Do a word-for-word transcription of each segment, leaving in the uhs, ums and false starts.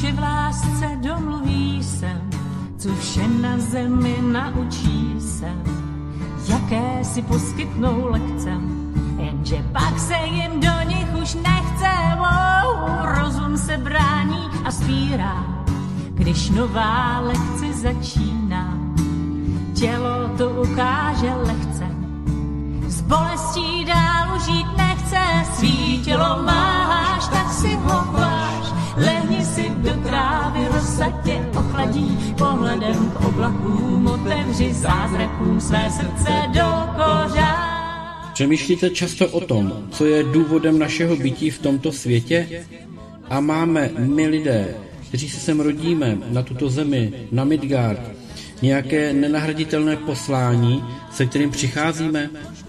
Duše v lásce domluví se, co vše na zemi naučí se, jaké si poskytnou lekce, jenže pak se jim do nich už nechce. Wow, rozum se brání a spírá, když nová lekce začíná. Tělo to ukáže lehce, s bolestí dál žít nechce. Svý tělo máš, tak si ho váž, lehni si do trávy, rosa tě ochladí. Pohledem k oblakům otevři zázrakům své srdce do kořán. Přemýšlíte často o tom, co je důvodem našeho bytí v tomto světě? A máme my lidé, kteří se sem rodíme na tuto zemi, na Midgard, nějaké nenahraditelné poslání, se kterým přicházíme?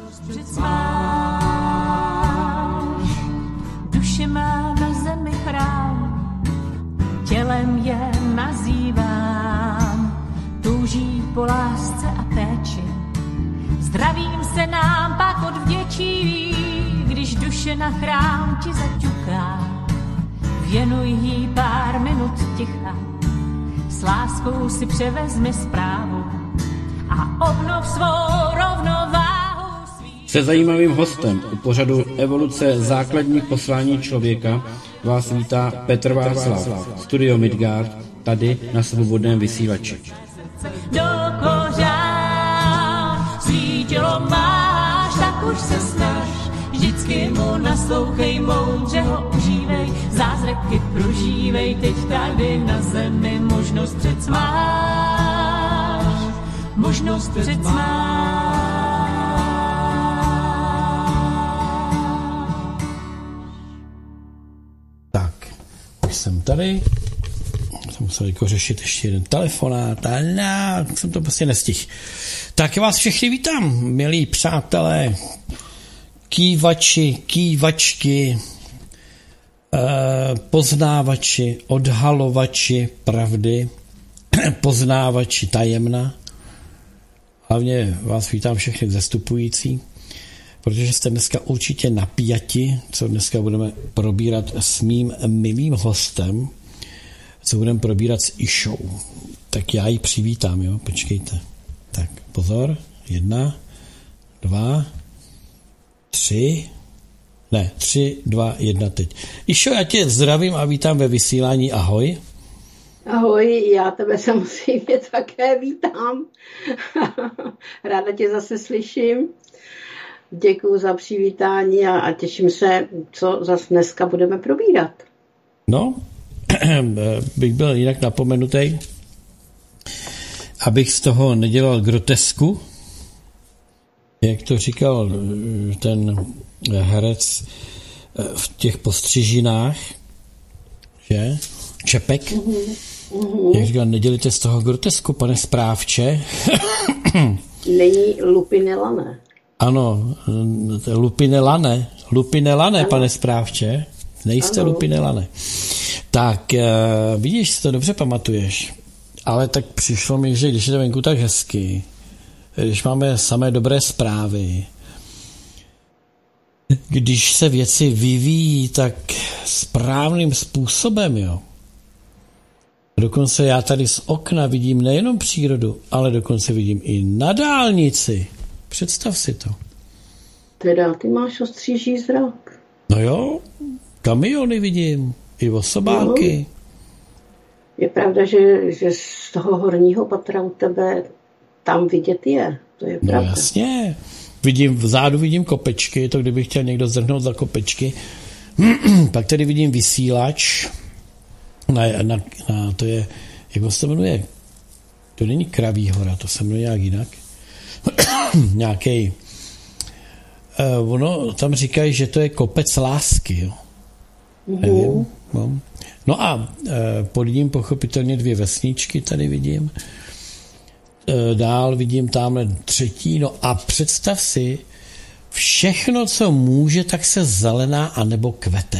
Duše má na zemi chrám, tělem je nazývám, touží po lásce a péči. Zdravím se nám pak odvděčí, když duše na chrám ti zaťuká. Věnuj jí pár minut ticha, s láskou si převezmi zprávu a obnov svou rovnováhu. Se zajímavým hostem u pořadu Evoluce základních poslání člověka vás vítá Petr Václav, Studio Midgard, tady na Svobodném vysílači. Do kořán, svý tělo máš, tak už se snaž, vždycky mu naslouchej, moudře ho užívej, zázraky prožívej, teď tady na zemi možnost přec máš, možnost přec máš. Tak, už jsem tady, jsem musel jako řešit ještě jeden telefonát, ale no, jsem to prostě nestihl. Tak vás všechny vítám, milí přátelé, kývači, kývačky, poznávači, odhalovači pravdy, poznávači tajemna. Hlavně vás vítám všechny zastupující, protože jste dneska určitě napjati, co dneska budeme probírat s mým milým hostem, co budeme probírat s Išou. Tak já ji přivítám, jo, počkejte. Tak, pozor, jedna, dva, tři, ne, tři, dva, jedna teď. Išo, já tě zdravím a vítám ve vysílání, ahoj. Ahoj, já tebe samozřejmě také vítám. Ráda tě zase slyším. Děkuju za přivítání a, a těším se, co zase dneska budeme probírat. No, bych byl jinak napomenutý, abych z toho nedělal grotesku, jak to říkal ten herec v těch postřižinách, že? Čepek. Mm-hmm. Jak říkal, nedělíte z toho grotesku, pane správče. Není lupine lané. Ano, lupine lané. Lupine lané, ano. Pane správče. Nejste ano. Lupine lané. Tak, vidíš, si to dobře pamatuješ. Ale tak přišlo mi, že když je to venku tak hezky, když máme samé dobré zprávy, když se věci vyvíjí tak správným způsobem, jo. Dokonce já tady z okna vidím nejenom přírodu, ale dokonce vidím i na dálnici. Představ si to. Teda, ty máš ostříží zrak. No jo, kamiony vidím, i osobáky. No. Je pravda, že, že z toho horního patra u tebe tam vidět je. To je pravda. No jasně. Vidím, vzadu vidím kopečky, to kdybych chtěl někdo zrhnout za kopečky. Pak tady vidím vysílač. Na, na, na, to je, jak se to jmenuje? To není Kraví hora, to se jmenuje nějak jinak. Nějakej. Uh, ono, tam říkají, že to je kopec lásky, jo. Mm-hmm. Nevím. No, no a uh, pod ním pochopitelně dvě vesničky tady vidím. Dál vidím tamhle třetí, no a představ si, všechno, co může, tak se zelená anebo kvete.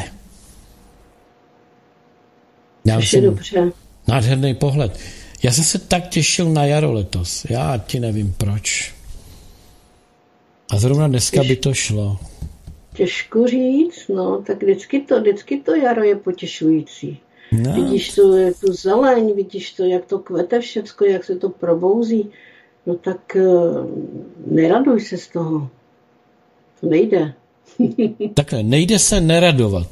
Já jsem nádherný pohled. Já jsem se tak těšil na jaro letos. Já ti nevím proč. A zrovna dneska Těž, by to šlo. Těžko říct, no, tak vždycky to, vždycky to jaro je potěšující. No. Vidíš tu, tu zeleň, vidíš to, jak to kvete všecko, jak se to probouzí. No tak uh, neraduj se z toho. To nejde. Takhle, nejde se neradovat.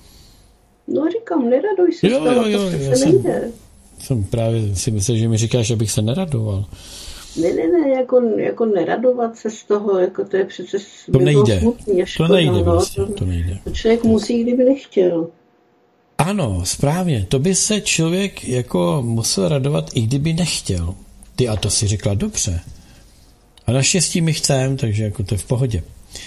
No říkám, neraduj se jo, z toho, jo, jo, to já se jsem, nejde. Jsem právě si myslel, že mi říkáš, abych se neradoval. Ne, ne, ne, jako, jako neradovat se z toho, jako to je přece to nejde. Smutný, to nejde, no, vlastně, to nejde. To člověk musí, kdyby nechtěl. Ano, správně. To by se člověk jako musel radovat, i kdyby nechtěl. Ty a to si řekla dobře. A naštěstí my chceme, takže jako to je v pohodě.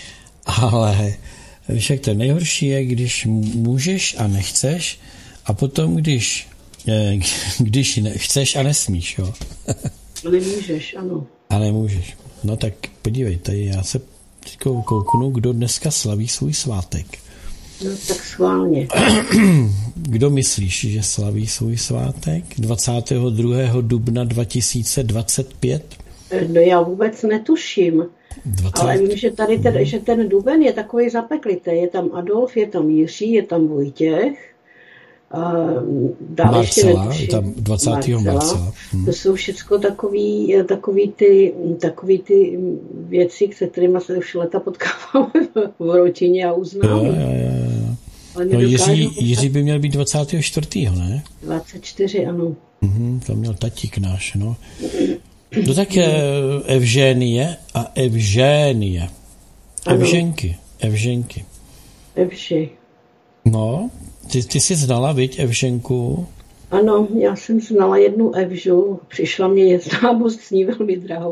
Ale však to nejhorší je, když můžeš a nechceš a potom, když, když chceš a nesmíš, jo. Ale můžeš, ano. Ale můžeš. No tak podívej, tady já se kouknu, kdo dneska slaví svůj svátek. No tak schválně. Kdo myslíš, že slaví svůj svátek? dvacátého druhého dubna dva tisíce dvacet pět? No já vůbec netuším. dvacet Ale vím, že tady ten, že ten duben je takový zapeklitý. Je tam Adolf, je tam Jiří, je tam Vojtěch. A dále Marcela, je tam dvacátého Marcela. Hmm. To jsou všechno takový, takový, ty, takový ty věci, se kterými se už leta potkáváme v rodině a uznáme. Jo, jo, jo. No Jiří, Jiří by měl být dvacátého čtvrtého ne? dvacet čtyři, ano. Mhm, to měl tatík náš, no. No tak Evženie a Evženie. Evženky, Evženky. Evži. No, ty, ty jsi znala, viď, Evženku? Ano, já jsem znala jednu Evžu, přišla mě jedna, bo s ní velmi drahou.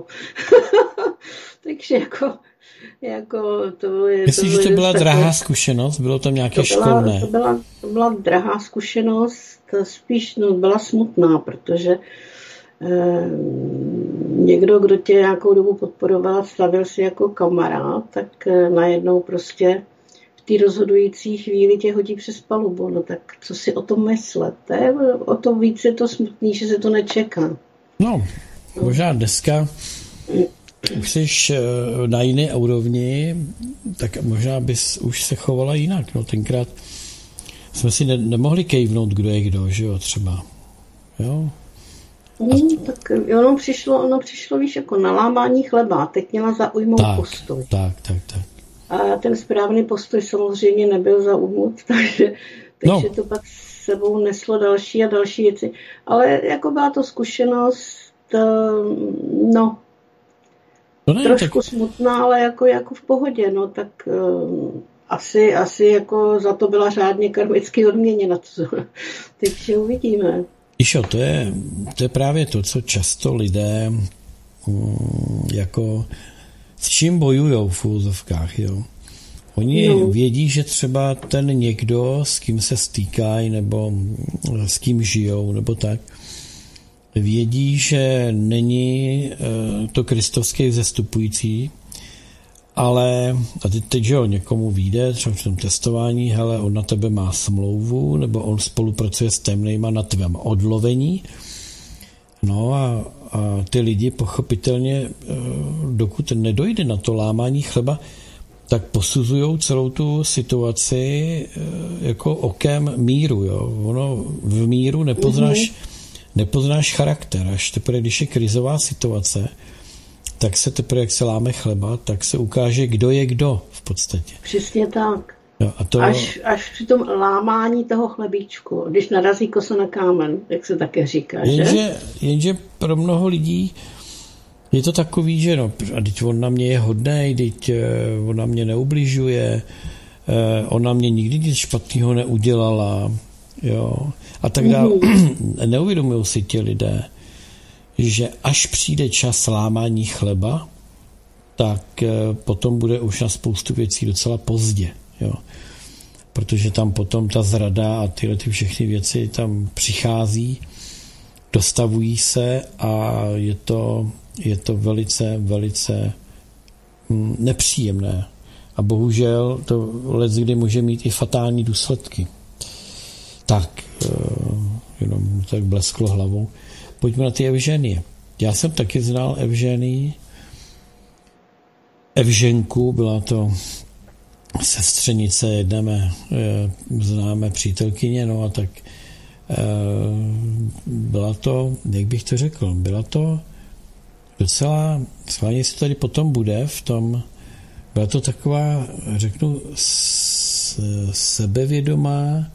Takže jako, jako to je... Myslíš, že to byla takové... drahá zkušenost? Bylo tam nějaké to byla, školné? To byla, to byla drahá zkušenost, spíš no, byla smutná, protože eh, někdo, kdo tě nějakou dobu podporoval, stavil si jako kamarád, tak eh, najednou prostě v té rozhodující chvíli tě hodí přes palubu. No tak co si o tom myslet? To je, o to víc je to smutný, že se to nečeká. No, možná dneska už jsi na jiné úrovni, tak možná bys už se chovala jinak. No, tenkrát jsme si ne- nemohli kejvnout, kdo je kdo, že jo, třeba. Jo. Hmm, tak ono přišlo, ono přišlo, víš, jako na lámání chleba. Teď měla zaujmout tak, postoj. Tak, tak, tak. A ten správný postoj samozřejmě nebyl zaujmout, takže, takže no. to pak s sebou neslo další a další věci. Ale jako byla to zkušenost, no, no ne, trošku tak... smutná, ale jako, jako v pohodě, no, tak um, asi, asi jako za to byla řádně karmicky odměněna. Takže uvidíme. Išo, to je, to je právě to, co často lidé um, jako s čím bojujou v úzovkách, jo. Oni no. vědí, že třeba ten někdo, s kým se stýkají, nebo s kým žijou, nebo tak, vědí, že není uh, to kristovský vzestupující, ale, a teď, teď že jo, někomu vyjde, třeba v tom testování, hele, on na tebe má smlouvu, nebo on spolupracuje s temnejma na tvém odlovení, no a, a ty lidi pochopitelně, dokud nedojde na to lámání chleba, tak posuzujou celou tu situaci jako okem míru, jo. Ono v míru nepoznáš, mm-hmm. nepoznáš charakter, až teprve, když je krizová situace, tak se teprve, jak se láme chleba, tak se ukáže, kdo je kdo v podstatě. Přesně tak. Jo, a to... až, až při tom lámání toho chlebíčku, když narazí kosa na kámen, jak se také říká, jenže, že? Jenže pro mnoho lidí je to takový, že no, a teď on na mě je hodnej, teď on na mě neubližuje, on na mě nikdy nic špatného neudělala, jo, a tak dále. Mm-hmm. Neuvědomují si ti lidé, že až přijde čas lámání chleba, tak potom bude už na spoustu věcí docela pozdě, jo. Protože tam potom ta zrada a tyhle ty všechny věci tam přichází, dostavují se a je to, je to velice, velice nepříjemné. A bohužel to leckdy může mít i fatální důsledky. Tak, jenom tak blesklo hlavou. Pojďme na ty Evženie. Já jsem taky znal Evženii. Evženku, byla to sestřenice jedné mé známé přítelkyně, no a tak byla to, jak bych to řekl, byla to docela, schválně se tady potom bude v tom, byla to taková, řeknu, sebevědomá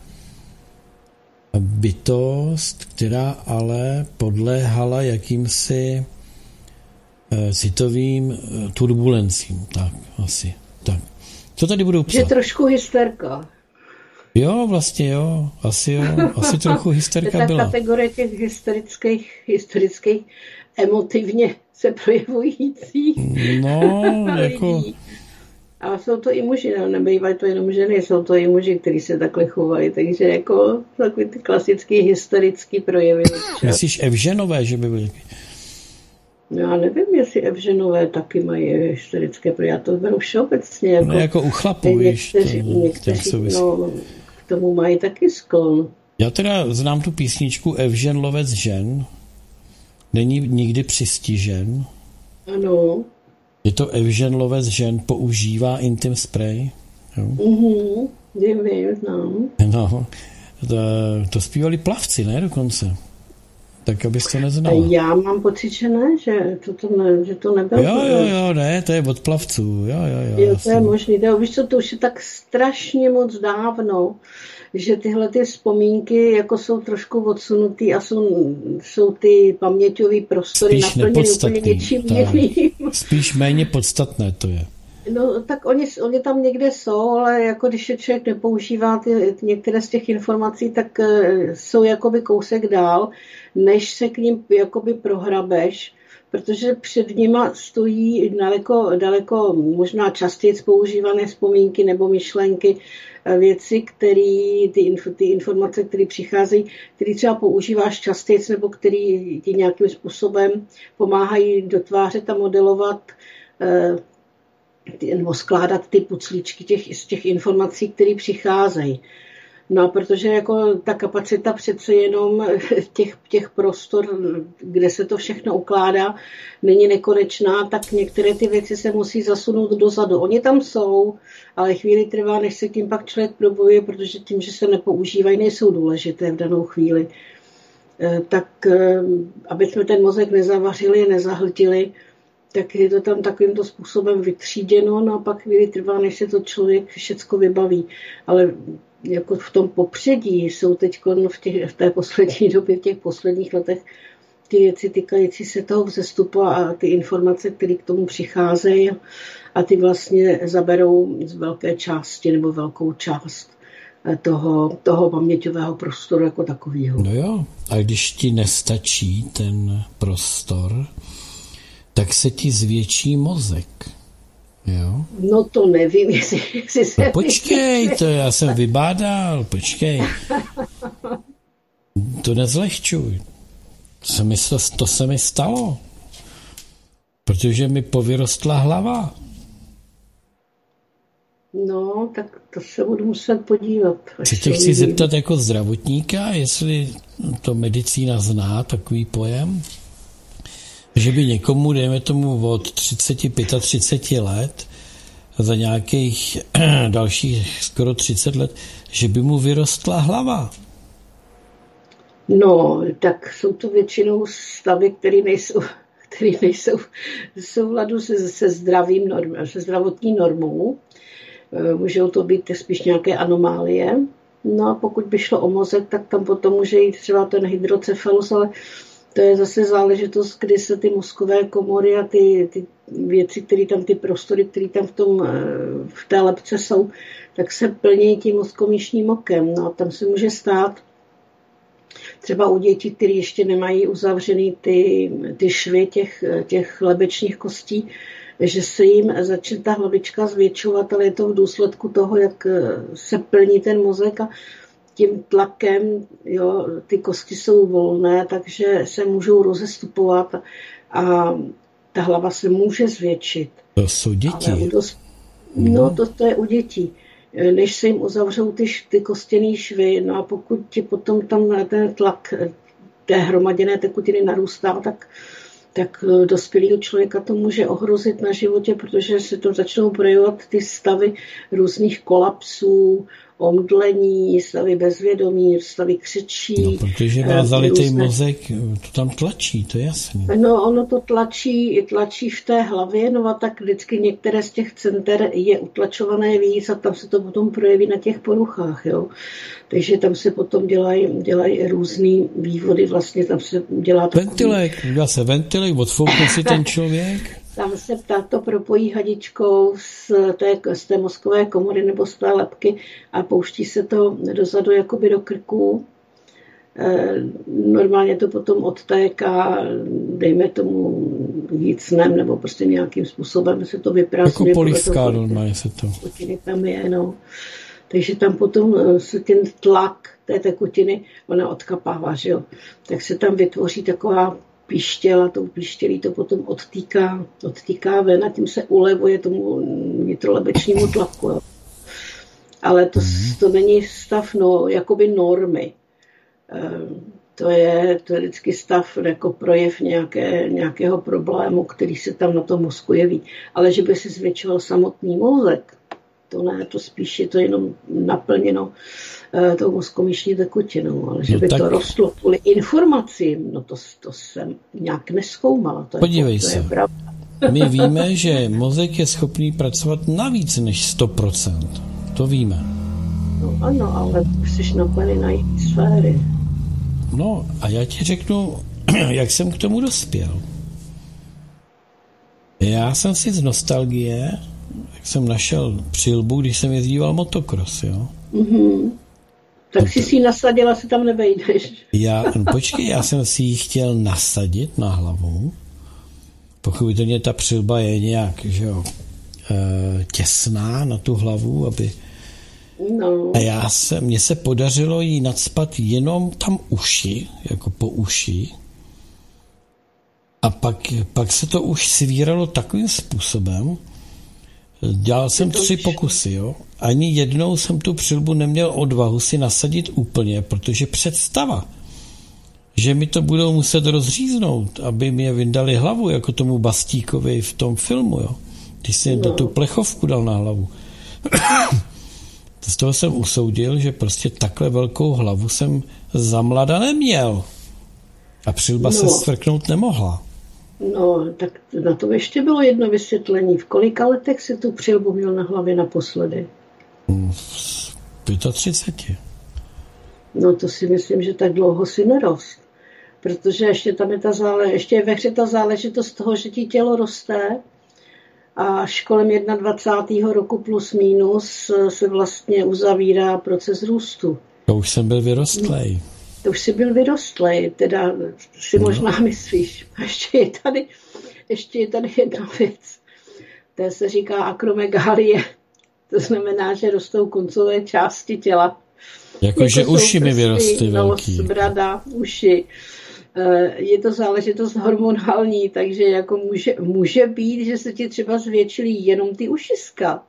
bytost, která ale podléhala jakýmsi citovým turbulencím. Tak, asi. Tak. Co tady budou psát? Že trošku hysterka. Jo, vlastně jo. Asi jo. Asi trochu hysterka byla. To je ta kategorie těch hysterických, hysterických emotivně se projevujících no, jako... A jsou to i muži, no, nebývají to jenom ženy, jsou to i muži, kteří se takhle chovají, takže jako takový ty klasický hysterický projevy. Myslíš Evženové, že by byly? Já nevím, jestli Evženové taky mají hysterické projevy, já to beru všeobecně. Jako, no jako u chlapů, víš. Někteří, to, někteří no, k tomu mají taky sklon. Já teda znám tu písničku Evžen lovec žen, není nikdy přistižen. Ano. Je to Evžen lovec žen, používá intim spray. Mhm, vím, vím, znám. No, to, to zpívali plavci, ne, dokonce. Tak abys to neznala. Já mám pocit, že ne, že to, to, ne, že to nebylo. Jo, jo, jo, ne, to je od plavců. Jo, jo, jo. Jo, to je možný. Víš co, to už je tak strašně moc dávno, že tyhle ty vzpomínky jako jsou trošku odsunutý a jsou, jsou ty paměťové prostory naplněny úplně něčím jiným. Spíš méně podstatné to je. No, tak oni, oni tam někde jsou, ale jako když je člověk nepoužívá ty, některé z těch informací, tak uh, jsou jakoby kousek dál, než se k ním jakoby prohrabeš, protože před nima stojí daleko, daleko možná častěji používané vzpomínky nebo myšlenky, věci, které, ty, ty informace, které přicházejí, které třeba používáš častěji nebo které ti nějakým způsobem pomáhají dotvářet a modelovat nebo skládat ty puclíčky těch, z těch informací, které přicházejí. No, protože jako ta kapacita přece jenom těch, těch prostor, kde se to všechno ukládá, není nekonečná, tak některé ty věci se musí zasunout dozadu. Oni tam jsou, ale chvíli trvá, než se tím pak člověk probojuje, protože tím, že se nepoužívají, nejsou důležité v danou chvíli. Tak aby jsme ten mozek nezavařili, nezahltili, tak je to tam takovýmto způsobem vytříděno, no a pak chvíli trvá, než se to člověk všecko vybaví. Ale jako v tom popředí jsou teď v, těch, v té poslední době, v těch posledních letech ty věci týkající se toho vzestupu a ty informace, které k tomu přicházejí a ty vlastně zaberou z velké části nebo velkou část toho, toho paměťového prostoru jako takového. No jo, a když ti nestačí ten prostor, tak se ti zvětší mozek. Jo? No to nevím, jestli, jestli se... No počkej, to já jsem vybádal, počkej. To nezlehčuj. To se mi, to se mi stalo. Protože mi povyrostla hlava. No, tak to se budu muset podívat. Se tě chci zeptat jako zdravotníka, jestli to medicína zná, takový pojem, že by někomu, dejme tomu od třicet, třicet pět let a za nějakých dalších skoro třicet let, že by mu vyrostla hlava. No, tak jsou to většinou stavy, které nejsou, které nejsou v souladu se, se zdravým norm, se zdravotní normou. Můžou to být spíš nějaké anomálie. No a pokud by šlo o mozek, tak tam potom může jít třeba ten hydrocefalus, ale to je zase záležitost, kdy se ty mozkové komory a ty, ty věci, které tam, ty prostory, které tam v, tom, v té lebce jsou, tak se plní tím mozkomíšním okem. No a tam se může stát třeba u dětí, které ještě nemají uzavřený ty, ty švy těch, těch lebečních kostí, že se jim začne ta hlavička zvětšovat, ale je to v důsledku toho, jak se plní ten mozek a tím tlakem, jo, ty kosti jsou volné, takže se můžou rozestupovat a ta hlava se může zvětšit. To jsou děti. Dos... No, to, to je u dětí. Než se jim uzavřou ty, ty kostěné švy, no a pokud ti potom tam ten tlak té hromaděné tekutiny narůstá, tak, tak dospělého člověka to může ohrozit na životě, protože se to začnou projevovat ty stavy různých kolapsů, omdlení, stavy bezvědomí, stavy křečí. No, protože má zalitý různé... mozek, to tam tlačí, to je jasný. No, ono to tlačí, tlačí v té hlavě, no a tak vždycky některé z těch center je utlačované víc a tam se to potom projeví na těch poruchách, jo. Takže tam se potom dělají, dělají různý vývody, vlastně tam se dělá to. Ventilek, udělá se ventilek, odfoukne si ten člověk. Tam se to propojí hadičkou z té, z té mozkové komory nebo z té lebky a pouští se to dozadu jakoby do krku. Normálně to potom odtéká, dejme tomu jít snem nebo prostě nějakým způsobem se to vyprázdňuje. Jako polivská normálně se to. Tekutiny tam je, no. Takže tam potom se ten tlak té tekutiny, ona odkapává, že jo. Tak se tam vytvoří taková píštěl a tou píštělí to potom odtýká, odtýká ven a tím se ulevuje tomu vnitrolebečnímu tlaku. Jo. Ale to, to není stav no, jakoby normy. To je, to je vždycky stav jako projev nějaké, nějakého problému, který se tam na tom mozku jeví. Ale že by se zvětšoval samotný mozek, to ne, to spíš je to jenom naplněno uh, tou mozkomyšní tekutinou, ale že no by tak... to rostlo kvůli informacím, no to, to jsem nějak nezkoumala. To Podívej je, to se, je pravda. My víme, že mozek je schopný pracovat na víc než sto procent. To víme. No ano, ale jsi naplně na jiné sféry. No a já ti řeknu, jak jsem k tomu dospěl. Já jsem si z nostalgie, jak jsem našel přilbu, když jsem jezdíval motocross, jo. Mm-hmm. Tak si si ji nasadila, se tam nevejdeš. Já, no počkej, já jsem si ji chtěl nasadit na hlavu. Pochopitelně ta přilba je nějak, že jo, těsná na tu hlavu, aby... No. A já se, mně se podařilo jí nacpat jenom tam uši, jako po uši. A pak, pak se to už svíralo takovým způsobem. Dělal jsem tři pokusy, jo. Ani jednou jsem tu přilbu neměl odvahu si nasadit úplně, protože představa, že mi to budou muset rozříznout, aby mi je vyndali hlavu, jako tomu Bastíkovi v tom filmu, jo. Když si no. tu plechovku dal na hlavu. Z toho jsem usoudil, že prostě takhle velkou hlavu jsem za mlada neměl. A přilba no. se svrknout nemohla. No, tak na to ještě bylo jedno vysvětlení. V kolika letech si tu přilbu měl na hlavě naposledy? V třiceti pěti. No to si myslím, že tak dlouho si nerost. Protože ještě tam je ta zále, ještě je ve hře ta záležitost toho, že ti tělo roste a až kolem dvacátého prvního roku plus minus se vlastně uzavírá proces růstu. To už jsem byl vyrostlej. No, to už jsi byl vyrostlej, teda si no. možná myslíš. A ještě je tady, ještě je tady jedna věc. To se říká akromegalie. To znamená, že rostou koncové části těla. Jakože jako uši mi vyrostly velký. Nos, brada, uši. Je to záležitost hormonální, takže jako může, může být, že se ti třeba zvětšily jenom ty ušiska.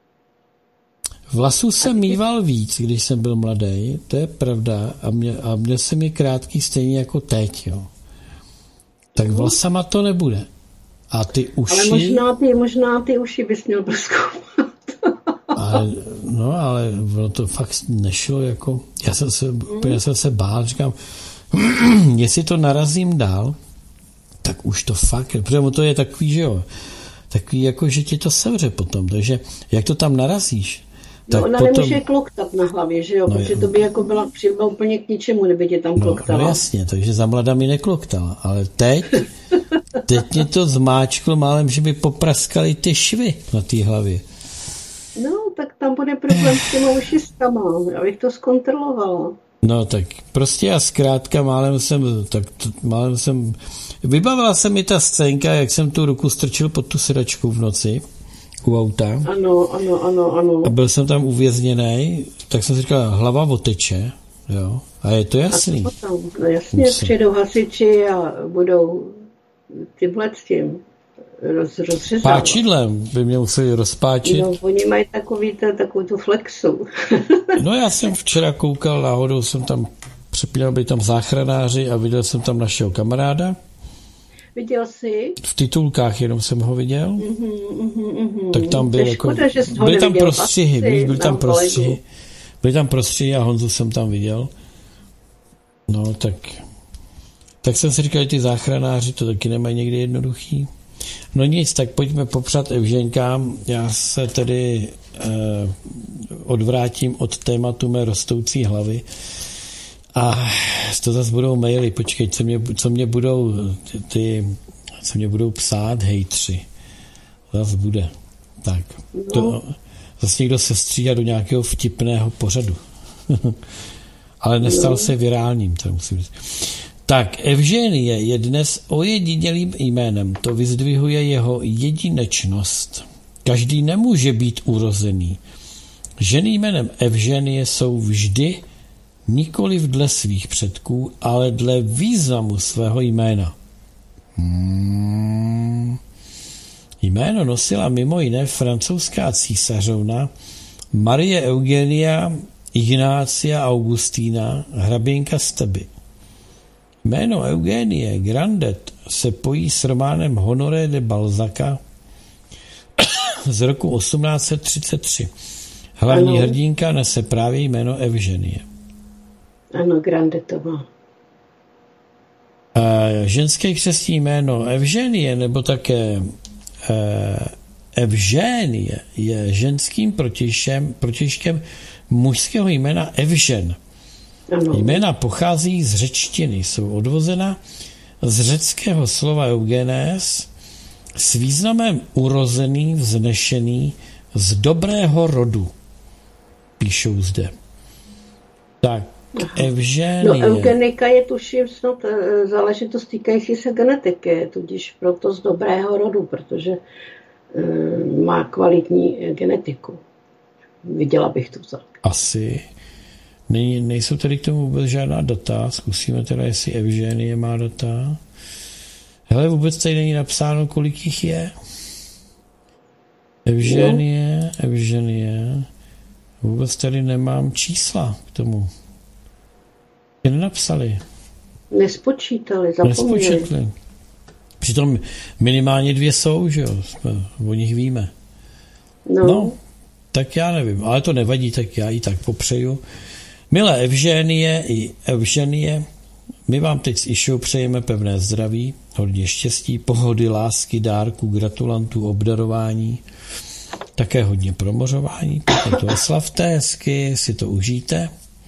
Vlasů jsem mýval víc, když jsem byl mladý, to je pravda, a, mě, a měl jsem je krátký stejně jako teď, jo. Tak vlasama to nebude. A ty uši... Ale možná ty, možná ty uši bys měl prozkoumat. Ale, no, ale to fakt nešlo jako... Já jsem se, já jsem se bál, říkám, jestli to narazím dál, tak už to fakt, protože to je takový, že jo, takový jako, že ti to sevře potom, takže jak to tam narazíš, tak no ona potom... nemůže kloktat na hlavě, že jo, no, protože to by jako byla přilba úplně k ničemu, kdyby tě tam kloktala. No, no jasně, takže za mlada mi nekloktala, ale teď, teď mě to zmáčklo málem, že by popraskali ty švy na té hlavě. No, tak tam bude problém s těma ušiskama, abych to zkontrolovala. No tak prostě já zkrátka málem jsem, tak t, málem jsem, vybavila se mi ta scénka, jak jsem tu ruku strčil pod tu sedačku v noci u auta. Ano, ano, ano, ano. A byl jsem tam uvězněný, tak jsem si říkal, hlava oteče, jo, a je to jasný. A to no jasně, Musím. Přijdou hasiči a budou tímhle s tím roz, rozřezat. Páčidlem by mě museli rozpáčit. No, oni mají takový ta, takovou tu flexu. No já jsem včera koukal, náhodou jsem tam přepínal, byli tam záchranáři a viděl jsem tam našeho kamaráda. Viděl jsi? V titulkách jenom jsem ho viděl. Mm-hmm, mm-hmm. Tak tam byl jako... Škoda, byly tam prostřihy, víš, byly tam prostřihy. Byli tam prostředí a Honzu jsem tam viděl. No, tak tak jsem si říkal, že ty záchranáři to taky nemají někdy jednoduchý. No nic, tak pojďme popřát Evženkám. Já se tedy eh, odvrátím od tématu mé rostoucí hlavy. A to zase budou maily, počkej, co mě, co mě budou ty, co mě budou psát hejtři. Zase bude. Tak. To, zase někdo se střídá do nějakého vtipného pořadu. Ale nestal se virálním, to musím říct. Tak, Evženie je dnes ojedinělým jménem. To vyzdvihuje jeho jedinečnost. Každý nemůže být urozený. Ženy jménem Evženie jsou vždy nikoliv dle svých předků, ale dle významu svého jména. Hmm. Jméno nosila mimo jiné francouzská císařovna Marie Eugenia Ignácia Augustína, hraběnka Steby. Jméno Eugenie Grandet se pojí s románem Honoré de Balzaca z roku osmnáct set třicet tři. Hlavní ano. hrdinka nese právě jméno Evženie. Ano, Grandetová. Ženské křestní jméno Evženie nebo také Evženie je ženským protějškem, protějškem mužského jména Evžen. Ano. Jména pochází z řečtiny, jsou odvozena z řeckého slova eugenes s významem urozený, vznešený, z dobrého rodu. Píšou zde. Tak, Evženie. No, eugenika je tuším snad záležitost týkající se genetiky, tudíž proto z dobrého rodu, protože uh, má kvalitní genetiku. Viděla bych to tak. Asi. Nej, nejsou tady k tomu vůbec žádná data. Zkusíme teda, jestli Evženie má data. Hele, vůbec tady není napsáno, kolik jich je. Evženie, no. Evženie. Vůbec tady nemám čísla k tomu. Je nenapsali. Nespočítali, zapomněli. Nespočítali. Přitom minimálně dvě jsou, že jo? Jsme, o nich víme. No. no. Tak já nevím, ale to nevadí, tak já ji tak popřeju. Milé Evženie i Evženie, my vám teď s Išou přejeme pevné zdraví, hodně štěstí, pohody, lásky, dárků, gratulantů, obdarování, také hodně promořování, pěkně to oslavte, hezky si to užijte.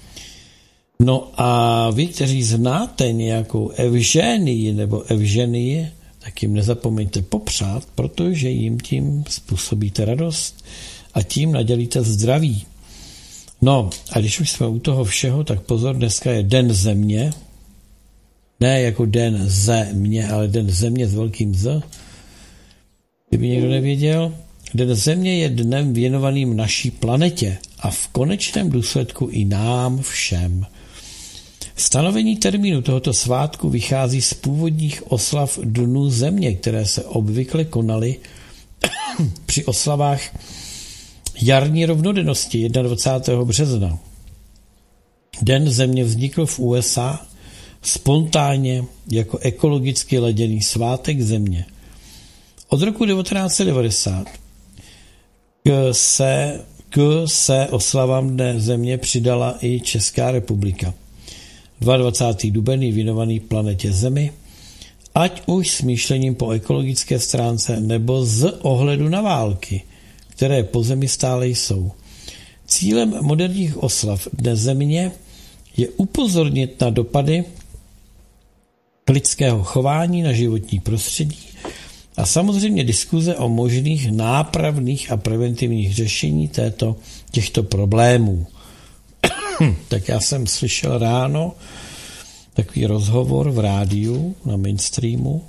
No a vy, kteří znáte nějakou Evženii nebo Evženii, tak jim nezapomeňte popřát, protože jim tím způsobíte radost a tím nadělíte zdraví. No a když už jsme u toho všeho, tak pozor, dneska je Den země, ne jako Den země, ale Den země s velkým Z. Kdyby někdo nevěděl, Den země je dnem věnovaným naší planetě a v konečném důsledku i nám všem. Stanovení termínu tohoto svátku vychází z původních oslav Dnů země, které se obvykle konaly při oslavách jarní rovnodennosti dvacátého prvního března. Den země vznikl v U S A spontánně jako ekologicky laděný svátek země. Od roku devatenáct set devadesát k se, k se oslavám Dne země přidala i Česká republika. dvacátého druhého duben je věnovaný planetě Zemi, ať už smýšlením po ekologické stránce nebo z ohledu na války, které po Zemi stále jsou. Cílem moderních oslav Dne země je upozornit na dopady lidského chování na životní prostředí a samozřejmě diskuze o možných nápravných a preventivních řešení této, těchto problémů. Tak já jsem slyšel ráno takový rozhovor v rádiu na Mainstreamu.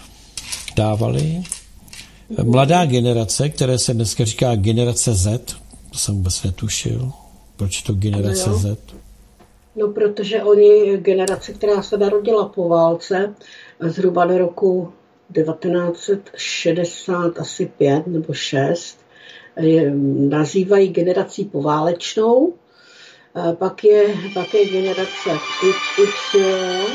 Dávali mladá generace, které se dneska říká generace Z, to jsem vůbec netušil. Proč to generace no Z? No, protože oni, generace, která se narodila po válce, zhruba do roku devatenáct set šedesát asi pět nebo šest, nazývají generací poválečnou. Pak je, pak je generace Y,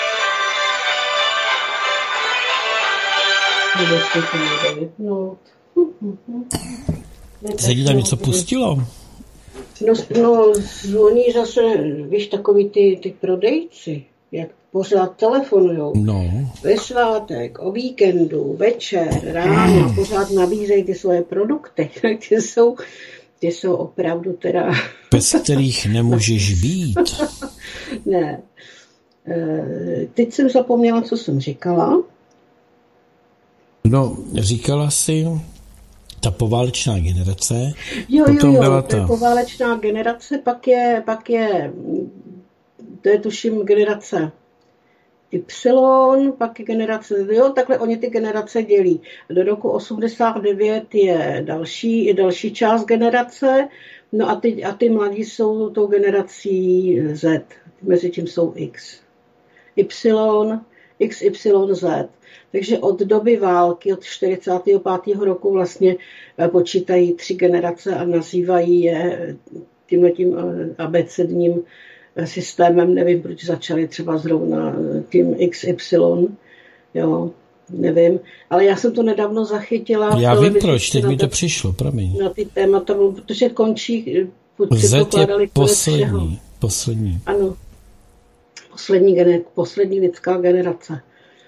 nebo se to někde vypnout. Se ti tam něco pustilo? No, no zvoní zase, víš, takový ty, ty prodejci, jak pořád telefonujou. No. Ve svátek, o víkendu, večer, ráno, pořád nabízejí ty svoje produkty. Ty jsou, ty jsou opravdu teda... Bez kterých nemůžeš být. Ne. Teď jsem zapomněla, co jsem říkala. No, říkala jsi... Ta poválečná generace. Jo, potom jo, jo, byla to je ta... poválečná generace, pak je, pak je, to je tuším generace Y, pak je generace, jo, takhle oni ty generace dělí. Do roku osmdesát devět je další, je další část generace, no a ty, a ty mladí jsou tou generací Z, mezi tím jsou X. Y, X, Y, Z. Takže od doby války, od čtyřicátého pátého roku vlastně počítají tři generace a nazývají je tímhletím abecedním systémem. Nevím, proč začali třeba zrovna tím X Y, jo, nevím. Ale já jsem to nedávno zachytila. Já vím proč, teď mi to přišlo, promiň. Na ty témata, protože končí, Z je poslední, poslední. Ano, poslední, gener, poslední lidská generace.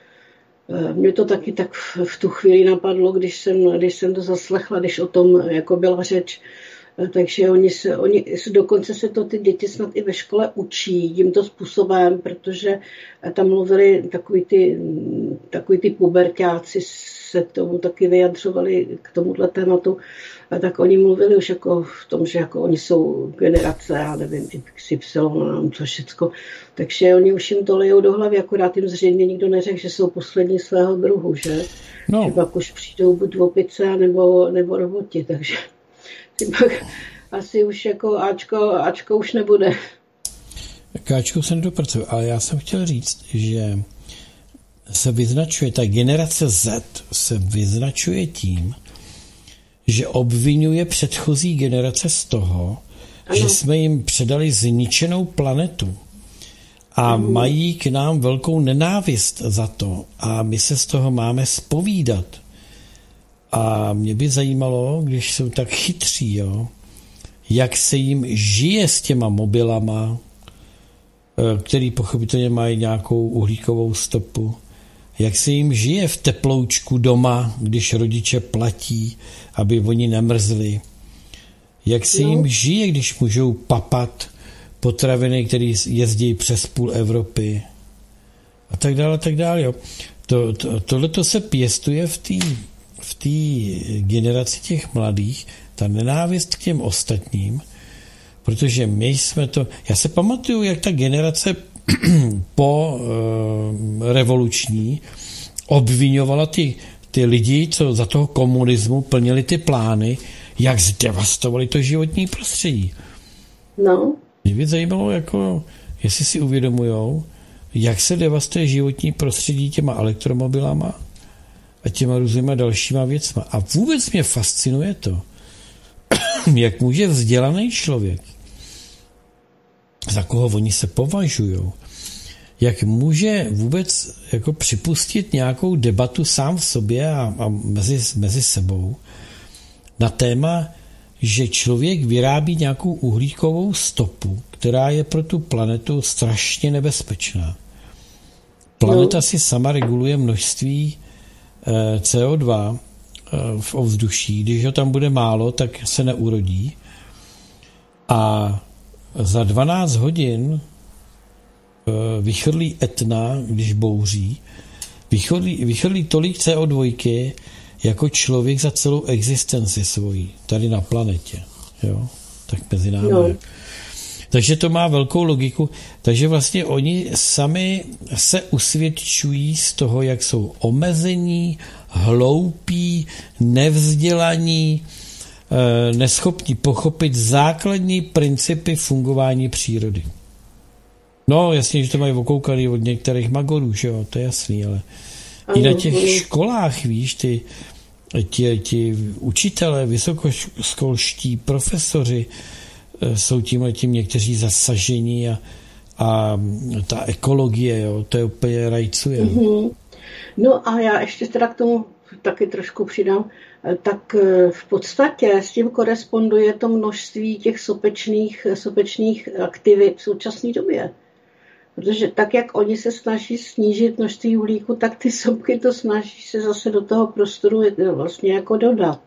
Mě to taky tak v tu chvíli napadlo, když jsem, když jsem to zaslechla, když o tom jako byla řeč. Takže oni se, oni, dokonce se to ty děti snad i ve škole učí tímto způsobem, protože tam mluvili takový ty, takový ty puberťáci, se k tomu taky vyjadřovali k tomuhle tématu, tak oni mluvili už jako v tom, že jako oni jsou generace, já nevím, X Y, co všecko. Takže oni už jim to lejou do hlavy, akorát jim zřejmě nikdo neřekl, že jsou poslední svého druhu, že? No. Že pak už přijdou buď opice, nebo, nebo roboti, takže pak asi už jako Ačko, Ačko už nebude. K Ačku se nedopracuju, ale já jsem chtěl říct, že se vyznačuje, ta generace Z se vyznačuje tím, že obvinuje předchozí generace z toho, ano. že jsme jim předali zničenou planetu a ano. mají k nám velkou nenávist za to a my se z toho máme zpovídat. A mě by zajímalo, když jsou tak chytří, jo, jak se jim žije s těma mobilama, který pochopitelně mají nějakou uhlíkovou stopu, jak se jim žije v teploučku doma, když rodiče platí, aby oni nemrzli, jak se no. jim žije, když můžou papat potraviny, které jezdí přes půl Evropy a tak dále, tak dále. Jo. To, to, tohleto se pěstuje v té v té generaci těch mladých, ta nenávist k těm ostatním, protože my jsme to... Já se pamatuju, jak ta generace po e, revoluční obvinovala ty, ty lidi, co za toho komunismu plnili ty plány, jak zdevastovali to životní prostředí. No. Mě by zajímalo, jako, jestli si uvědomujou, jak se devastuje životní prostředí těma elektromobilama a těma různýma dalšíma věcma. A vůbec mě fascinuje to, jak může vzdělaný člověk, za koho oni se považujou, jak může vůbec jako připustit nějakou debatu sám v sobě a, a mezi, mezi sebou na téma, že člověk vyrábí nějakou uhlíkovou stopu, která je pro tu planetu strašně nebezpečná. Planeta no. si sama reguluje množství C O dva v ovzduší. Když ho tam bude málo, tak se neurodí. A za dvanáct hodin vychrlí Etna, když bouří, vychrlí, vychrlí tolik C O dva, jako člověk za celou existenci svojí, tady na planetě. Jo? Tak mezi námi. No. Takže to má velkou logiku. Takže vlastně oni sami se usvědčují z toho, jak jsou omezení, hloupí, nevzdělaní, neschopní pochopit základní principy fungování přírody. No, jasně, že to mají okoukaný od některých magorů, že jo, to je jasný, ale i na těch školách, víš, ty, ti, ti učitelé, vysokoškolští profesoři jsou tímhletím někteří zasažení a, a ta ekologie, jo, to je úplně rajcuje. Mm-hmm. No a já ještě teda k tomu taky trošku přidám. tak v podstatě s tím koresponduje to množství těch sopečných, sopečných aktivit v současné době. Protože tak, jak oni se snaží snížit množství uhlíku, tak ty sopky to snaží se zase do toho prostoru vlastně jako dodat.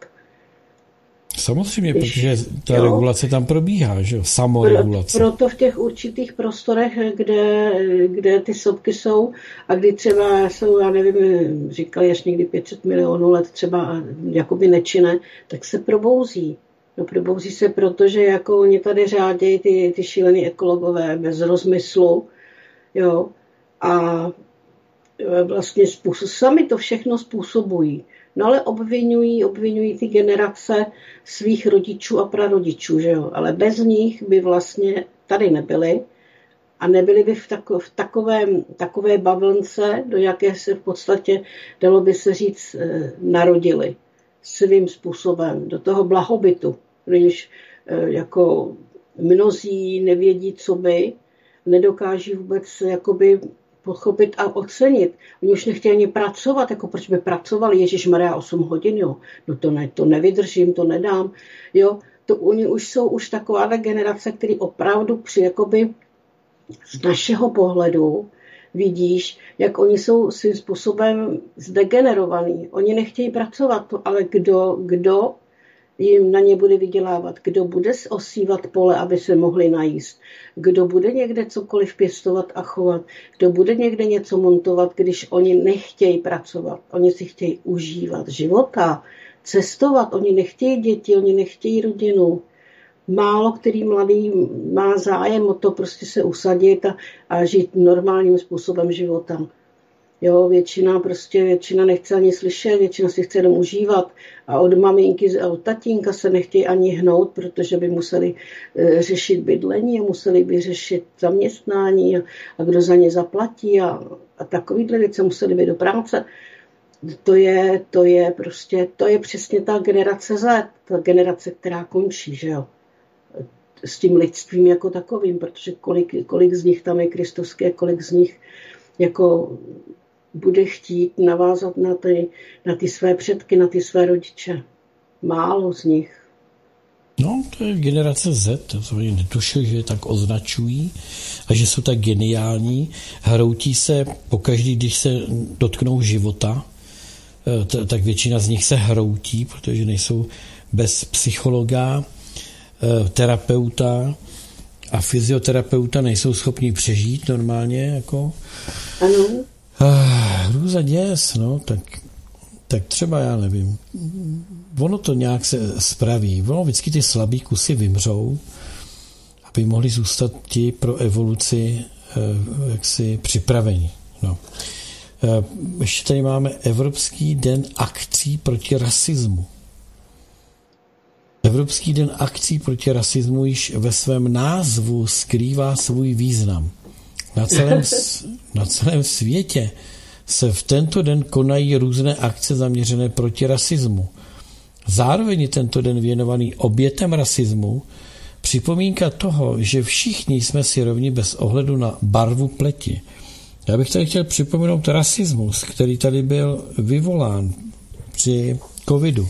Samozřejmě, Když, protože ta jo, regulace tam probíhá, že jo, samoregulace. Proto v těch určitých prostorech, kde, kde ty sopky jsou a kdy třeba jsou, já nevím, říkali až někdy pět set milionů let třeba jakoby nečinné, tak se probouzí. No probouzí se proto, že jako oni tady řádějí ty, ty šílený ekologové bez rozmyslu, jo, a vlastně způsob, sami to všechno způsobují. No ale obvinují, obvinují ty generace svých rodičů a prarodičů, že jo. Ale bez nich by vlastně tady nebyli a nebyli by v, tako, v takovém, takové bavlnce, do jaké se v podstatě, dalo by se říct, narodili svým způsobem, do toho blahobytu. Když jako mnozí nevědí, co by, nedokáží vůbec jakoby pochopit a ocenit. Oni už nechtějí ani pracovat, jako proč by pracovali, ježišmarja, osm hodin, jo. No to, ne, to nevydržím, to nedám, jo. To oni už jsou už taková generace, který opravdu při, jakoby z našeho pohledu vidíš, jak oni jsou svým způsobem zdegenerovaní. Oni nechtějí pracovat, ale kdo, kdo jim na ně bude vydělávat, kdo bude osívat pole, aby se mohli najíst, kdo bude někde cokoliv pěstovat a chovat, kdo bude někde něco montovat, když oni nechtějí pracovat. Oni si chtějí užívat života, cestovat, oni nechtějí děti, oni nechtějí rodinu. Málo který mladý má zájem o to prostě se usadit a, a žít normálním způsobem života. Jo, většina prostě, většina nechce ani slyšet, většina si chce jenom užívat a od maminky a od tatínka se nechtějí ani hnout, protože by museli e, řešit bydlení a museli by řešit zaměstnání a, a kdo za ně zaplatí a, a takovýhle věci museli by do práce. To je, to je prostě, to je přesně ta generace Z, ta generace, která končí, že jo, s tím lidstvím jako takovým, protože kolik, kolik z nich tam je kristovské, kolik z nich jako bude chtít navázat na ty, na ty své předky, na ty své rodiče. Málo z nich. No, to je generace Z, to jsem netušil, že je tak označují a že jsou tak geniální. Hroutí se pokaždý, když se dotknou života, tak většina z nich se hroutí, protože nejsou bez psychologa, terapeuta a fyzioterapeuta nejsou schopni přežít normálně, jako. Ano. Hrůza děs, no, tak, tak třeba já nevím. Ono to nějak se spraví. Ono vždycky ty slabý kusy vymřou, aby mohli zůstat ti pro evoluci jaksi připraveni. No. Ještě tady máme Evropský den akcí proti rasismu. Evropský den akcí proti rasismu již ve svém názvu skrývá svůj význam. Na celém, na celém světě se v tento den konají různé akce zaměřené proti rasismu. Zároveň je tento den věnovaný obětem rasismu, připomínka toho, že všichni jsme si rovni bez ohledu na barvu pleti. Já bych tady chtěl připomenout rasismus, který tady byl vyvolán při covidu,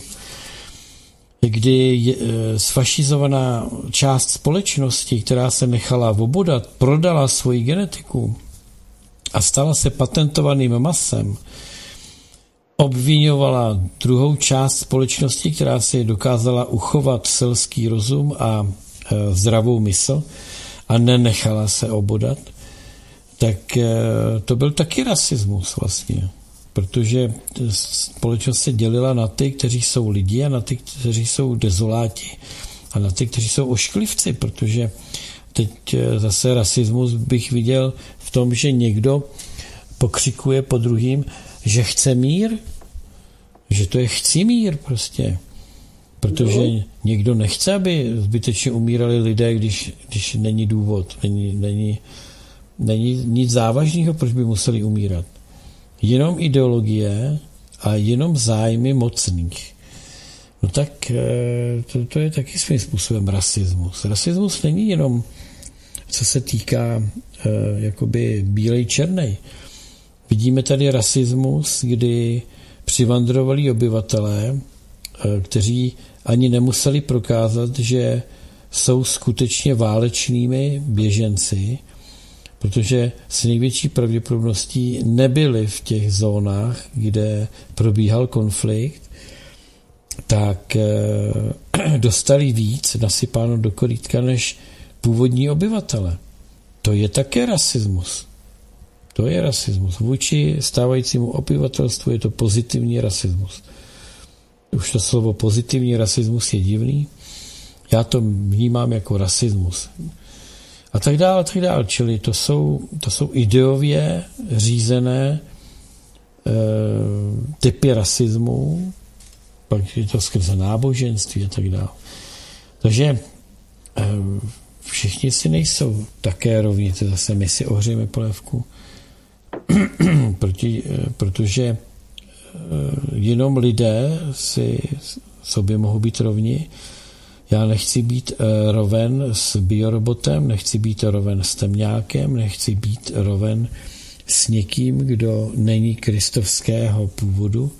kdy sfašizovaná část společnosti, která se nechala obodat, prodala svoji genetiku a stala se patentovaným masem, obvinovala druhou část společnosti, která si dokázala uchovat selský rozum a zdravou mysl a nenechala se obodat, tak to byl taky rasismus vlastně. Protože společnost se dělila na ty, kteří jsou lidi a na ty, kteří jsou dezoláti a na ty, kteří jsou ošklivci, protože teď zase rasismus bych viděl v tom, že někdo pokřikuje po druhým, že chce mír, že to je chci mír prostě, protože no. Někdo nechce, aby zbytečně umírali lidé, když, když není důvod, není, není, není nic závažného, proč by museli umírat. Jenom ideologie a jenom zájmy mocných. No tak to, to je taky svým způsobem rasismus. Rasismus není jenom, co se týká eh, jakoby bílej černej. Vidíme tady rasismus, kdy přivandrovalí obyvatelé kteří ani nemuseli prokázat, že jsou skutečně válečnými běženci, protože s největší pravděpodobností nebyli v těch zónách, kde probíhal konflikt, tak dostali víc nasypáno do korytka než původní obyvatele. To je také rasismus. To je rasismus. Vůči stávajícímu obyvatelstvu je to pozitivní rasismus. Už to slovo pozitivní rasismus je divný. Já to vnímám jako rasismus. A tak dále, a tak dále. Čili to jsou, to jsou ideově řízené e, typy rasismu, pak je to skrze náboženství a tak dále. Takže e, všichni si nejsou také rovni, to zase my si ohřejeme polévku, Proti, protože jenom lidé si sobě mohou být rovni. Já nechci být roven s biorobotem, nechci být roven s temňákem, nechci být roven s někým, kdo není kristovského původu,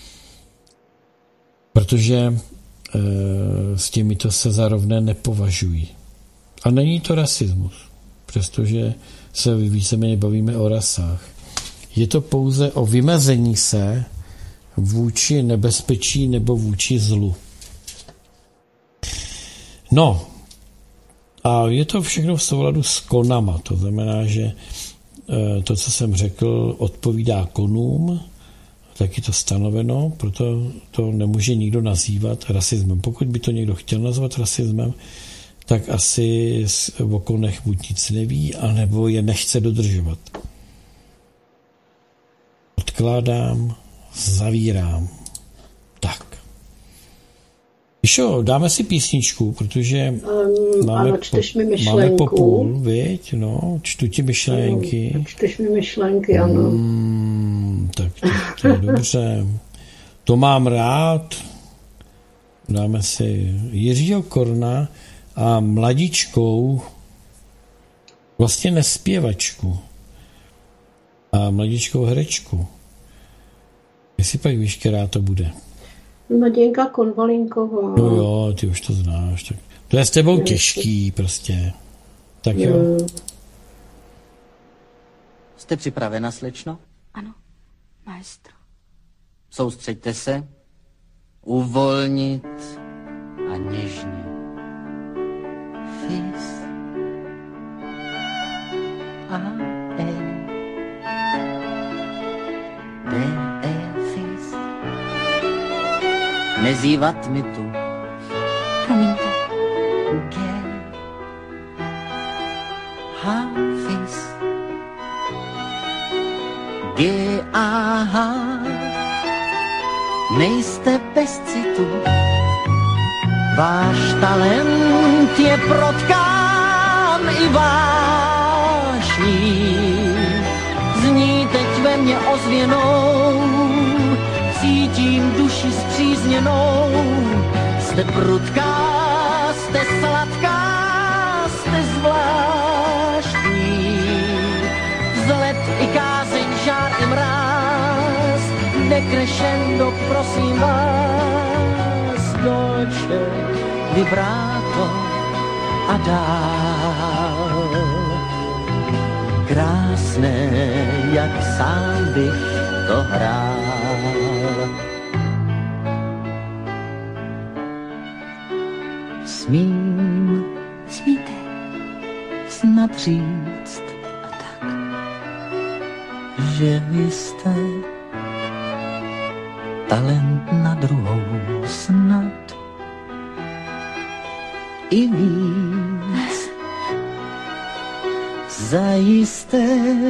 protože s těmito se za rovné nepovažují. A není to rasismus, přestože se víceméně bavíme o rasách. Je to pouze o vymezení se vůči nebezpečí nebo vůči zlu. No, a je to všechno v souladu s konama. To znamená, že to, co jsem řekl, odpovídá konům, tak je to stanoveno, proto to nemůže nikdo nazývat rasismem. Pokud by to někdo chtěl nazvat rasismem, tak asi v okolech buď nic neví, anebo je nechce dodržovat. Odkládám, zavírám. Tak. Išo, dáme si písničku, protože um, máme, ano, čteš mi po, máme po půl, viď? No, čtu ti myšlenky. Um, čteš mi myšlenky, ano. Mm, tak to, to je dobře. To mám rád. Dáme si Jiřího Korna a mladičkou, vlastně nespěvačku, a mladičkou herečku. Jestli pak víš, která to bude. Nadějka Konvalinková. No jo, ty už to znáš. Tak. To je s tebou těžký prostě. Tak jo. Hmm. Jste připravena, slečno? Ano, maestro. Soustřeďte se. Uvolnit a něžně. Fis. A e. De e fis. Nezývat mi tu. Promiňte. Ge. Ha fis. G a h. Nejste bez citu. Váš talent je protkán i vášní. Zní teď ve mně ozvěnou, cítím duši spřízněnou. Jste prudká, jste sladká, jste zvláštní. Vzlet i kázeň, žár i mráz, decrescendo, prosím vás, dolce, vibrato a dál. Krásné, jak sám bych to hrál. Smím, Smíte. snad říct, A tak. že vy jste talent na druhou snad i víc. Zajisté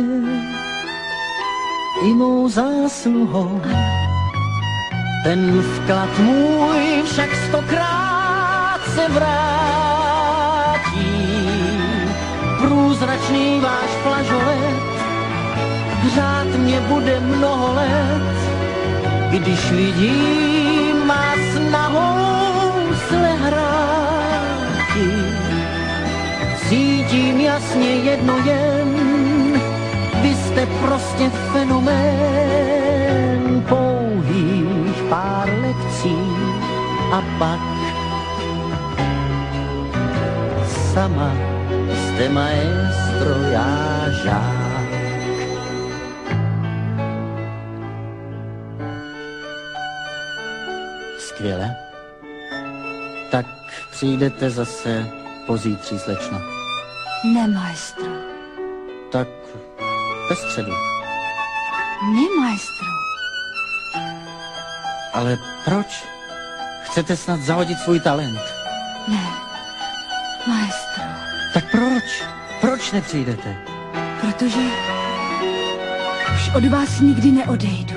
i mou zásluhou. Ten vklad můj však stokrát se vrátí. Průzračný váš flažolet hřát mě bude mnoho let, když vidím má snahou slehráti. Cítím jasně jedno jen, vy jste prostě fenomén. Pouhých pár lekcí a pak sama jste maestro, já žák. Skvěle. Tak přijdete zase pozítří, slečno. Ne, maestro. Tak ve středu. Ne, maestro. Ale proč? Chcete snad zahodit svůj talent? Ne, maestro. Tak proč? Proč nepřijdete? Protože už od vás nikdy neodejdu.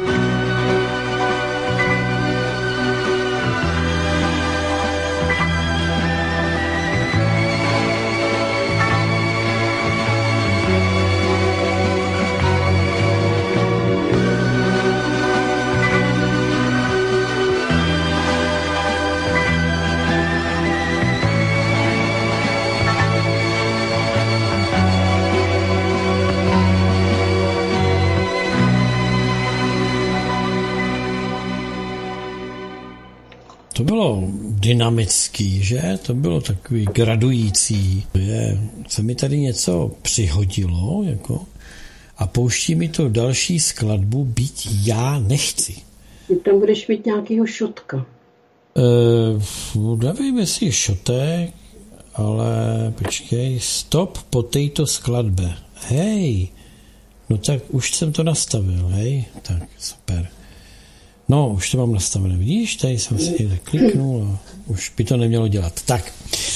To bylo dynamický, že? To bylo takový gradující. Je, se mi tady něco přihodilo, jako, a pouští mi to další skladbu, byť já nechci. Ty tam budeš mít nějakýho šotka. Uh, nevím, jestli je šotek, ale počkej, stop po této skladbe. Hej, no tak už jsem to nastavil, hej, tak super. No, už to mám nastavené, vidíš, tady jsem si někde kliknul a už by to nemělo dělat. Tak,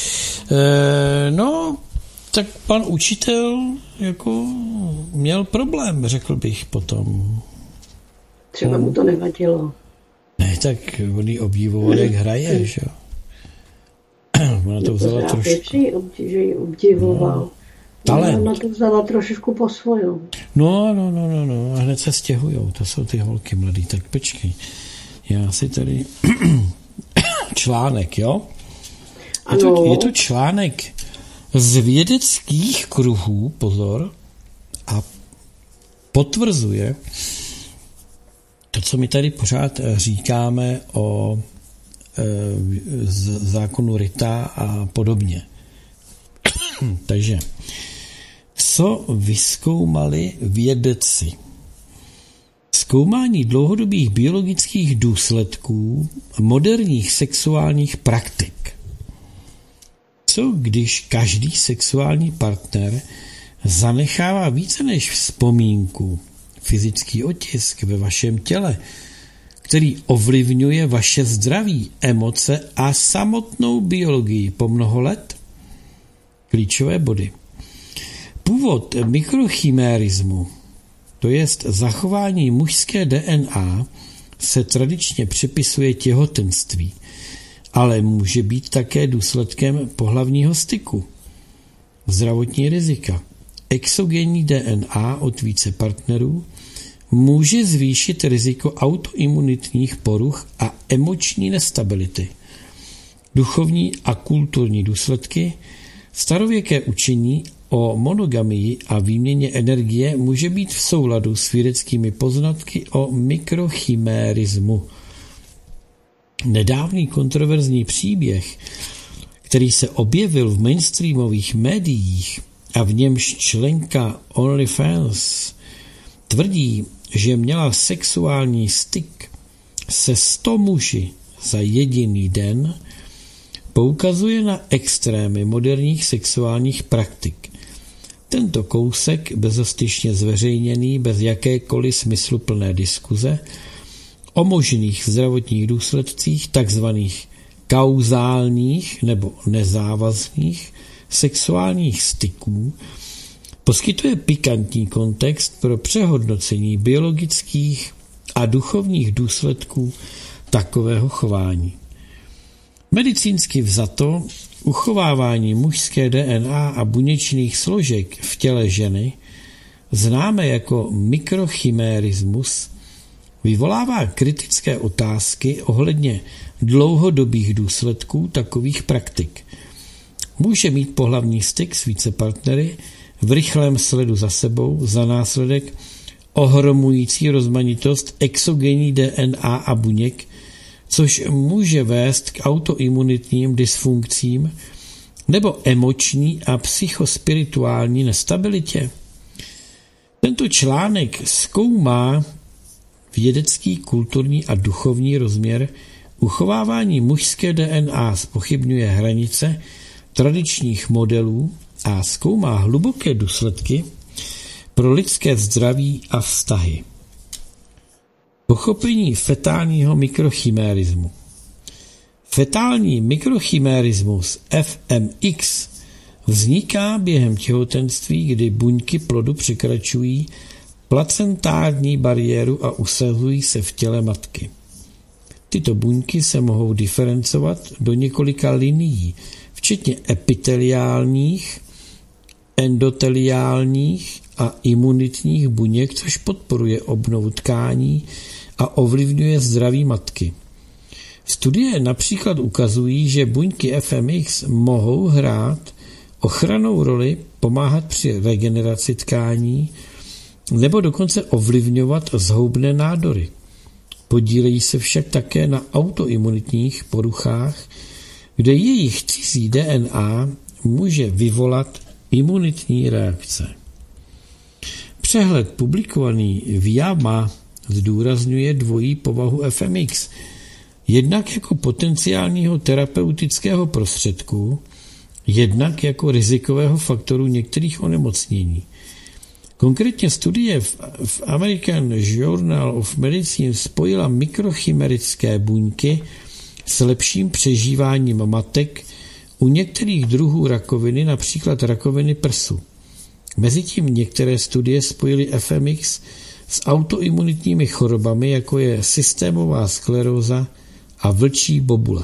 e, no, tak pan učitel jako měl problém, řekl bych potom. Třeba mu to nevadilo. Ne, tak on jí obdivoval, jak hraje, že jo. Ona to vzala trošku. Že ji obdivoval. No. Talent. Ona to vzala trošičku po svojom. No, no, no, no, no, a hned se stěhujou, to jsou ty holky mladý, tak počkej. Já si tady článek, jo? Je to, je to článek z vědeckých kruhů, pozor, a potvrzuje to, co my tady pořád říkáme o e, zákonu Rita a podobně. Takže co vyzkoumali vědci? Zkoumání dlouhodobých biologických důsledků moderních sexuálních praktik. Co když každý sexuální partner zanechává více než vzpomínku, fyzický otisk ve vašem těle, který ovlivňuje vaše zdraví, emoce a samotnou biologii po mnoho let? Klíčové body. Původ mikrochimérismu, to jest zachování mužské D N A, se tradičně připisuje těhotenství, ale může být také důsledkem pohlavního styku. Zdravotní rizika. Exogenní D N A od více partnerů může zvýšit riziko autoimunitních poruch a emoční nestability. Duchovní a kulturní důsledky. Starověké učení o monogamii a výměně energie může být v souladu s vědeckými poznatky o mikrochimérismu. Nedávný kontroverzní příběh, který se objevil v mainstreamových médiích a v němž členka OnlyFans tvrdí, že měla sexuální styk se sto muži za jediný den, poukazuje na extrémy moderních sexuálních praktik. Tento kousek, bezostyšně zveřejněný bez jakékoliv smysluplné diskuze o možných zdravotních důsledcích takzvaných kauzálních nebo nezávazných sexuálních styků, poskytuje pikantní kontext pro přehodnocení biologických a duchovních důsledků takového chování. Medicínsky vzato uchovávání mužské D N A a buněčných složek v těle ženy, známé jako mikrochimérismus, vyvolává kritické otázky ohledně dlouhodobých důsledků takových praktik. Může mít pohlavní styk s více partnery v rychlém sledu za sebou za následek ohromující rozmanitost exogenní D N A a buněk což může vést k autoimunitním dysfunkcím nebo emoční a psychospirituální nestabilitě. Tento článek zkoumá vědecký, kulturní a duchovní rozměr uchovávání mužské D N A, zpochybňuje hranice tradičních modelů a zkoumá hluboké důsledky pro lidské zdraví a vztahy. Pochopení fetálního mikrochimérismu. Fetální mikrochimérismus F M X vzniká během těhotenství, kdy buňky plodu překračují placentární bariéru a usazují se v těle matky. Tyto buňky se mohou diferencovat do několika linií, včetně epiteliálních, endoteliálních a imunitních buněk, což podporuje obnovu tkání a ovlivňuje zdraví matky. Studie například ukazují, že buňky F M X mohou hrát ochrannou roli, pomáhat při regeneraci tkání nebo dokonce ovlivňovat zhoubné nádory. Podílejí se však také na autoimunitních poruchách, kde jejich cizí D N A může vyvolat imunitní reakce. Přehled publikovaný v J A M A zdůrazňuje dvojí povahu F M X, jednak jako potenciálního terapeutického prostředku, jednak jako rizikového faktoru některých onemocnění. Konkrétně studie v, v American Journal of Medicine spojila mikrochimerické buňky s lepším přežíváním matek u některých druhů rakoviny, například rakoviny prsu. Mezitím některé studie spojily F M X s autoimunitními chorobami, jako je systémová skleróza a vlčí bobule.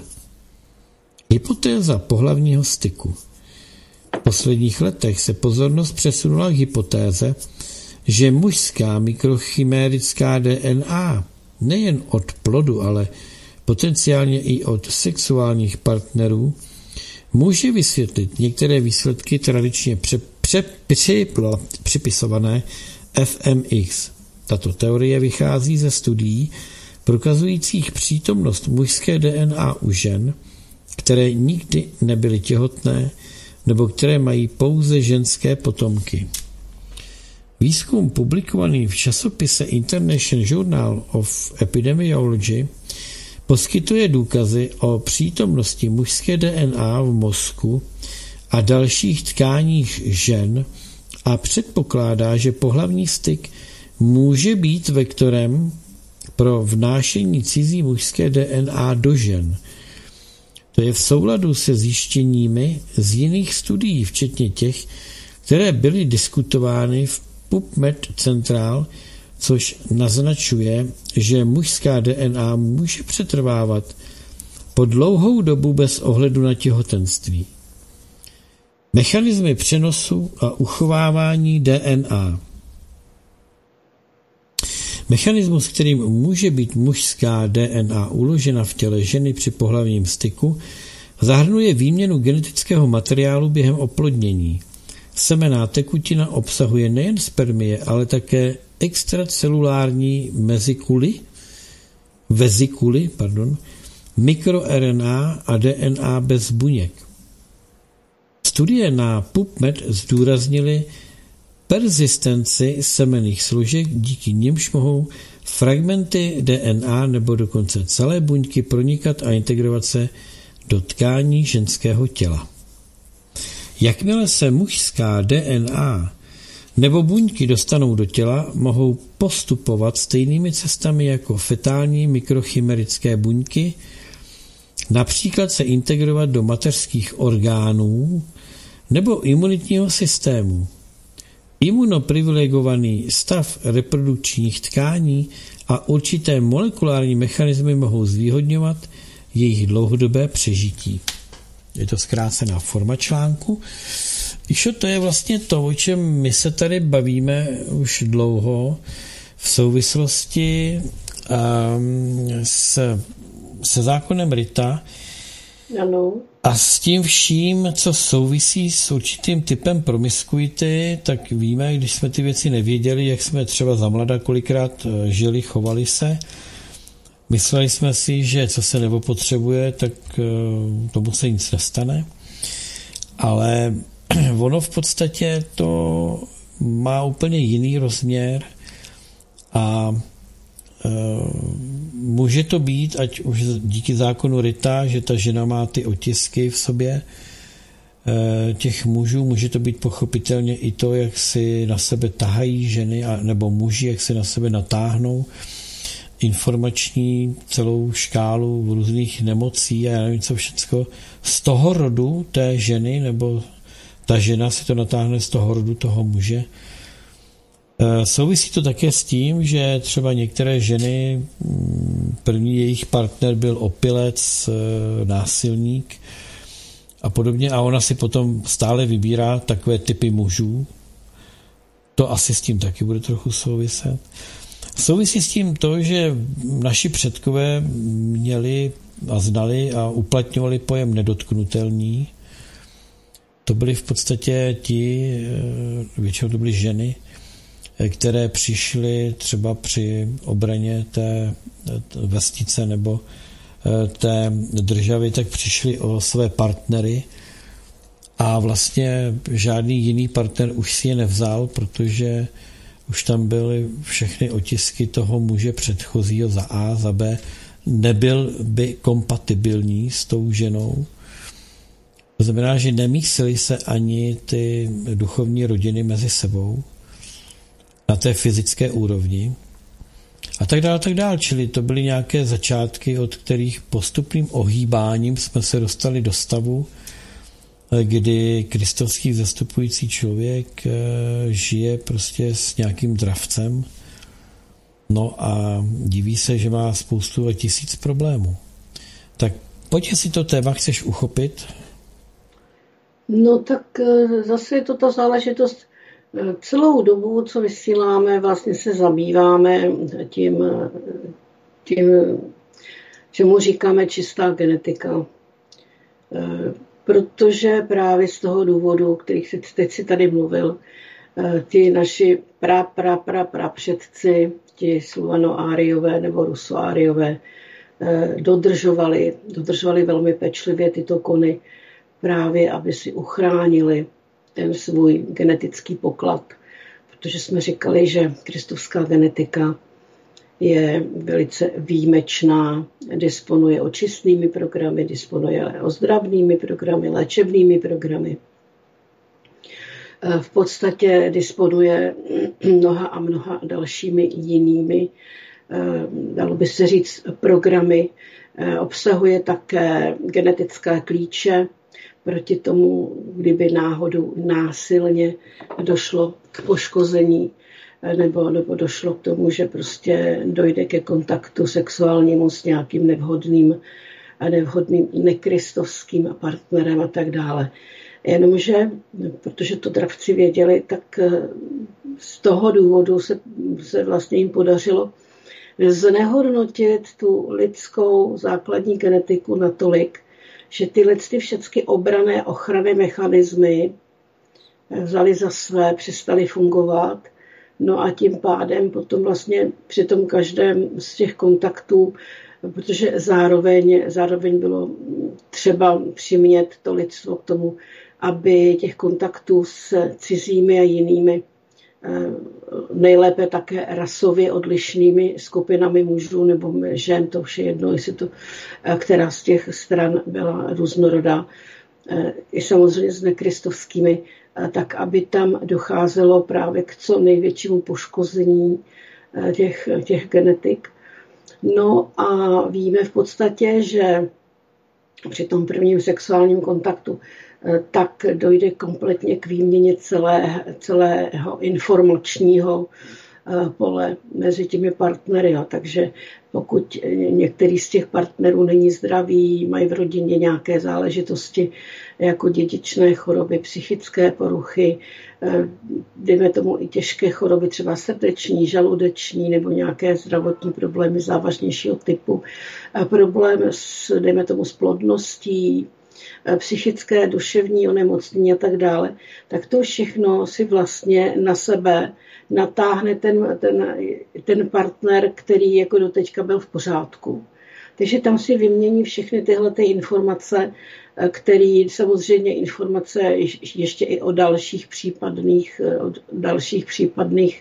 Hypotéza pohlavního styku. V posledních letech se pozornost přesunula k hypotéze, že mužská mikrochimérická D N A nejen od plodu, ale potenciálně i od sexuálních partnerů může vysvětlit některé výsledky tradičně pře, pře, pře, připisované F M X. Tato teorie vychází ze studií prokazujících přítomnost mužské D N A u žen, které nikdy nebyly těhotné nebo které mají pouze ženské potomky. Výzkum publikovaný v časopise International Journal of Epidemiology poskytuje důkazy o přítomnosti mužské D N A v mozku a dalších tkáních žen a předpokládá, že pohlavní styk může být vektorem pro vnášení cizí mužské D N A do žen. To je v souladu se zjištěními z jiných studií, včetně těch, které byly diskutovány v PubMed Central, což naznačuje, že mužská D N A může přetrvávat po dlouhou dobu bez ohledu na těhotenství. Mechanismy přenosu a uchovávání D N A. Mechanismus, kterým může být mužská D N A uložena v těle ženy při pohlavním styku, zahrnuje výměnu genetického materiálu během oplodnění. Semenná tekutina obsahuje nejen spermie, ale také extracelulární mezikuly, vezikuly, pardon, mikroRNA a D N A bez buněk. Studie na PubMed zdůraznily persistenci semenných složek, díky nimž mohou fragmenty D N A nebo dokonce celé buňky pronikat a integrovat se do tkání ženského těla. Jakmile se mužská D N A nebo buňky dostanou do těla, mohou postupovat stejnými cestami jako fetální mikrochimerické buňky, například se integrovat do mateřských orgánů nebo imunitního systému. Imunoprivilegovaný stav reprodukčních tkání a určité molekulární mechanismy mohou zvýhodňovat jejich dlouhodobé přežití. Je to zkrácená forma článku. Išo, to je vlastně to, o čem my se tady bavíme už dlouho v souvislosti um, s, se zákonem Rita. Ano. A s tím vším, co souvisí s určitým typem promiskuity, tak víme, když jsme ty věci nevěděli, jak jsme třeba za mlada kolikrát žili, chovali se, Mysleli jsme si, že co se neopotřebuje, tak tomu se nic nestane. Ale ono v podstatě to má úplně jiný rozměr a e, může to být, ať už díky zákonu Rita, že ta žena má ty otisky v sobě e, těch mužů, může to být pochopitelně i to, jak si na sebe tahají ženy a, nebo muži, jak si na sebe natáhnou informační celou škálu různých nemocí a já nevím co všecko z toho rodu té ženy, nebo ta žena si to natáhne z toho rodu toho muže. E, souvisí to také s tím, že třeba některé ženy, první jejich partner byl opilec, e, násilník a podobně a ona si potom stále vybírá takové typy mužů. To asi s tím taky bude trochu souviset. Souvisí s tím to, že naši předkové měli a znali a uplatňovali pojem nedotknutelný. To byly v podstatě ti, většinou to byly ženy, které přišly třeba při obraně té vesnice nebo té državy, tak přišli o své partnery a vlastně žádný jiný partner už si je nevzal, protože už tam byly všechny otisky toho muže předchozího za A, za B, nebyl by kompatibilní s tou ženou. To znamená, že nemísily se ani ty duchovní rodiny mezi sebou na té fyzické úrovni a tak dále, tak dále. Čili to byly nějaké začátky, od kterých postupným ohýbáním jsme se dostali do stavu, kdy kristovský zastupující člověk žije prostě s nějakým dravcem, no a diví se, že má spoustu tisíc problémů. Tak pojď, jestli to téma chceš uchopit. No tak zase je to ta záležitost. Celou dobu, co vysíláme, vlastně se zabýváme tím, tím čemu říkáme čistá genetika. Protože právě z toho důvodu, kterých si teď si tady mluvil, ti naši pra, pra, pra, pra předci, ti Slovano-Áriové nebo Ruso-Áriové, dodržovali, dodržovali velmi pečlivě tyto kony právě, aby si uchránili ten svůj genetický poklad. Protože jsme říkali, že kristovská genetika je velice výjimečná, disponuje očistnými programy, disponuje ozdravnými programy, léčebnými programy. V podstatě disponuje mnoha a mnoha dalšími jinými, dalo by se říct, programy. Obsahuje také genetické klíče proti tomu, kdyby náhodou násilně došlo k poškození Nebo, nebo došlo k tomu, že prostě dojde ke kontaktu sexuálnímu s nějakým nevhodným a nevhodným nekristovským partnerem a tak dále. Jenomže, protože to dravci věděli, tak z toho důvodu se, se vlastně jim podařilo znehodnotit tu lidskou základní genetiku natolik, že tyhle ty všechny obranné ochranné mechanismy vzali za své, přestali fungovat. No a tím pádem potom vlastně při tom každém z těch kontaktů, protože zároveň, zároveň bylo třeba přimět to lidstvo k tomu, aby těch kontaktů s cizími a jinými, nejlépe také rasově odlišnými skupinami mužů nebo žen, to už je jedno, jestli to, která z těch stran byla různorodá, i samozřejmě s nekristovskými, tak aby tam docházelo právě k co největšímu poškození těch, těch genetik. No a víme v podstatě, že při tom prvním sexuálním kontaktu tak dojde kompletně k výměně celé, celého informačního pole mezi těmi partnery. Takže pokud některý z těch partnerů není zdravý, mají v rodině nějaké záležitosti jako dědičné choroby, psychické poruchy, dejme tomu i těžké choroby, třeba srdeční, žaludeční nebo nějaké zdravotní problémy závažnějšího typu, problém s, dejme tomu, s plodností, psychické, duševní onemocnění a tak dále, tak to všechno si vlastně na sebe natáhne ten, ten, ten partner, který jako doteďka byl v pořádku. Takže tam si vymění všechny tyhle ty informace, které samozřejmě informace ještě i o dalších případných, o dalších případných,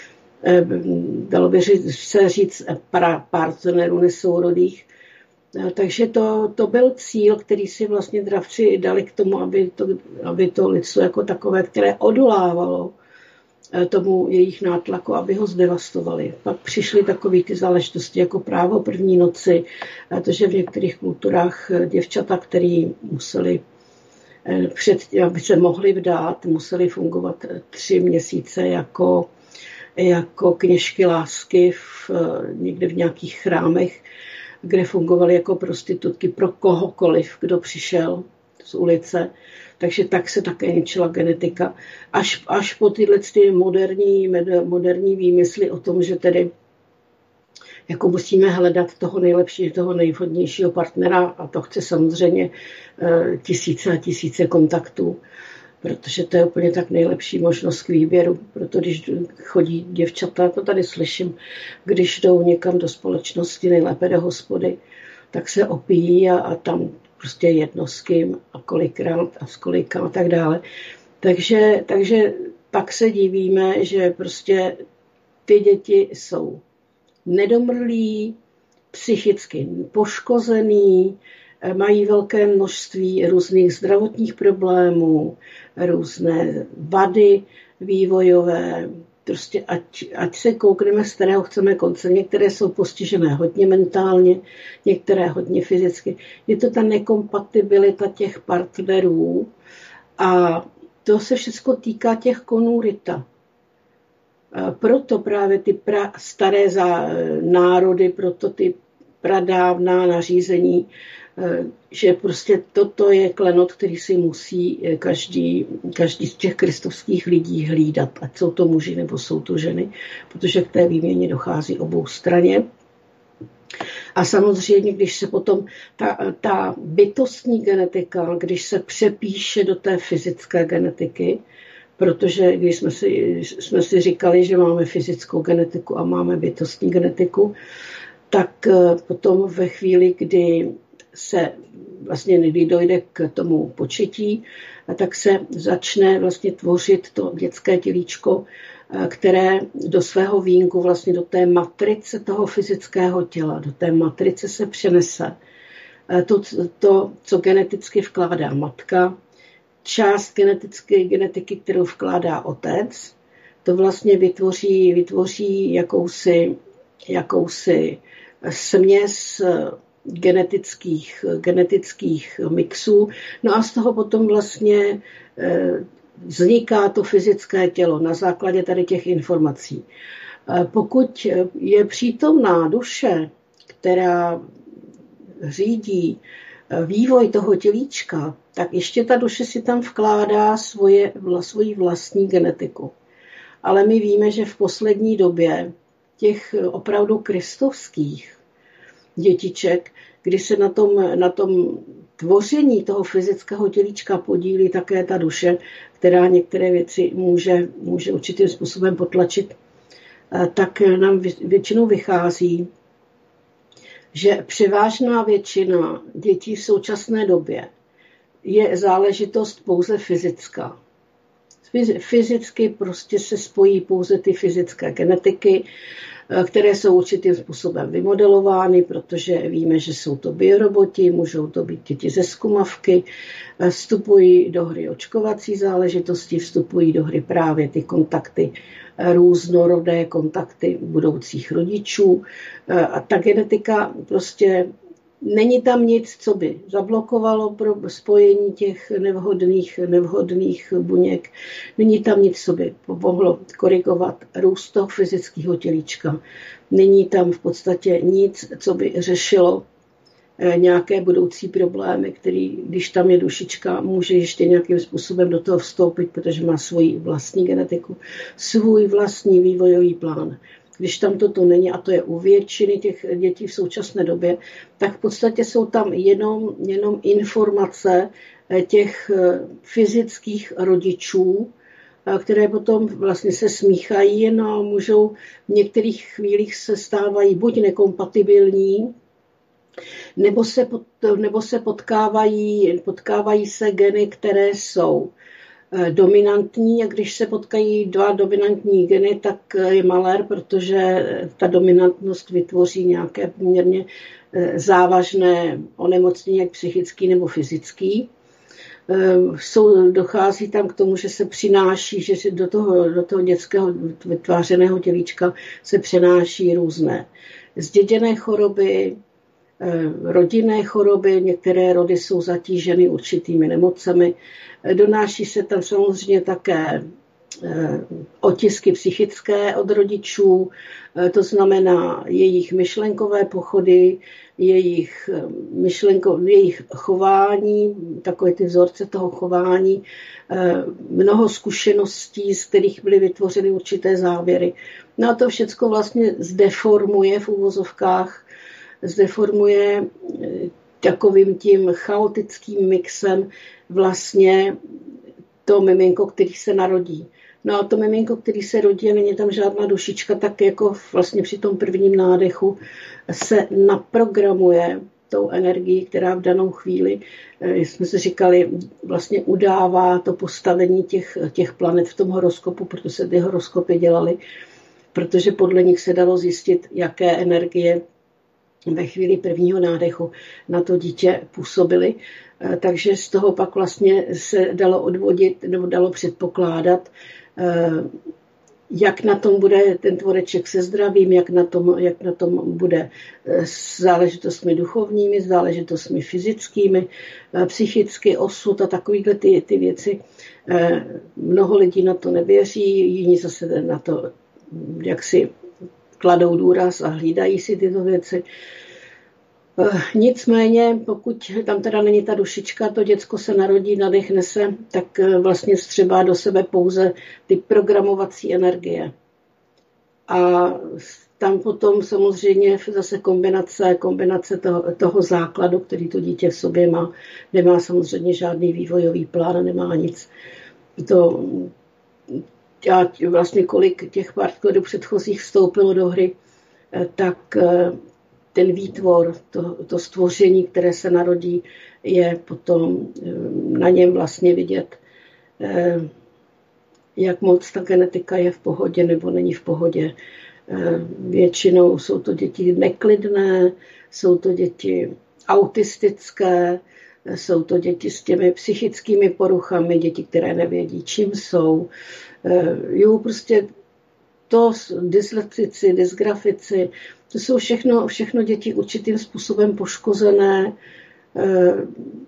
dalo by se říct, partnerů nesourodých. Takže to, to byl cíl, který si vlastně dravci dali k tomu, aby to, aby to lidstvo jako takové, které odolávalo tomu jejich nátlaku, aby ho zdevastovali. Pak přišly takové ty záležitosti jako právo první noci, protože v některých kulturách děvčata, které museli před, aby se mohli vdát, museli fungovat tři měsíce jako, jako kněžky lásky v, někde v nějakých chrámech, kde fungovaly jako prostitutky pro kohokoliv, kdo přišel z ulice. Takže tak se také ničila genetika. Až, až po tyhle ty moderní, moderní výmysly o tom, že tedy jako musíme hledat toho nejlepšího, toho nejvhodnějšího partnera a to chce samozřejmě tisíce a tisíce kontaktů, protože to je úplně tak nejlepší možnost k výběru. Proto když chodí děvčata, to tady slyším, když jdou někam do společnosti, nejlépe do hospody, tak se opíjí a, a tam prostě jedno s kým a kolikrát a s kolika a tak dále. Takže, takže pak se divíme, že prostě ty děti jsou nedomrlí, psychicky poškozený, mají velké množství různých zdravotních problémů, různé vady vývojové, prostě ať, ať se koukneme, z kterého chceme konce. Některé jsou postižené hodně mentálně, některé hodně fyzicky. Je to ta nekompatibilita těch partnerů a to se všechno týká těch konů Rita. Proto právě ty pra, staré za, národy, proto ty pradávná nařízení, že prostě toto je klenot, který si musí každý, každý z těch kristovských lidí hlídat, ať jsou to muži nebo jsou to ženy, protože k té výměně dochází obou straně. A samozřejmě, když se potom ta, ta bytostní genetika, když se přepíše do té fyzické genetiky, protože když jsme si, jsme si říkali, že máme fyzickou genetiku a máme bytostní genetiku, tak potom ve chvíli, kdy se vlastně kdy dojde k tomu početí, tak se začne vlastně tvořit to dětské tělíčko, které do svého vínku, vlastně do té matrice toho fyzického těla, do té matrice se přenese to, to co geneticky vkládá matka, část genetické genetiky, kterou vkládá otec, to vlastně vytvoří, vytvoří jakousi, jakousi směs genetických, genetických mixů. No a z toho potom vlastně vzniká to fyzické tělo na základě tady těch informací. Pokud je přítomná duše, která řídí vývoj toho tělíčka, tak ještě ta duše si tam vkládá svoje, svoji vlastní genetiku. Ale my víme, že v poslední době těch opravdu kristovských dětiček, kdy se na tom, na tom tvoření toho fyzického tělíčka podílí také ta duše, která některé věci může, může určitým způsobem potlačit, tak nám většinou vychází, že převážná většina dětí v současné době je záležitost pouze fyzická. Fyzicky prostě se spojí pouze ty fyzické genetiky, které jsou určitým způsobem vymodelovány, protože víme, že jsou to bioroboti, můžou to být děti ze zkumavky, vstupují do hry očkovací záležitosti, vstupují do hry právě ty kontakty, různorodé kontakty budoucích rodičů. A ta genetika prostě není tam nic, co by zablokovalo pro spojení těch nevhodných, nevhodných buněk. Není tam nic, co by pomohlo korigovat růst toho fyzického tělíčka. Není tam v podstatě nic, co by řešilo nějaké budoucí problémy, který, když tam je dušička, může ještě nějakým způsobem do toho vstoupit, protože má svoji vlastní genetiku, svůj vlastní vývojový plán. když tam toto není, a to je u většiny těch dětí v současné době, tak v podstatě jsou tam jenom, jenom informace těch fyzických rodičů, které potom vlastně se smíchají, no a můžou v některých chvílích se stávají buď nekompatibilní, nebo se, pot, nebo se potkávají, potkávají se geny, které jsou dominantní, a když se potkají dva dominantní geny, tak je malér, protože ta dominantnost vytvoří nějaké poměrně závažné onemocnění, jak psychický nebo fyzický. Jsou, dochází tam k tomu, že se přináší, že do toho, do toho dětského vytvářeného tělíčka se přenáší různé zděděné choroby, rodinné choroby, některé rody jsou zatíženy určitými nemocemi. Donáší se tam samozřejmě také otisky psychické od rodičů, to znamená jejich myšlenkové pochody, jejich, myšlenko, jejich chování, takové ty vzorce toho chování, mnoho zkušeností, z kterých byly vytvořeny určité závěry. No a to všechno vlastně zdeformuje v uvozovkách, zdeformuje takovým tím chaotickým mixem vlastně to miminko, který se narodí. No a to miminko, který se rodí, není tam žádná dušička, tak jako vlastně při tom prvním nádechu se naprogramuje tou energií, která v danou chvíli, jsme si říkali, vlastně udává to postavení těch, těch planet v tom horoskopu, protože se ty horoskopy dělaly, protože podle nich se dalo zjistit, jaké energie ve chvíli prvního nádechu na to dítě působily. Takže z toho pak vlastně se dalo odvodit nebo dalo předpokládat, jak na tom bude ten tvoreček se zdravím, jak na tom, jak na tom bude s záležitostmi duchovními, s záležitostmi fyzickými, psychicky, osud a takovýhle ty, ty věci. Mnoho lidí na to nevěří, jiní zase na to jaksi kladou důraz a hlídají si tyto věci. Nicméně, pokud tam teda není ta dušička, to děcko se narodí, nadechne se, tak vlastně vstřebá do sebe pouze ty programovací energie. A tam potom samozřejmě zase kombinace, kombinace toho, toho základu, který to dítě v sobě má, nemá samozřejmě žádný vývojový plán, nemá nic. To, já vlastně kolik těch partnerů předchozích vstoupilo do hry, tak ten výtvor, to, to stvoření, které se narodí, je potom na něm vlastně vidět, jak moc ta genetika je v pohodě nebo není v pohodě. Většinou jsou to děti neklidné, jsou to děti autistické, jsou to děti s těmi psychickými poruchami, děti, které nevědí, čím jsou. Jo, prostě to dyslektici, dysgrafici, to jsou všechno, všechno děti určitým způsobem poškozené e,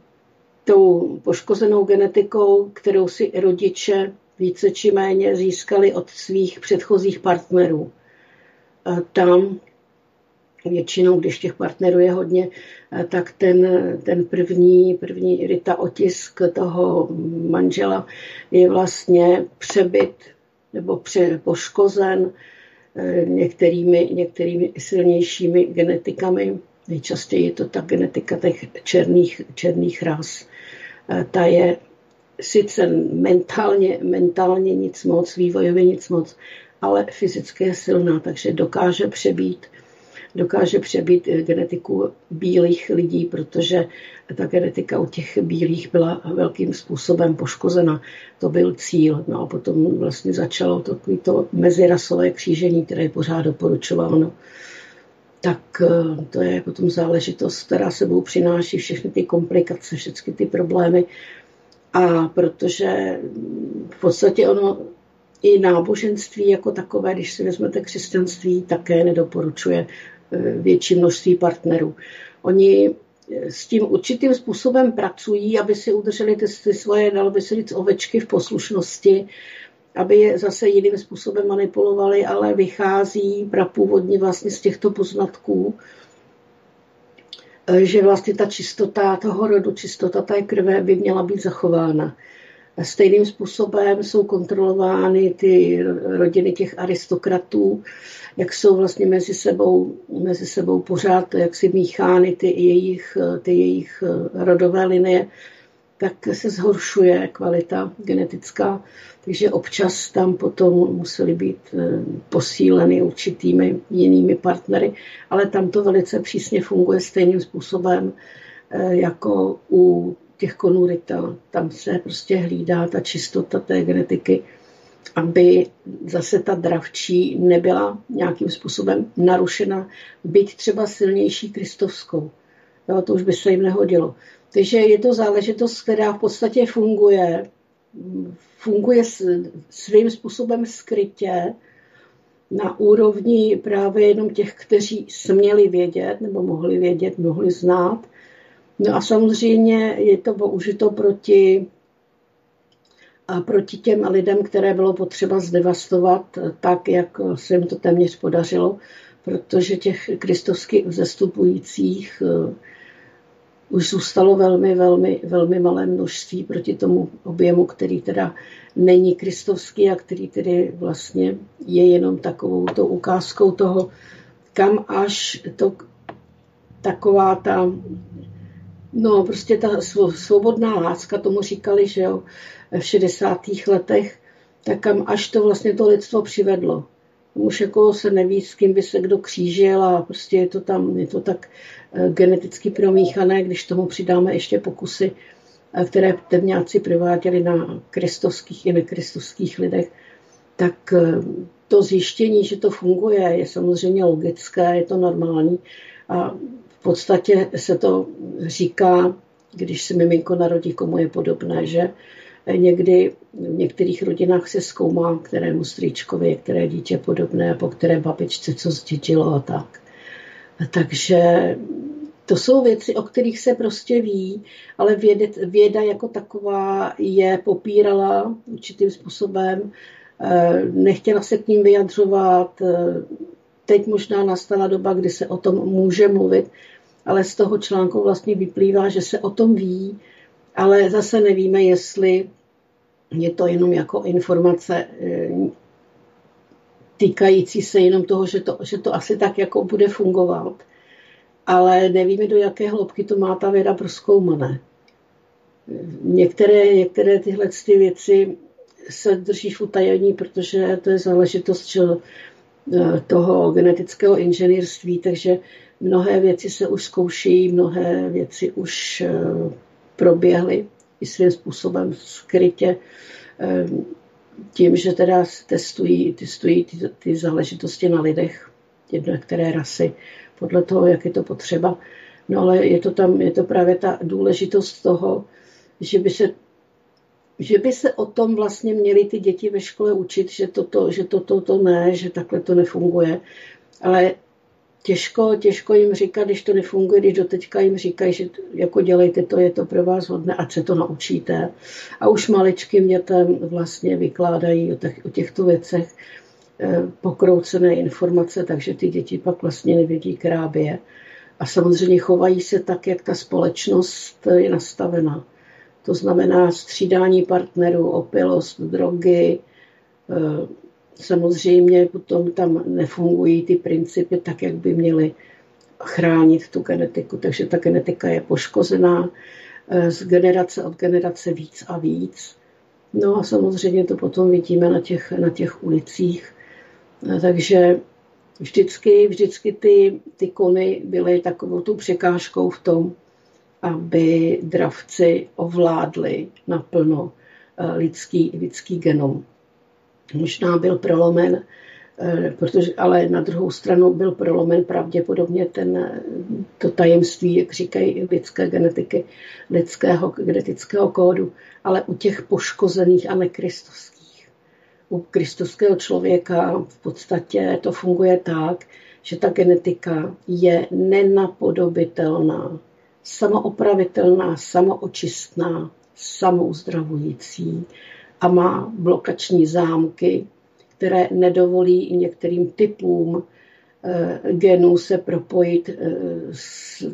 tou poškozenou genetikou, kterou si rodiče více či méně získali od svých předchozích partnerů. E, tam většinou, když těch partnerů je hodně, e, tak ten, ten první, první ryta otisk toho manžela je vlastně přebyt nebo pře, poškozen Některými, některými silnějšími genetikami. Nejčastěji je to ta genetika těch černých, černých ras. Ta je sice mentálně, mentálně nic moc, vývojově nic moc, ale fyzicky je silná, takže dokáže přebít, dokáže přebít genetiku bílých lidí, protože ta genetika u těch bílých byla velkým způsobem poškozena. To byl cíl. No a potom vlastně začalo to mezirasové křížení, které je pořád doporučováno. Tak to je potom záležitost, která sebou přináší všechny ty komplikace, všechny ty problémy. A protože v podstatě ono i náboženství jako takové, když si vezmete křesťanství, také nedoporučuje větší množství partnerů. Oni s tím určitým způsobem pracují, aby si udrželi ty, ty svoje, dalo by se říct, ovečky v poslušnosti, aby je zase jiným způsobem manipulovali, ale vychází prapůvodně vlastně z těchto poznatků, že vlastně ta čistota toho rodu, čistota té krve by měla být zachována. Stejným způsobem jsou kontrolovány ty rodiny těch aristokratů, jak jsou vlastně mezi sebou, mezi sebou pořád jaksi míchány ty jejich, ty jejich rodové linie, tak se zhoršuje kvalita genetická. Takže občas tam potom museli být posíleny určitými jinými partnery, ale tam to velice přísně funguje stejným způsobem jako u těch konurita. Tam se prostě hlídá ta čistota té genetiky, aby zase ta dravčí nebyla nějakým způsobem narušena, byť třeba silnější kristovskou. Jo, to už by se jim nehodilo. Takže je to záležitost, která v podstatě funguje, funguje svým způsobem skrytě na úrovni právě jenom těch, kteří směli vědět nebo mohli vědět, mohli znát. No a samozřejmě je to použito proti, a proti těm lidem, které bylo potřeba zdevastovat tak, jak se jim to téměř podařilo, protože těch kristovsky vzestupujících už zůstalo velmi, velmi, velmi malé množství proti tomu objemu, který teda není kristovský a který tedy vlastně je jenom takovou tou ukázkou toho, kam až to taková ta, no prostě ta svobodná láska, tomu říkali, že jo, v šedesátých letech, tak kam až to vlastně to lidstvo přivedlo. Už jako se neví, s kým by se kdo křížil a prostě je to tam, je to tak geneticky promíchané, když tomu přidáme ještě pokusy, které temňáci prováděli na kristovských i nekristovských lidech, tak to zjištění, že to funguje, je samozřejmě logické, je to normální a v podstatě se to říká, když se miminko narodí, komu je podobné, že někdy v některých rodinách se zkoumá, kterému strýčkovi je které dítě podobné, po které babičce co zdědilo a tak. Takže to jsou věci, o kterých se prostě ví, ale vědět, věda jako taková je popírala určitým způsobem, nechtěla se k ním vyjadřovat. Teď možná nastala doba, kdy se o tom může mluvit, ale z toho článku vlastně vyplývá, že se o tom ví, ale zase nevíme, jestli je to jenom jako informace týkající se jenom toho, že to, že to asi tak jako bude fungovat. Ale nevíme, do jaké hloubky to má ta věda prozkoumané. Některé, některé tyhle ty věci se drží v utajení, protože to je záležitost toho genetického inženýrství, takže mnohé věci se už zkouší, mnohé věci už proběhly i svým způsobem skrytě tím, že teda testují, testují ty, ty záležitosti na lidech, jedno které rasy, podle toho, jak je to potřeba. No ale je to tam, je to právě ta důležitost toho, že by se, že by se o tom vlastně měly ty děti ve škole učit, že toto, že toto to ne, že takhle to nefunguje. Ale těžko, těžko jim říkat, když to nefunguje, když doteďka jim říkají, že jako dělejte to, je to pro vás hodné, ať se to naučíte. A už maličkým dětem vlastně vykládají o, těch, o těchto věcech pokroucené informace, takže ty děti pak vlastně nevědí krábě. A samozřejmě chovají se tak, jak ta společnost je nastavená. To znamená střídání partnerů, opilost, drogy. Samozřejmě potom tam nefungují ty principy tak, jak by měly chránit tu genetiku. Takže ta genetika je poškozená z generace od generace víc a víc. No a samozřejmě to potom vidíme na těch, na těch ulicích. Takže vždycky, vždycky ty, ty kony byly takovou tu překážkou v tom, aby dravci ovládli naplno lidský, lidský genom. Možná byl prolomen, protože, ale na druhou stranu byl prolomen pravděpodobně ten, to tajemství, jak říkají lidské genetiky, lidského genetického kódu, ale u těch poškozených a nekristovských. U kristovského člověka v podstatě to funguje tak, že ta genetika je nenapodobitelná, samoopravitelná, samoočistná, samouzdravující a má blokační zámky, které nedovolí některým typům genů se propojit s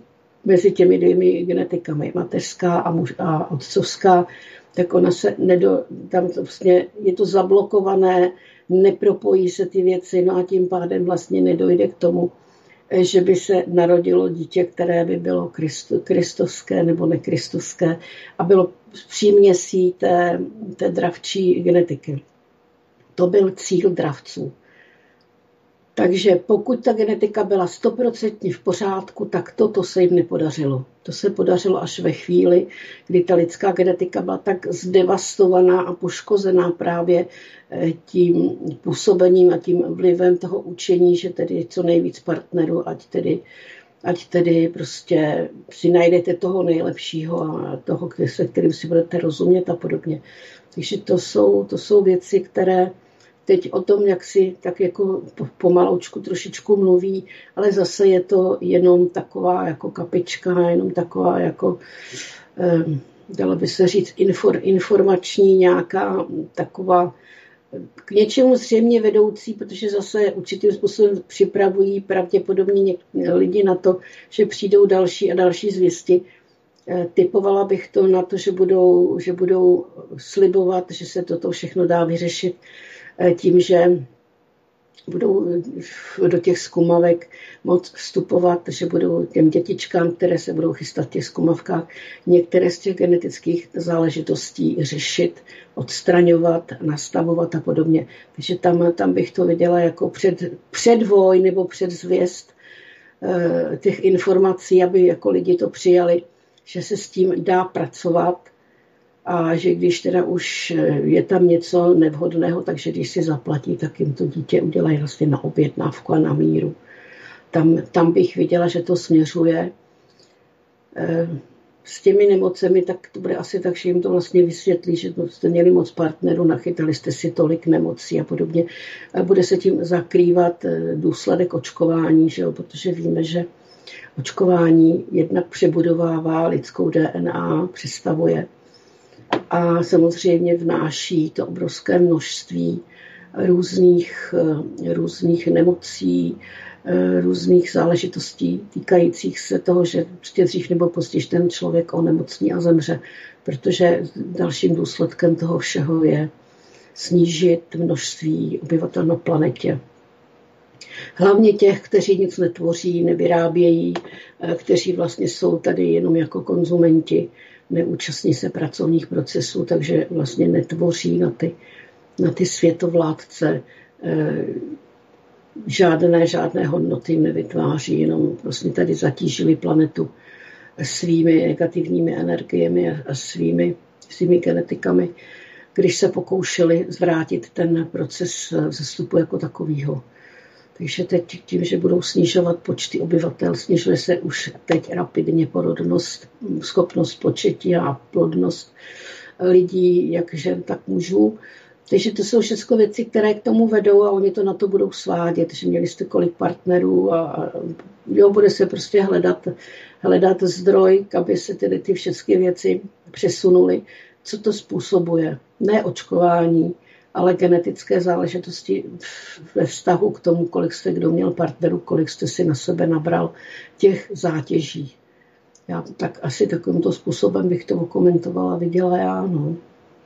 mezi těmi dvěmi genetikami, mateřská a, muž, a otcovská, tak ona se nedo, tam to vlastně je to zablokované, nepropojí se ty věci, no a tím pádem vlastně nedojde k tomu, že by se narodilo dítě, které by bylo kristo, kristovské nebo nekristovské a bylo příměsí té, té dravčí genetiky. To byl cíl dravců. Takže pokud ta genetika byla stoprocentně v pořádku, tak toto se jim nepodařilo. To se podařilo až ve chvíli, kdy ta lidská genetika byla tak zdevastovaná a poškozená právě tím působením a tím vlivem toho učení, že tedy co nejvíc partnerů, ať tedy, ať tedy prostě si najdete toho nejlepšího a toho, se kterým si budete rozumět a podobně. Takže to jsou, to jsou věci, které teď o tom, jak si tak jako pomaloučku trošičku mluví, ale zase je to jenom taková jako kapička, jenom taková jako, eh, dalo by se říct, infor, informační nějaká taková k něčemu zřejmě vedoucí, protože zase určitým způsobem připravují pravděpodobně lidi na to, že přijdou další a další zvěsti. Eh, typovala bych to na to, že budou, že budou slibovat, že se toto všechno dá vyřešit tím, že budou do těch zkumavek moc vstupovat, že budou těm dětičkám, které se budou chystat v těch zkumavkách, některé z těch genetických záležitostí řešit, odstraňovat, nastavovat a podobně. Takže tam, tam bych to viděla jako před, předvoj nebo předzvěst eh, těch informací, aby jako lidi to přijali, že se s tím dá pracovat, a že když teda už je tam něco nevhodného, takže když si zaplatí, tak jim to dítě udělají vlastně na objednávku a na míru. Tam, tam bych viděla, že to směřuje. S těmi nemocemi, tak to bude asi tak, že jim to vlastně vysvětlí, že jste měli moc partnerů, nachytali jste si tolik nemocí a podobně. A bude se tím zakrývat důsledek očkování, že jo? Protože víme, že očkování jednak přebudovává lidskou D N A, představuje a samozřejmě vnáší to obrovské množství různých, různých nemocí, různých záležitostí týkajících se toho, že prostě dřív nebo později ten člověk onemocní a zemře, protože dalším důsledkem toho všeho je snížit množství obyvatel na planetě. Hlavně těch, kteří nic netvoří, nevyrábějí, kteří vlastně jsou tady jenom jako konzumenti, neúčastní se pracovních procesů, takže vlastně netvoří na ty, na ty světovládce eh, žádné, žádné hodnoty nevytváří, jenom vlastně tady zatížili planetu svými negativními energiemi a svými, svými genetikami, když se pokoušeli zvrátit ten proces vzestupu jako takovýho. Takže teď tím, že budou snižovat počty obyvatel, snižuje se už teď rapidně porodnost, schopnost početí a plodnost lidí, jak žen, tak mužů. Takže to jsou všechno věci, které k tomu vedou a oni to na to budou svádět, že měli jste kolik partnerů a jo, bude se prostě hledat, hledat zdroj, aby se tedy ty všechny věci přesunuly. Co to způsobuje? Ne očkování, ale genetické záležitosti ve vztahu k tomu, kolik jste kdo měl partnerů, kolik jste si na sebe nabral těch zátěží. Já tak asi takovýmto způsobem bych to komentovala, viděla já, no.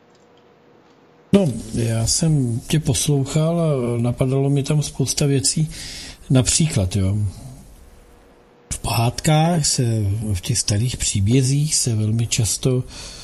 No, já jsem tě poslouchal a napadalo mi tam spousta věcí. Například, jo, v pohádkách se, v těch starých příbězích se velmi často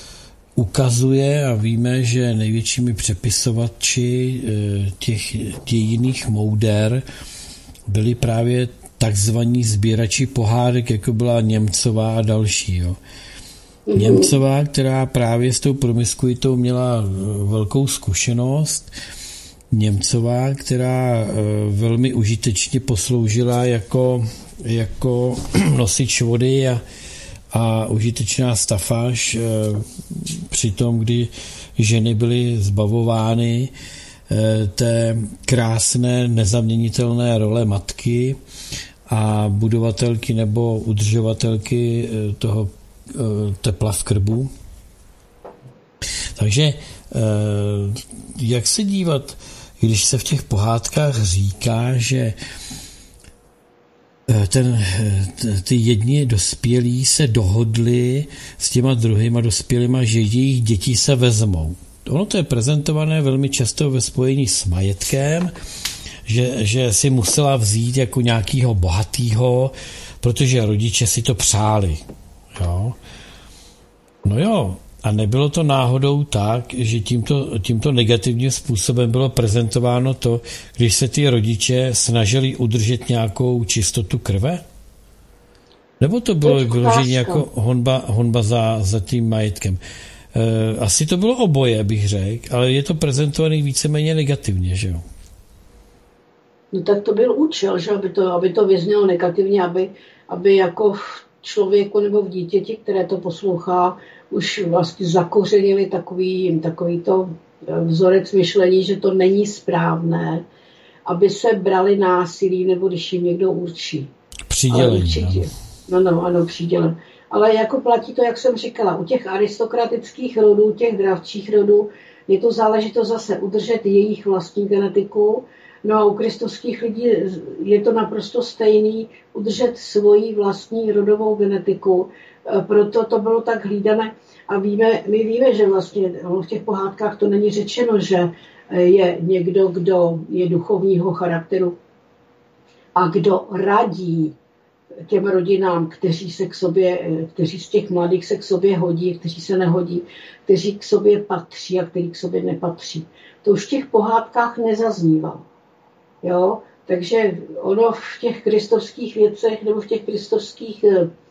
ukazuje a víme, že největšími přepisovači těch dějinných mouder byli právě takzvaní sběrači pohádek, jako byla Němcová a další. Jo. Němcová, která právě s tou promiskuitou měla velkou zkušenost. Němcová, která velmi užitečně posloužila jako, jako nosič vody a a užitečná stafáž při tom, kdy ženy byly zbavovány té krásné, nezaměnitelné role matky a budovatelky nebo udržovatelky toho tepla v krbu. Takže jak se dívat, když se v těch pohádkách říká, že ten, ty jedni dospělí se dohodli s těma druhýma dospělýma, že jejich děti se vezmou. Ono to je prezentované velmi často ve spojení s majetkem, že, že si musela vzít jako nějakýho bohatýho, protože rodiče si to přáli. Jo? No jo, a nebylo to náhodou tak, že tímto, tímto negativním způsobem bylo prezentováno to, když se ty rodiče snažili udržet nějakou čistotu krve? Nebo to bylo vyloženě jako honba, honba za, za tím majetkem? E, asi to bylo oboje, bych řekl, ale je to prezentovaný víceméně negativně, že jo? No tak to byl účel, že aby to, aby to vyznělo negativně, aby, aby jako v člověku nebo v dítěti, které to poslouchá, už vlastně zakořenili takový, takový to vzorec myšlení, že to není správné, aby se brali násilí, nebo když jim někdo určí. Přidělení. No, no, ano, přidělen. Ale jako platí to, jak jsem říkala, u těch aristokratických rodů, těch dravčích rodů, je to záležitost zase udržet jejich vlastní genetiku. No a u kristovských lidí je to naprosto stejný, udržet svoji vlastní rodovou genetiku. Proto to bylo tak hlídané. A víme, my víme, že vlastně v těch pohádkách to není řečeno, že je někdo, kdo je duchovního charakteru a kdo radí těm rodinám, kteří se k sobě, kteří z těch mladých se k sobě hodí, kteří se nehodí, kteří k sobě patří a kteří k sobě nepatří. To už v těch pohádkách nezaznívalo. Jo? Takže ono v těch kristovských věcech nebo v těch kristovských,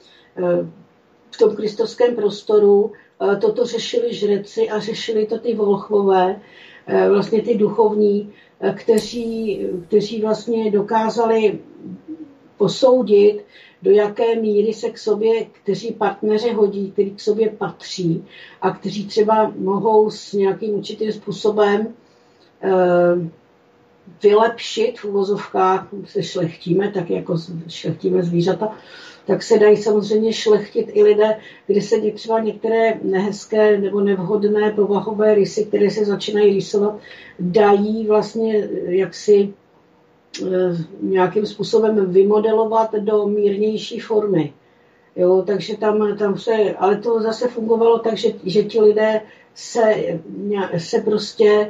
v tom kristovském prostoru toto řešili žreci a řešili to ty volchvové, vlastně ty duchovní, kteří, kteří vlastně dokázali posoudit, do jaké míry se k sobě, kteří partneři hodí, kteří k sobě patří a kteří třeba mohou s nějakým určitým způsobem vylepšit v uvozovkách, se šlechtíme, tak jako šlechtíme zvířata, tak se dají samozřejmě šlechtit i lidé, kde se třeba některé nehezké nebo nevhodné povahové rysy, které se začínají rýsovat, dají vlastně jaksi nějakým způsobem vymodelovat do mírnější formy. Jo, takže tam, tam se, ale to zase fungovalo tak, že, že ti lidé se, se prostě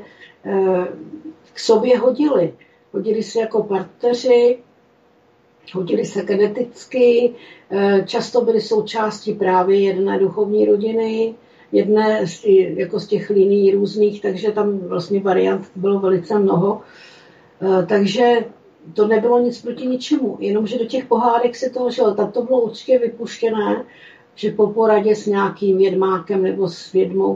k sobě hodili. Hodili se jako partneři, hodili se geneticky, často byly součástí právě jedné duchovní rodiny, jedné z, jako z těch linií různých, takže tam vlastně variant bylo velice mnoho. Takže to nebylo nic proti ničemu, jenomže do těch pohádek se toho žilo. Tam to bylo určitě vypuštěné, že po poradě s nějakým vědmákem nebo s vědmou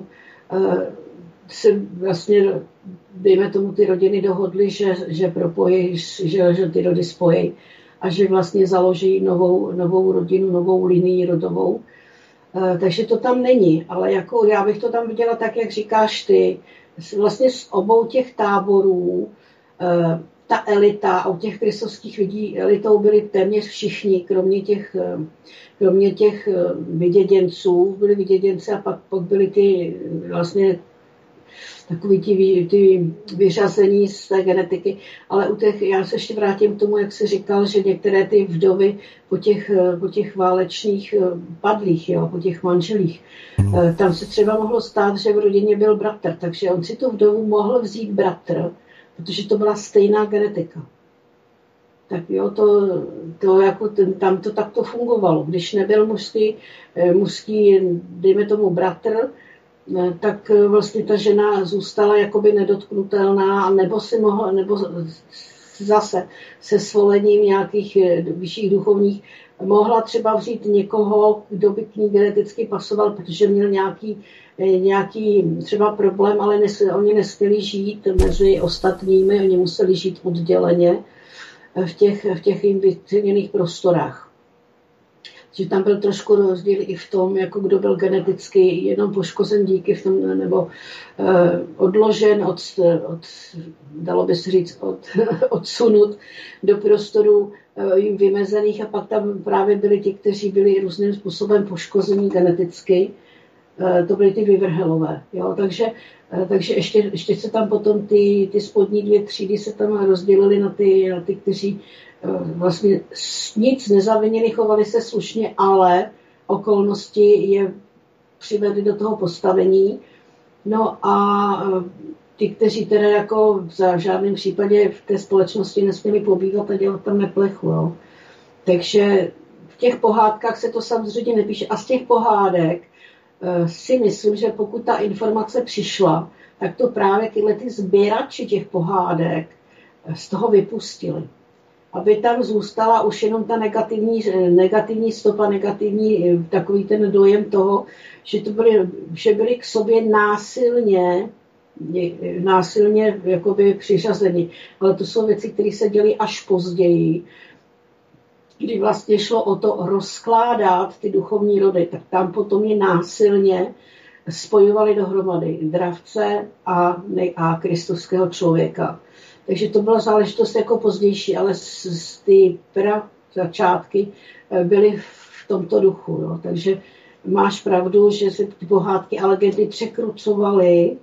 se vlastně, dejme tomu, ty rodiny dohodly, že, že propojí, že, že ty rody spojí a že vlastně založí novou, novou rodinu, novou linii rodovou. Takže to tam není, ale jako já bych to tam viděla tak, jak říkáš ty, vlastně z obou těch táborů ta elita, a u těch kristovských lidí elitou byli téměř všichni, kromě těch, kromě těch vyděděnců, byli vyděděnci a pak, pak byli ty vlastně takový ty, ty vyřazení z té genetiky, ale u těch, já se ještě vrátím k tomu, jak jsi říkal, že některé ty vdovy po těch, po těch válečných padlých, jo, po těch manželích, no. Tam se třeba mohlo stát, že v rodině byl bratr, takže on si tu vdovu mohl vzít bratr, protože to byla stejná genetika. Tak jo, to, to jako ten, tam to takto fungovalo. Když nebyl mužský, mužský, dejme tomu bratr, tak vlastně ta žena zůstala jakoby nedotknutelná, nebo si mohla, nebo zase se svolením nějakých vyšších duchovních mohla třeba vzít někoho, kdo by k ní geneticky pasoval, protože měl nějaký, nějaký třeba problém, ale nes, oni nesměli žít mezi ostatními, oni museli žít odděleně v těch, v těch jim vytvořených prostorách. Že tam byl trošku rozdíl i v tom, jako kdo byl geneticky jenom poškozen díky v tom, nebo eh, odložen, od, od, dalo by se říct, od, odsunut do prostoru eh, jim vymezených a pak tam právě byli ti, kteří byli různým způsobem poškození geneticky. Eh, to byly ty vyvrhelové. Jo? Takže, eh, takže ještě, ještě se tam potom ty, ty spodní dvě třídy se tam rozdělily na ty, na ty kteří vlastně nic nezavinili, chovali se slušně, ale okolnosti je přivedly do toho postavení. No a ty, kteří teda jako v žádném případě v té společnosti nesměli pobývat a dělat tam neplechu. Jo. Takže v těch pohádkách se to samozřejmě nepíše. A z těch pohádek si myslím, že pokud ta informace přišla, tak to právě tyhle ty sběrači těch pohádek z toho vypustili. Aby tam zůstala už jenom ta negativní, negativní stopa, negativní takový ten dojem toho, že, to byly, že byli k sobě násilně, násilně jakoby přiřazeni. Ale to jsou věci, které se děly až později, kdy vlastně šlo o to rozkládat ty duchovní rody, tak tam potom je násilně spojovali dohromady dravce a, a kristovského člověka. Takže to byla záležitost jako pozdější, ale z, z ty pra začátky byly v tomto duchu. Jo. Takže máš pravdu, že se ty pohádky a legendy překrucovaly,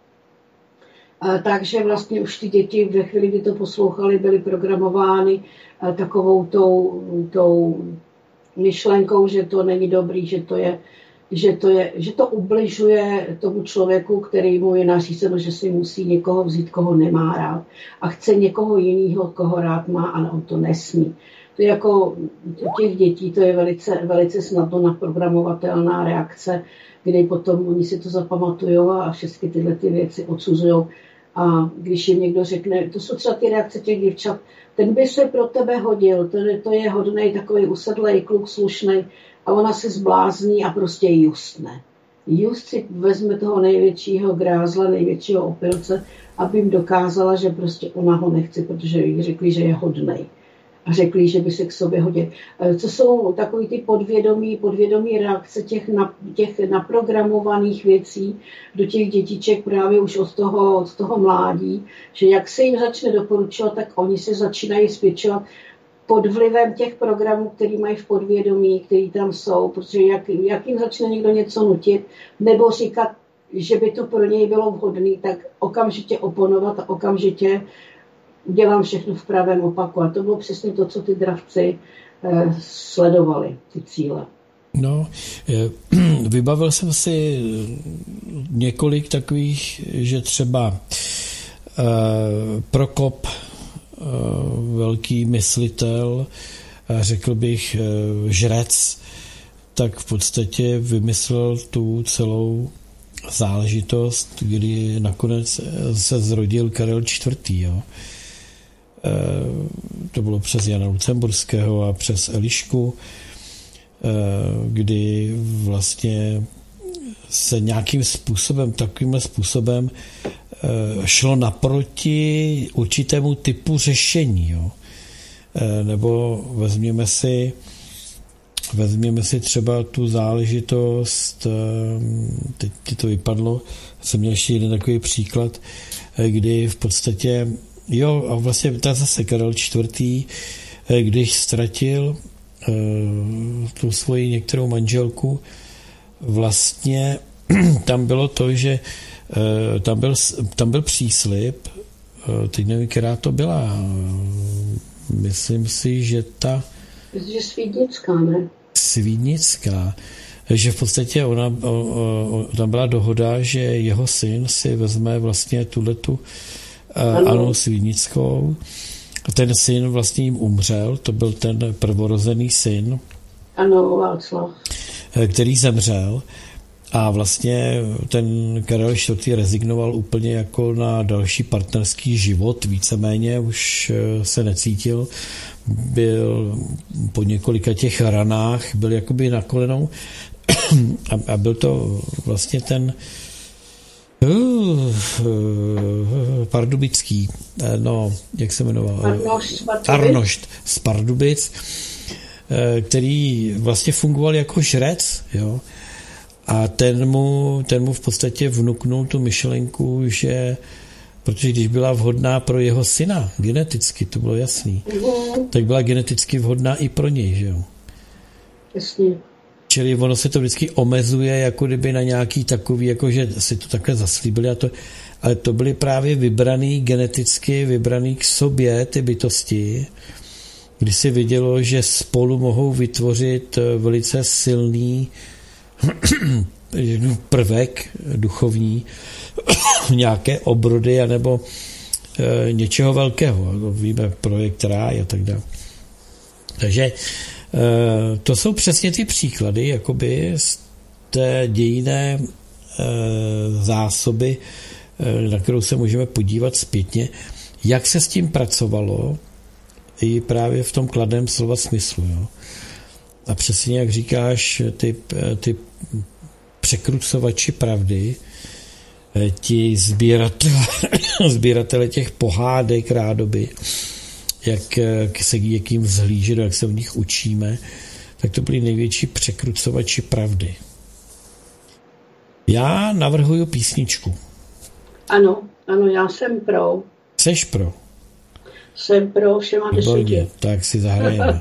takže vlastně už ty děti ve chvíli, kdy to poslouchali, byly programovány takovou tou, tou myšlenkou, že to není dobrý, že to je, že to je, že to ubližuje tomu člověku, který mu je nařízeno, že si musí někoho vzít, koho nemá rád a chce někoho jiného, koho rád má, ale on to nesmí. To je jako u těch dětí, to je velice, velice snadno naprogramovatelná reakce, kdy potom oni si to zapamatují a všechny tyhle ty věci odsuzují. A když jim někdo řekne, to jsou třeba ty reakce těch děvčat, ten by se pro tebe hodil, to je, to je hodnej takový usedlej kluk, slušnej, a ona se zblázní a prostě justne. Just si vezme toho největšího grázla, největšího opilce, aby jim dokázala, že prostě ona ho nechce, protože jí řekli, že je hodnej. A řekli, že by se k sobě hodil. Co jsou takový ty podvědomí, podvědomí reakce těch, na, těch naprogramovaných věcí do těch dětiček právě už od toho, od toho mládí, že jak se jim začne doporučovat, tak oni se začínají spěčovat pod vlivem těch programů, který mají v podvědomí, který tam jsou, protože jak, jak jim začne někdo něco nutit, nebo říkat, že by to pro něj bylo vhodné, tak okamžitě oponovat a okamžitě udělám všechno v pravém opaku. A to bylo přesně to, co ty dravci eh, sledovali, ty cíle. No, vybavil jsem si několik takových, že třeba eh, Prokop, eh, velký myslitel, řekl bych eh, žrec, tak v podstatě vymyslel tu celou záležitost, kdy nakonec se zrodil Karel čtvrtý. Jo. To bylo přes Jana Lucemburského a přes Elišku, kdy vlastně se nějakým způsobem, takovým způsobem šlo naproti určitému typu řešení. Jo. Nebo vezměme si vezměme si třeba tu záležitost, teď ti to vypadlo, jsem měl ještě jeden takový příklad, kdy v podstatě jo, a vlastně ta zase Karel čtvrtý, když ztratil uh, tu svoji některou manželku, vlastně tam bylo to, že uh, tam, byl, tam byl příslib, uh, teď nevím, která to byla, myslím si, že ta že Svídnická, ne? Svídnická, že v podstatě ona, o, o, tam byla dohoda, že jeho syn si vezme vlastně tuhletu Ano. Anu Svídnickou. Ten syn vlastně jim umřel, to byl ten prvorozený syn. Ano, Václav. Který zemřel a vlastně ten Karel čtvrtý rezignoval úplně jako na další partnerský život, víceméně už se necítil, byl po několika těch ranách, byl jakoby na kolenou a, a byl to vlastně ten Uh, uh, Pardubický, no, jak se jmenoval? Arnošt, Arnošt z Pardubic, který vlastně fungoval jako žrec, jo. A ten mu, ten mu v podstatě vnuknul tu myšlenku, že protože když byla vhodná pro jeho syna, geneticky, to bylo jasný, mm. tak byla geneticky vhodná i pro něj, že jo. Jasně. Čili ono se to vždycky omezuje jako kdyby na nějaký takový, jakože si to takhle zaslíbili, a to, ale to byly právě vybraný, geneticky vybraný k sobě ty bytosti, kdy se vidělo, že spolu mohou vytvořit velice silný prvek duchovní, nějaké obrody anebo e, něčeho velkého. Víme projekt Ráj a tak dále. Takže e, to jsou přesně ty příklady jakoby z té dějinné e, zásoby, e, na kterou se můžeme podívat zpětně, jak se s tím pracovalo i právě v tom kladném slova smyslu. Jo. A přesně jak říkáš, ty, ty překrucovači pravdy, ti sbíratele, sbíratele těch pohádek rádoby, jak se jak jim vzhlížet, jak se v nich učíme, tak to byli největší překrucovači pravdy. Já navrhuju písničku. Ano, ano, já jsem pro. Jseš pro? Jsem pro všema deseti. Tak si zahrajeme.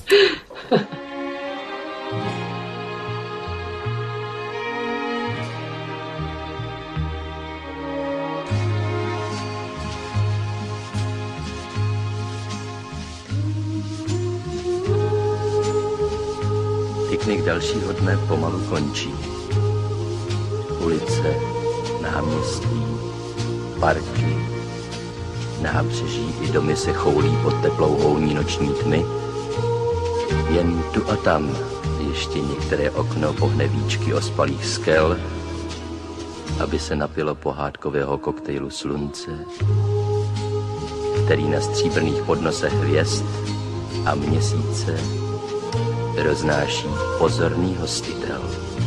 Piknik dalšího dne pomalu končí. Ulice, náměstí, parky, nábřeží i domy se choulí pod teplou houní noční tmy. Jen tu a tam ještě některé okno pohne víčky ospalých skel, aby se napilo pohádkového koktejlu slunce, který na stříbrných podnosech hvězd a měsíce roznáší pozorný hostitel.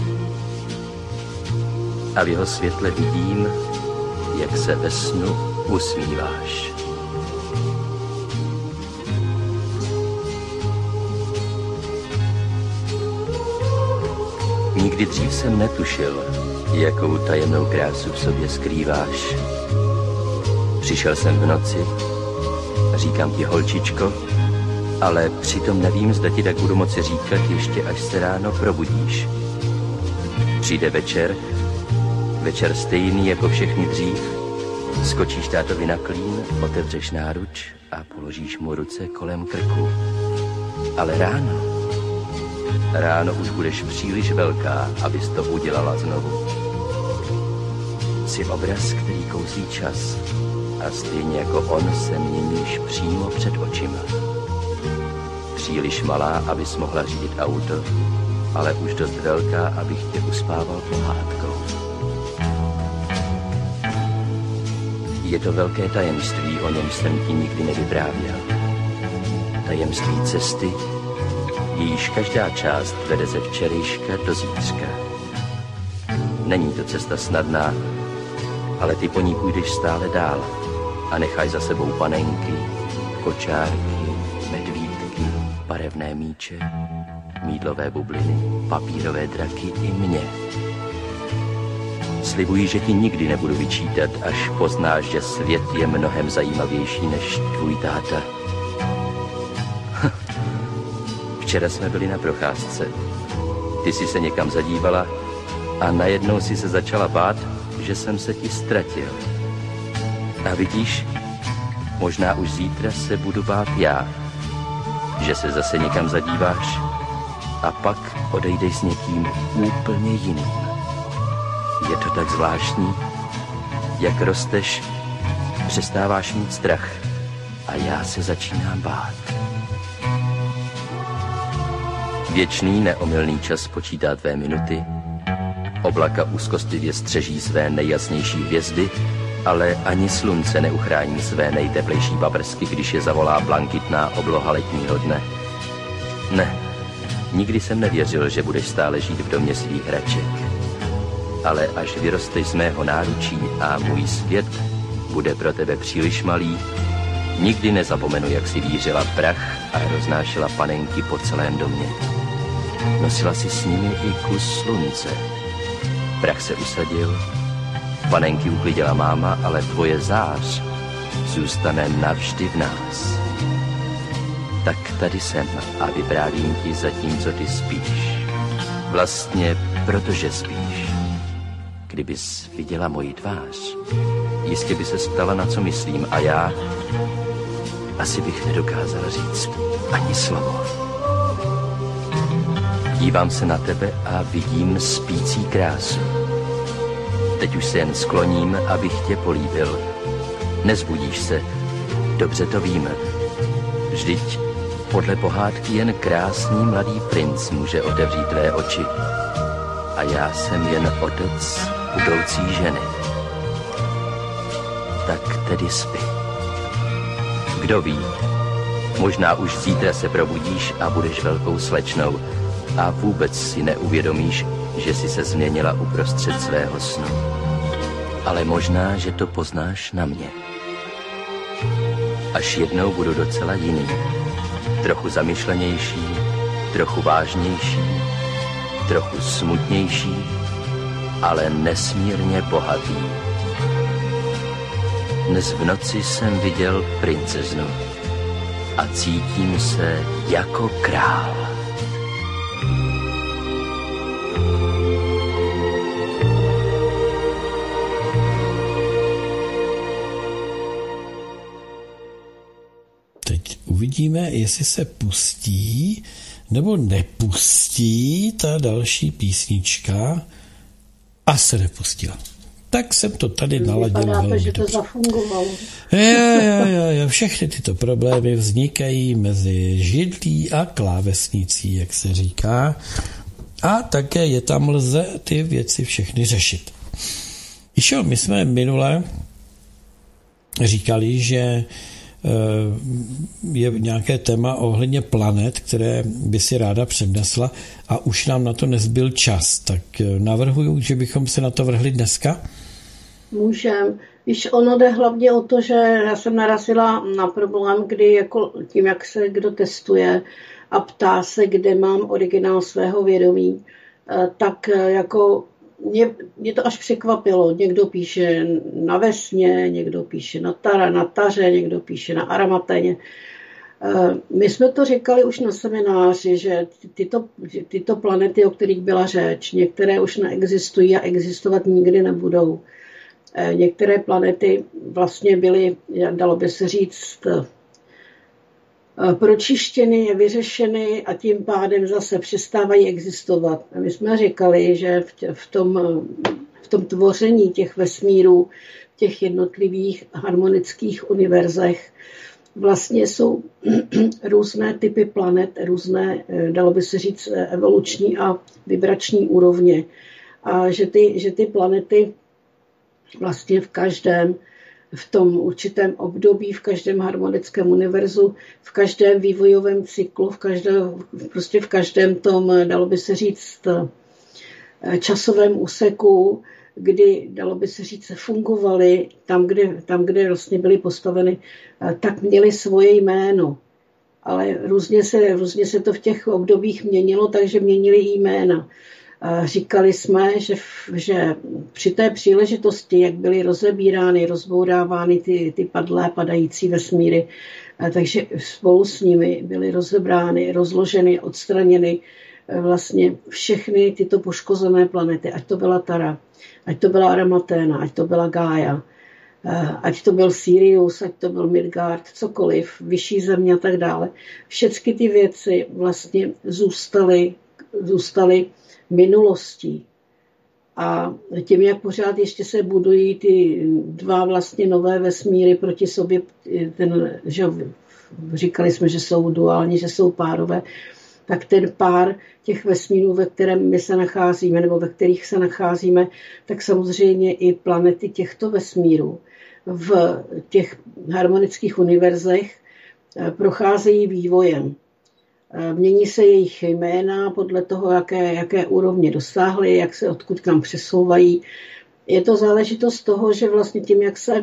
A v jeho světle vidím, jak se ve snu usmíváš. Nikdy dřív jsem netušil, jakou tajemnou krásu v sobě skrýváš. Přišel jsem v noci, říkám ti holčičko, ale přitom nevím, zda ti tak budu moci říkat, ještě až se ráno probudíš. Přijde večer, večer stejný jako všechny dřív, skočíš tátovi na klín, otevřeš náruč a položíš mu ruce kolem krku. Ale ráno, ráno už budeš příliš velká, abys to udělala znovu. Jsi obraz, který kouzlí čas a stejně jako on se měníš přímo před očima. Příliš malá, abys mohla řídit auto, ale už dost velká, abych tě uspával pohádkou. Je to velké tajemství, o něm jsem ti nikdy nevyprávěl. Tajemství cesty, jejíž každá část vede ze včerejška do zítřka. Není to cesta snadná, ale ty po ní půjdeš stále dál a nechaj za sebou panenky, kočárky, medvídky, barevné míče, mýdlové bubliny, papírové draky i mě. Slibuji, že ti nikdy nebudu vyčítat, až poznáš, že svět je mnohem zajímavější než tvůj táta. Včera jsme byli na procházce. Ty jsi se někam zadívala a najednou si se začala bát, že jsem se ti ztratil. A vidíš, možná už zítra se budu bát já, že se zase někam zadíváš a pak odejdeš s někým úplně jiným. Je to tak zvláštní, jak rosteš, přestáváš mít strach a já se začínám bát. Věčný neomylný čas počítá tvé minuty, oblaka úzkostlivě střeží své nejjasnější hvězdy, ale ani slunce neuchrání své nejteplejší paprsky, když je zavolá blankitná obloha letního dne. Ne, nikdy jsem nevěřil, že budeš stále žít v domě svých hraček. Ale až vyrosteš z mého náručí a můj svět bude pro tebe příliš malý, nikdy nezapomenu, jak si vířila prach a roznášela panenky po celém domě. Nosila si s nimi i kus slunce. Prach se usadil, panenky uklidila máma, ale tvoje zář zůstane navždy v nás. Tak tady jsem a vyprávím ti zatímco ty spíš. Vlastně protože spíš. Kdybys viděla moji tvář, jistě by se ptala, na co myslím, a já, asi bych nedokázal říct ani slovo. Dívám se na tebe a vidím spící krásu. Teď už se jen skloním, abych tě políbil. Nezbudíš se, dobře to vím. Vždyť podle pohádky jen krásný mladý princ může otevřít tvé oči. A já jsem jen otec budoucí ženy. Tak tedy spí. Kdo ví, možná už zítra se probudíš a budeš velkou slečnou a vůbec si neuvědomíš, že jsi se změnila uprostřed svého snu. Ale možná, že to poznáš na mě. Až jednou budu docela jiný. Trochu zamyšlenější, trochu vážnější, trochu smutnější, ale nesmírně bohatý. Dnes v noci jsem viděl princeznu a cítím se jako král. Teď uvidíme, jestli se pustí nebo nepustí ta další písnička. A se nepustila. Tak jsem to tady naladil velmi že to dobře. zafungovalo. Jo, jo, jo, jo. Všechny tyto problémy vznikají mezi židlí a klávesnicí, jak se říká. A také je tam lze ty věci všechny řešit. Víš jo, my jsme minule říkali, že je nějaké téma ohledně planet, které by si ráda přednesla a už nám na to nezbyl čas. Tak navrhuju, že bychom se na to vrhli dneska. Můžem. Víš, ono jde hlavně o to, že já jsem narazila na problém, kdy jako tím, jak se kdo testuje a ptá se, kde mám originál svého vědomí, tak jako Mě, mě to až překvapilo. Někdo píše na vesně, někdo píše na tara, na taře, někdo píše na aramaténě. My jsme to říkali už na semináři, že tyto, tyto planety, o kterých byla řeč, některé už neexistují a existovat nikdy nebudou. Některé planety vlastně byly, dalo by se říct, pročištěny, vyřešeny a tím pádem zase přestávají existovat. A my jsme říkali, že v tom, v tom tvoření těch vesmírů, těch jednotlivých harmonických univerzech vlastně jsou různé typy planet, různé, dalo by se říct, evoluční a vibrační úrovně. A že ty, že ty planety vlastně v každém v tom určitém období, v každém harmonickém univerzu, v každém vývojovém cyklu, v každém, prostě v každém tom, dalo by se říct, časovém úseku, kdy, dalo by se říct, fungovaly tam, kde, tam, kde vlastně byly postaveny, tak měly svoje jméno. Ale různě se, různě se to v těch obdobích měnilo, takže měnili jména. Říkali jsme, že, že při té příležitosti, jak byly rozebírány, rozbourávány ty, ty padlé, padající vesmíry, takže spolu s nimi byly rozebrány, rozloženy, odstraněny vlastně všechny tyto poškozené planety, ať to byla Tara, ať to byla Aramaténa, ať to byla Gaia, ať to byl Sirius, ať to byl Midgard, cokoliv, vyšší země a tak dále. Všechny ty věci vlastně zůstaly, zůstaly minulostí. A tím, jak pořád ještě se budují ty dva vlastně nové vesmíry proti sobě, ten, že říkali jsme, že jsou duální, že jsou párové, tak ten pár těch vesmírů, ve kterém my se nacházíme, nebo ve kterých se nacházíme, tak samozřejmě i planety těchto vesmírů v těch harmonických univerzech procházejí vývojem. Mění se jejich jména podle toho, jaké, jaké úrovně dosáhly, jak se odkud kam přesouvají. Je to záležitost toho, že vlastně tím, jak se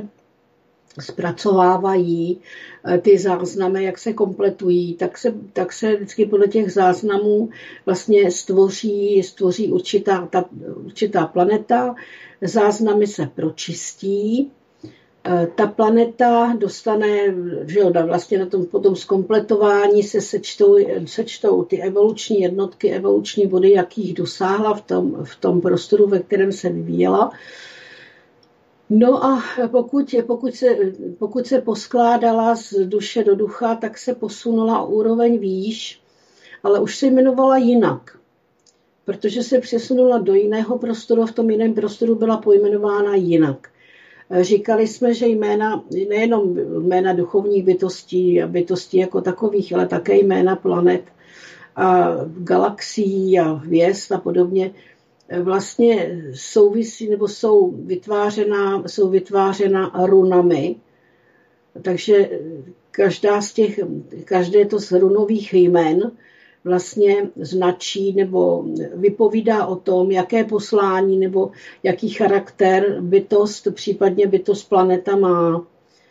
zpracovávají ty záznamy, jak se kompletují, tak se, tak se vždycky podle těch záznamů vlastně stvoří, stvoří určitá, ta, určitá planeta, záznamy se pročistí, ta planeta dostane, že jo, vlastně na tom potom zkompletování se sečtou, sečtou ty evoluční jednotky, evoluční body, jakých dosáhla v tom, v tom prostoru, ve kterém se vyvíjela. No a pokud, pokud, se, pokud se poskládala z duše do ducha, tak se posunula o úroveň výš, ale už se jmenovala jinak, protože se přesunula do jiného prostoru, v tom jiném prostoru byla pojmenována jinak. Říkali jsme, že jména, nejenom jména duchovních bytostí a bytostí jako takových, ale také jména planet a galaxií a hvězd a podobně, vlastně souvisí nebo jsou vytvářena, jsou vytvářena runami. Takže každá z těch, každé to z runových jmen vlastně značí nebo vypovídá o tom, jaké poslání nebo jaký charakter bytost, případně bytost planeta má.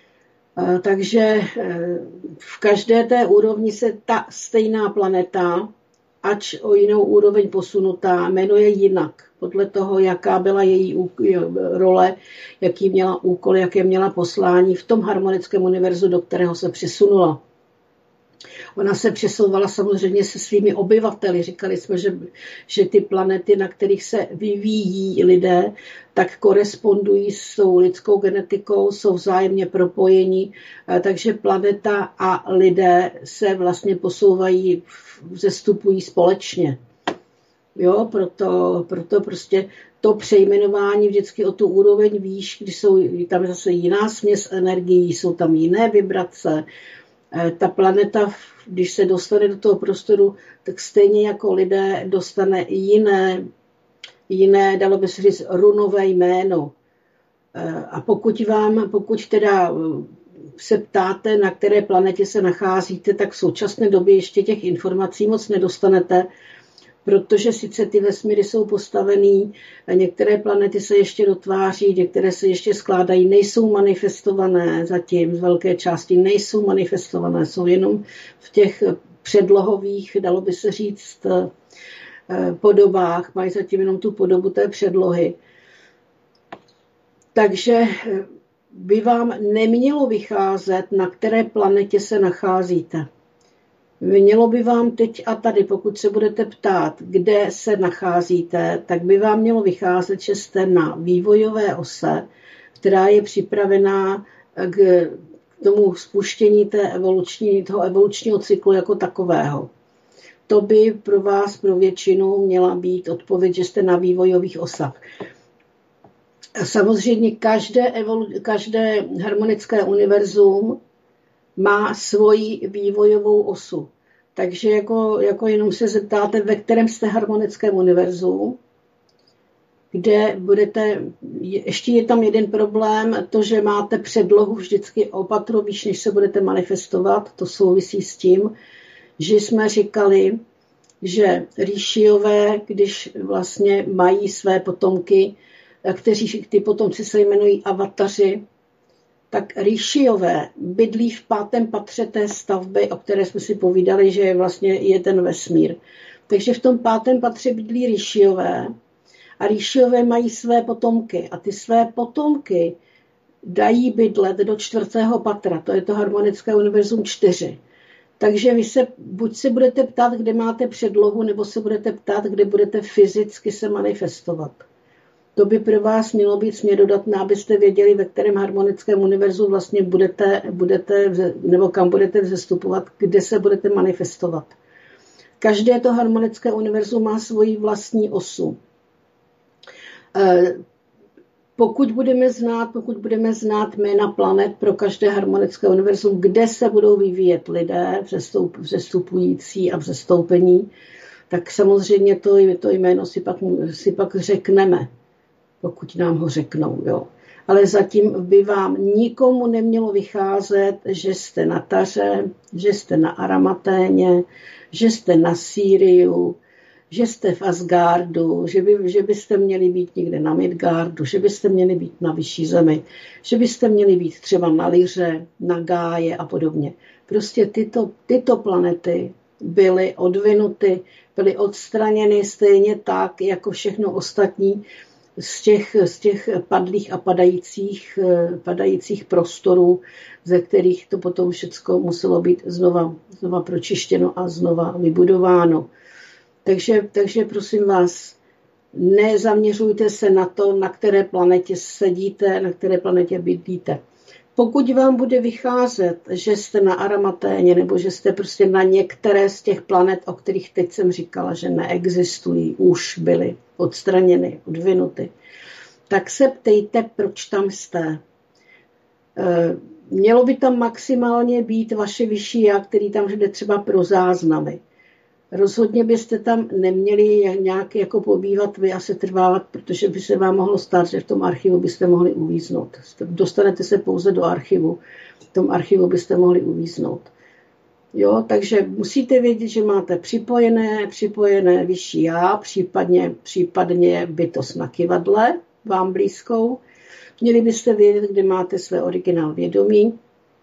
Takže v každé té úrovni se ta stejná planeta, ač o jinou úroveň posunutá, jmenuje jinak. Podle toho, jaká byla její role, jaký měla úkol, jaké měla poslání v tom harmonickém univerzu, do kterého se přesunula. Ona se přesouvala samozřejmě se svými obyvateli. Říkali jsme, že, že ty planety, na kterých se vyvíjí lidé, tak korespondují s tou lidskou genetikou, jsou vzájemně propojení, takže planeta a lidé se vlastně posouvají, vzestupují společně. Jo, proto, proto prostě to přejmenování vždycky o tu úroveň výš, když jsou, tam je zase jiná směs energií, jsou tam jiné vibrace. Ta planeta, když se dostane do toho prostoru, tak stejně jako lidé dostane jiné, jiné, dalo by se říct, runové jméno. A pokud vám, pokud teda se ptáte, na které planetě se nacházíte, tak v současné době ještě těch informací moc nedostanete, protože sice ty vesmíry jsou postavený, některé planety se ještě dotváří, některé se ještě skládají, nejsou manifestované zatím, z velké části nejsou manifestované, jsou jenom v těch předlohových, dalo by se říct, podobách, mají zatím jenom tu podobu té předlohy. Takže by vám nemělo vycházet, na které planetě se nacházíte. Mělo by vám teď a tady, pokud se budete ptát, kde se nacházíte, tak by vám mělo vycházet, že jste na vývojové ose, která je připravená k tomu spuštění té evoluční, toho evolučního cyklu jako takového. To by pro vás, pro většinu, měla být odpověď, že jste na vývojových osách. Samozřejmě každé, evolu, každé harmonické univerzum má svoji vývojovou osu. Takže jako, jako jenom se zeptáte, ve kterém jste harmonickém univerzu, kde budete, ještě je tam jeden problém, to, že máte předlohu vždycky opatro výš, než se budete manifestovat, to souvisí s tím, že jsme říkali, že Ríšiové, když vlastně mají své potomky, kteří ty potomci se jmenují avataři, tak Ríšiové bydlí v pátém patře té stavby, o které jsme si povídali, že je vlastně je ten vesmír. Takže v tom pátém patře bydlí Ríšiové a Ríšiové mají své potomky a ty své potomky dají bydlet do čtvrtého patra, to je to harmonické univerzum čtyři. Takže vy se, buď se budete ptát, kde máte předlohu, nebo se budete ptát, kde budete fyzicky se manifestovat. To by pro vás mělo být směrodatné, abyste věděli, ve kterém harmonickém univerzu vlastně budete, budete nebo kam budete vzestupovat, kde se budete manifestovat. Každé to harmonické univerzum má svoji vlastní osu. Pokud budeme znát, pokud budeme znát jména planet pro každé harmonické univerzum, kde se budou vyvíjet lidé, vzestupující a vzestoupení, tak samozřejmě to, to jméno si pak, si pak řekneme, pokud nám ho řeknou. Jo. Ale zatím by vám nikomu nemělo vycházet, že jste na Taře, že jste na Aramaténě, že jste na Sýriu, že jste v Asgardu, že, by, že byste měli být někde na Midgardu, že byste měli být na vyšší zemi, že byste měli být třeba na Lyře, na Gáje a podobně. Prostě tyto, tyto planety byly odvinuty, byly odstraněny stejně tak, jako všechno ostatní z těch, z těch padlých a padajících, padajících prostorů, ze kterých to potom všechno muselo být znova, znova pročištěno a znova vybudováno. Takže, takže prosím vás, Nezaměřujte se na to, na které planetě sedíte, na které planetě bydlíte. Pokud vám bude vycházet, že jste na Aramaténě nebo že jste prostě na některé z těch planet, o kterých teď jsem říkala, že neexistují, už byly odstraněny, odvinuty, tak se ptejte, proč tam jste. Mělo by tam maximálně být vaše vyšší já, který tam jde třeba pro záznamy. Rozhodně byste tam neměli nějak jako pobývat vy a se trvávat, protože by se vám mohlo stát, že v tom archivu byste mohli uvíznout. Dostanete se pouze do archivu, v tom archivu byste mohli uvíznout. Jo, takže musíte vědět, že máte připojené, připojené vyšší já, případně, případně bytost na kyvadle, vám blízkou. Měli byste vědět, kde máte své originál vědomí.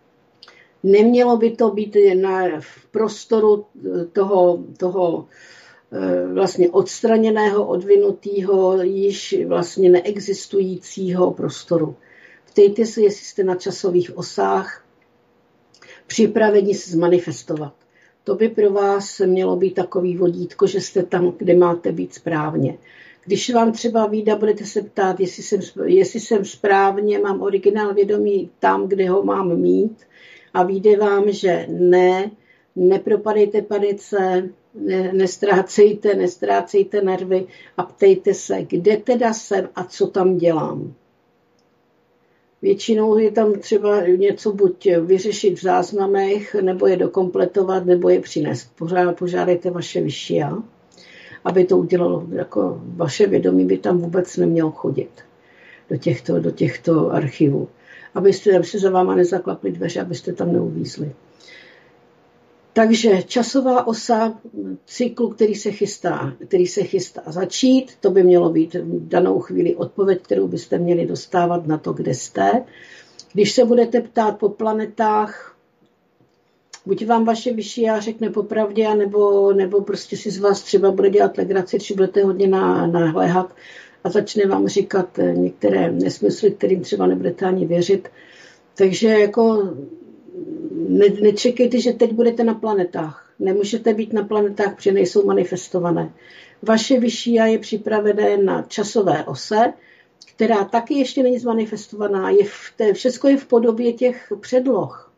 Nemělo by to být na, v prostoru toho, toho vlastně odstraněného, odvinutého, již vlastně neexistujícího prostoru. Ptejte se, jestli jste na časových osách připraveni se zmanifestovat. To by pro vás mělo být takový vodítko, že jste tam, kde máte být správně. Když vám třeba vyjde, budete se ptát, jestli jsem, jestli jsem správně, mám originál vědomí tam, kde ho mám mít, a vyjde vám, že ne, nepropadejte panice, ne, nestrácejte, nestrácejte nervy a ptejte se, kde teda jsem a co tam dělám. Většinou je tam třeba něco buď vyřešit v záznamech, nebo je dokompletovat, nebo je přinést. Pořád požádejte vaše vyšší já, aby to udělalo, jako vaše vědomí by tam vůbec nemělo chodit do těchto, do těchto archivů. Abyste, aby se za váma nezaklaply dveře, abyste tam neuvízli. Takže časová osa cyklu, který se chystá, který se chystá začít, to by mělo být v danou chvíli odpověď, kterou byste měli dostávat na to, kde jste. Když se budete ptát po planetách, buď vám vaše vyšší já řekne popravdě, nebo, nebo prostě si z vás třeba bude dělat legraci, či budete hodně nahléhat a začne vám říkat některé nesmysly, kterým třeba nebudete ani věřit. Takže jako ne, nečekejte, že teď budete na planetách. Nemůžete být na planetách, protože nejsou manifestované. Vaše vyšší já je připravené na časové ose, která taky ještě není zmanifestovaná. Je v té, všechno je v podobě těch předloh.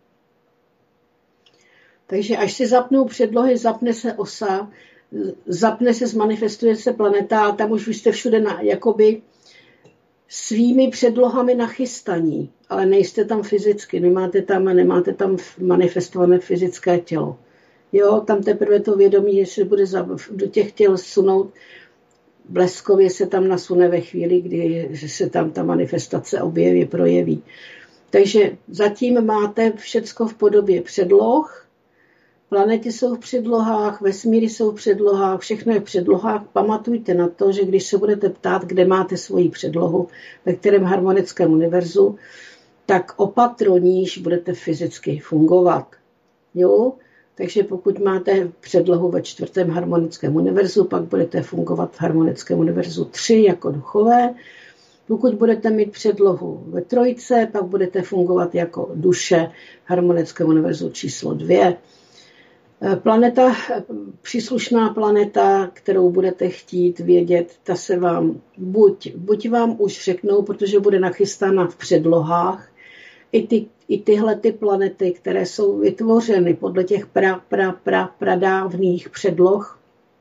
Takže až se zapnou předlohy, zapne se osa, zapne se, zmanifestuje se planeta a tam už jste všude na, jakoby svými předlohami nachystaní, ale nejste tam fyzicky, nemáte tam, nemáte tam manifestované fyzické tělo. Jo, tam teprve to vědomí, jestli bude do těch těl sunout, bleskově se tam nasune ve chvíli, kdy se tam ta manifestace objeví, projeví. Takže zatím máte všecko v podobě předloh, planety jsou v předlohách, vesmíry jsou v předlohách, všechno je v předlohách. Pamatujte na to, že když se budete ptát, kde máte svoji předlohu, ve kterém harmonickém univerzu, tak opatroníž budete fyzicky fungovat. Jo? Takže pokud máte předlohu ve čtvrtém harmonickém univerzu, pak budete fungovat v harmonickém univerzu tři jako duchové. Pokud budete mít předlohu ve trojce, pak budete fungovat jako duše v harmonickém univerzu číslo dvě. Planeta, příslušná planeta, kterou budete chtít vědět, ta se vám buď, buď vám už řeknou, protože bude nachystána v předlohách, i, ty, i tyhle ty planety, které jsou vytvořeny podle těch pra, pra, pra, pradávných předloh,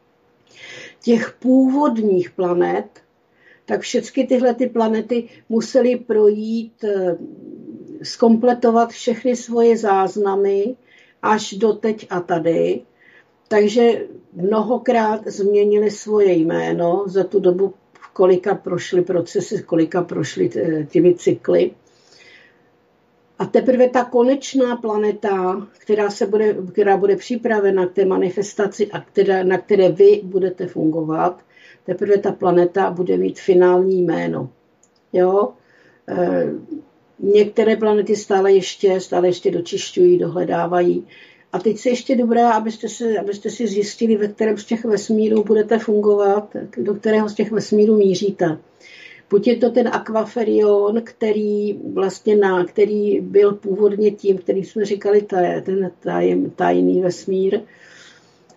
těch původních planet, tak všechny tyhle ty planety musely projít, zkompletovat všechny svoje záznamy, až do teď a tady. Takže mnohokrát změnili svoje jméno za tu dobu, kolika prošly procesy, kolika prošly těmi cykly. A teprve ta konečná planeta, která, se bude, která bude připravena k té manifestaci a která, na které vy budete fungovat, teprve ta planeta bude mít finální jméno. Jo? E, Některé planety stále ještě, stále ještě dočišťují, dohledávají. A teď se ještě dobré, abyste, se, abyste si zjistili, ve kterém z těch vesmírů budete fungovat, do kterého z těch vesmírů míříte. Buď je to ten Aquaferion, který vlastně na, který byl původně tím, který jsme říkali, taj, ten taj, tajný vesmír,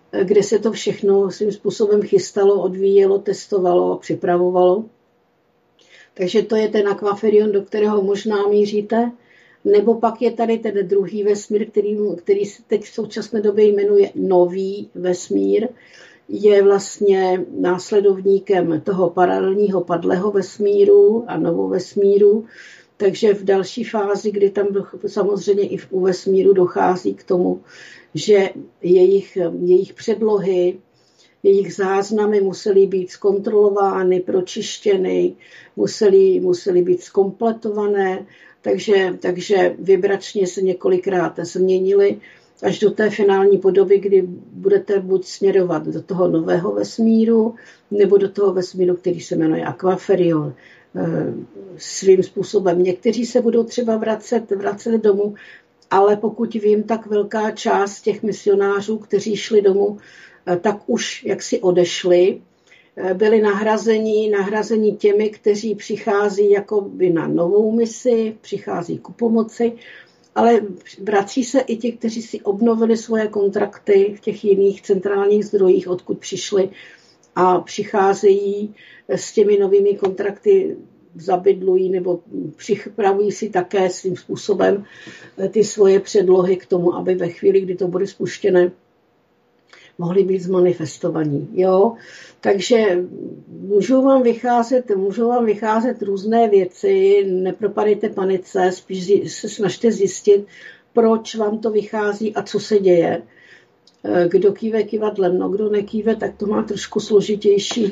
kde se to všechno svým způsobem chystalo, odvíjelo, testovalo a připravovalo. Takže to je ten akvaferion, do kterého možná míříte. Nebo pak je tady ten druhý vesmír, který, který se teď v současné době jmenuje nový vesmír. Je vlastně následovníkem toho paralelního padlého vesmíru a novovesmíru. Takže v další fázi, kdy tam samozřejmě i u vesmíru dochází k tomu, že jejich, jejich předlohy, jejich záznamy musely být zkontrolovány, pročištěny, musely, musely být zkompletované, takže, takže vibračně se několikrát změnily až do té finální podoby, kdy budete buď směrovat do toho nového vesmíru, nebo do toho vesmíru, který se jmenuje akvaferion. Svým způsobem. Někteří se budou třeba vracet, vracet domů, ale pokud vím, tak velká část těch misionářů, kteří šli domů, tak už jaksi odešli, byli nahrazeni, nahrazeni těmi, kteří přichází jakoby na novou misi, přichází ku pomoci, ale vrací se i ti, kteří si obnovili svoje kontrakty v těch jiných centrálních zdrojích, odkud přišli, a přicházejí s těmi novými kontrakty, zabydlují nebo připravují si také svým způsobem ty svoje předlohy k tomu, aby ve chvíli, kdy to bude spuštěné, mohli být zmanifestovaní. Jo? Takže můžou vám vycházet, můžou vám vycházet různé věci, nepropadejte panice, spíš se snažte zjistit, proč vám to vychází a co se děje. Kdo kýve kývadlem, no kdo nekýve, tak to má trošku složitější.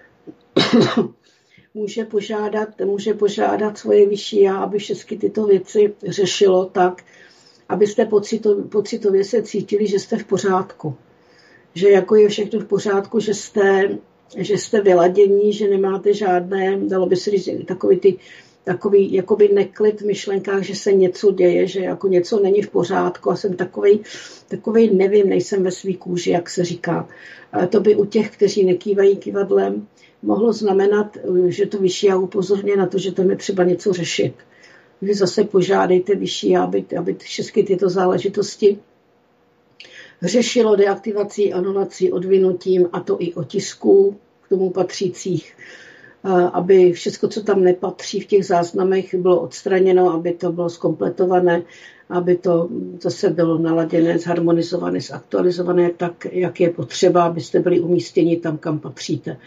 může požádat, může požádat svoje vyšší já, aby všechny tyto věci řešilo tak, abyste pocitově, pocitově se cítili, že jste v pořádku. Že jako je všechno v pořádku, že jste, že jste vyladění, že nemáte žádné, dalo by se říct, takový ty takový jakoby neklid v myšlenkách, že se něco děje, že jako něco není v pořádku a jsem takovej, takovej nevím, nejsem ve svý kůži, jak se říká. To by u těch, kteří nekývají kývadlem, mohlo znamenat, že to vyšší já upozorně na to, že tam je třeba něco řešit. Vy zase požádejte vyšší, aby, aby všechny tyto záležitosti řešilo deaktivací, anulací, odvinutím, a to i otisků k tomu patřících, aby všechno, co tam nepatří v těch záznamech, bylo odstraněno, aby to bylo zkompletované, aby to zase bylo naladěné, zharmonizované, zaktualizované tak, jak je potřeba, abyste byli umístěni tam, kam patříte.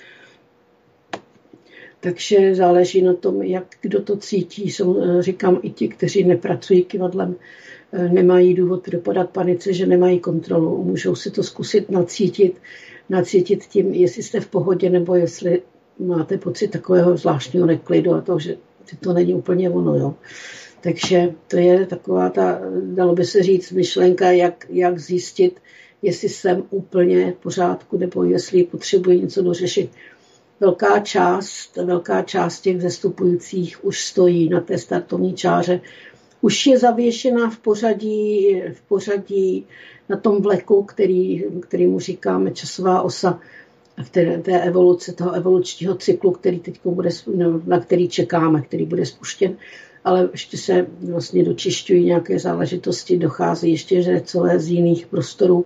Takže záleží na tom, jak kdo to cítí. Jsou, říkám, i ti, kteří nepracují kývadlem, nemají důvod dopadat panice, že nemají kontrolu. Můžou si to zkusit nacítit, nacítit tím, jestli jste v pohodě, nebo jestli máte pocit takového zvláštního neklidu a toho, že to není úplně ono. Jo. Takže to je taková ta, dalo by se říct, myšlenka, jak, jak zjistit, jestli jsem úplně v pořádku, nebo jestli potřebuji něco dořešit. Velká část, velká část těch vzestupujících už stojí na té startovní čáře. Už je zavěšená v pořadí, v pořadí na tom vleku, který, kterýmu říkáme časová osa, které, té evoluce, toho evolučního cyklu, který teď bude, na který čekáme, který bude spuštěn, ale ještě se vlastně dočišťují nějaké záležitosti, dochází ještě řecové z jiných prostorů,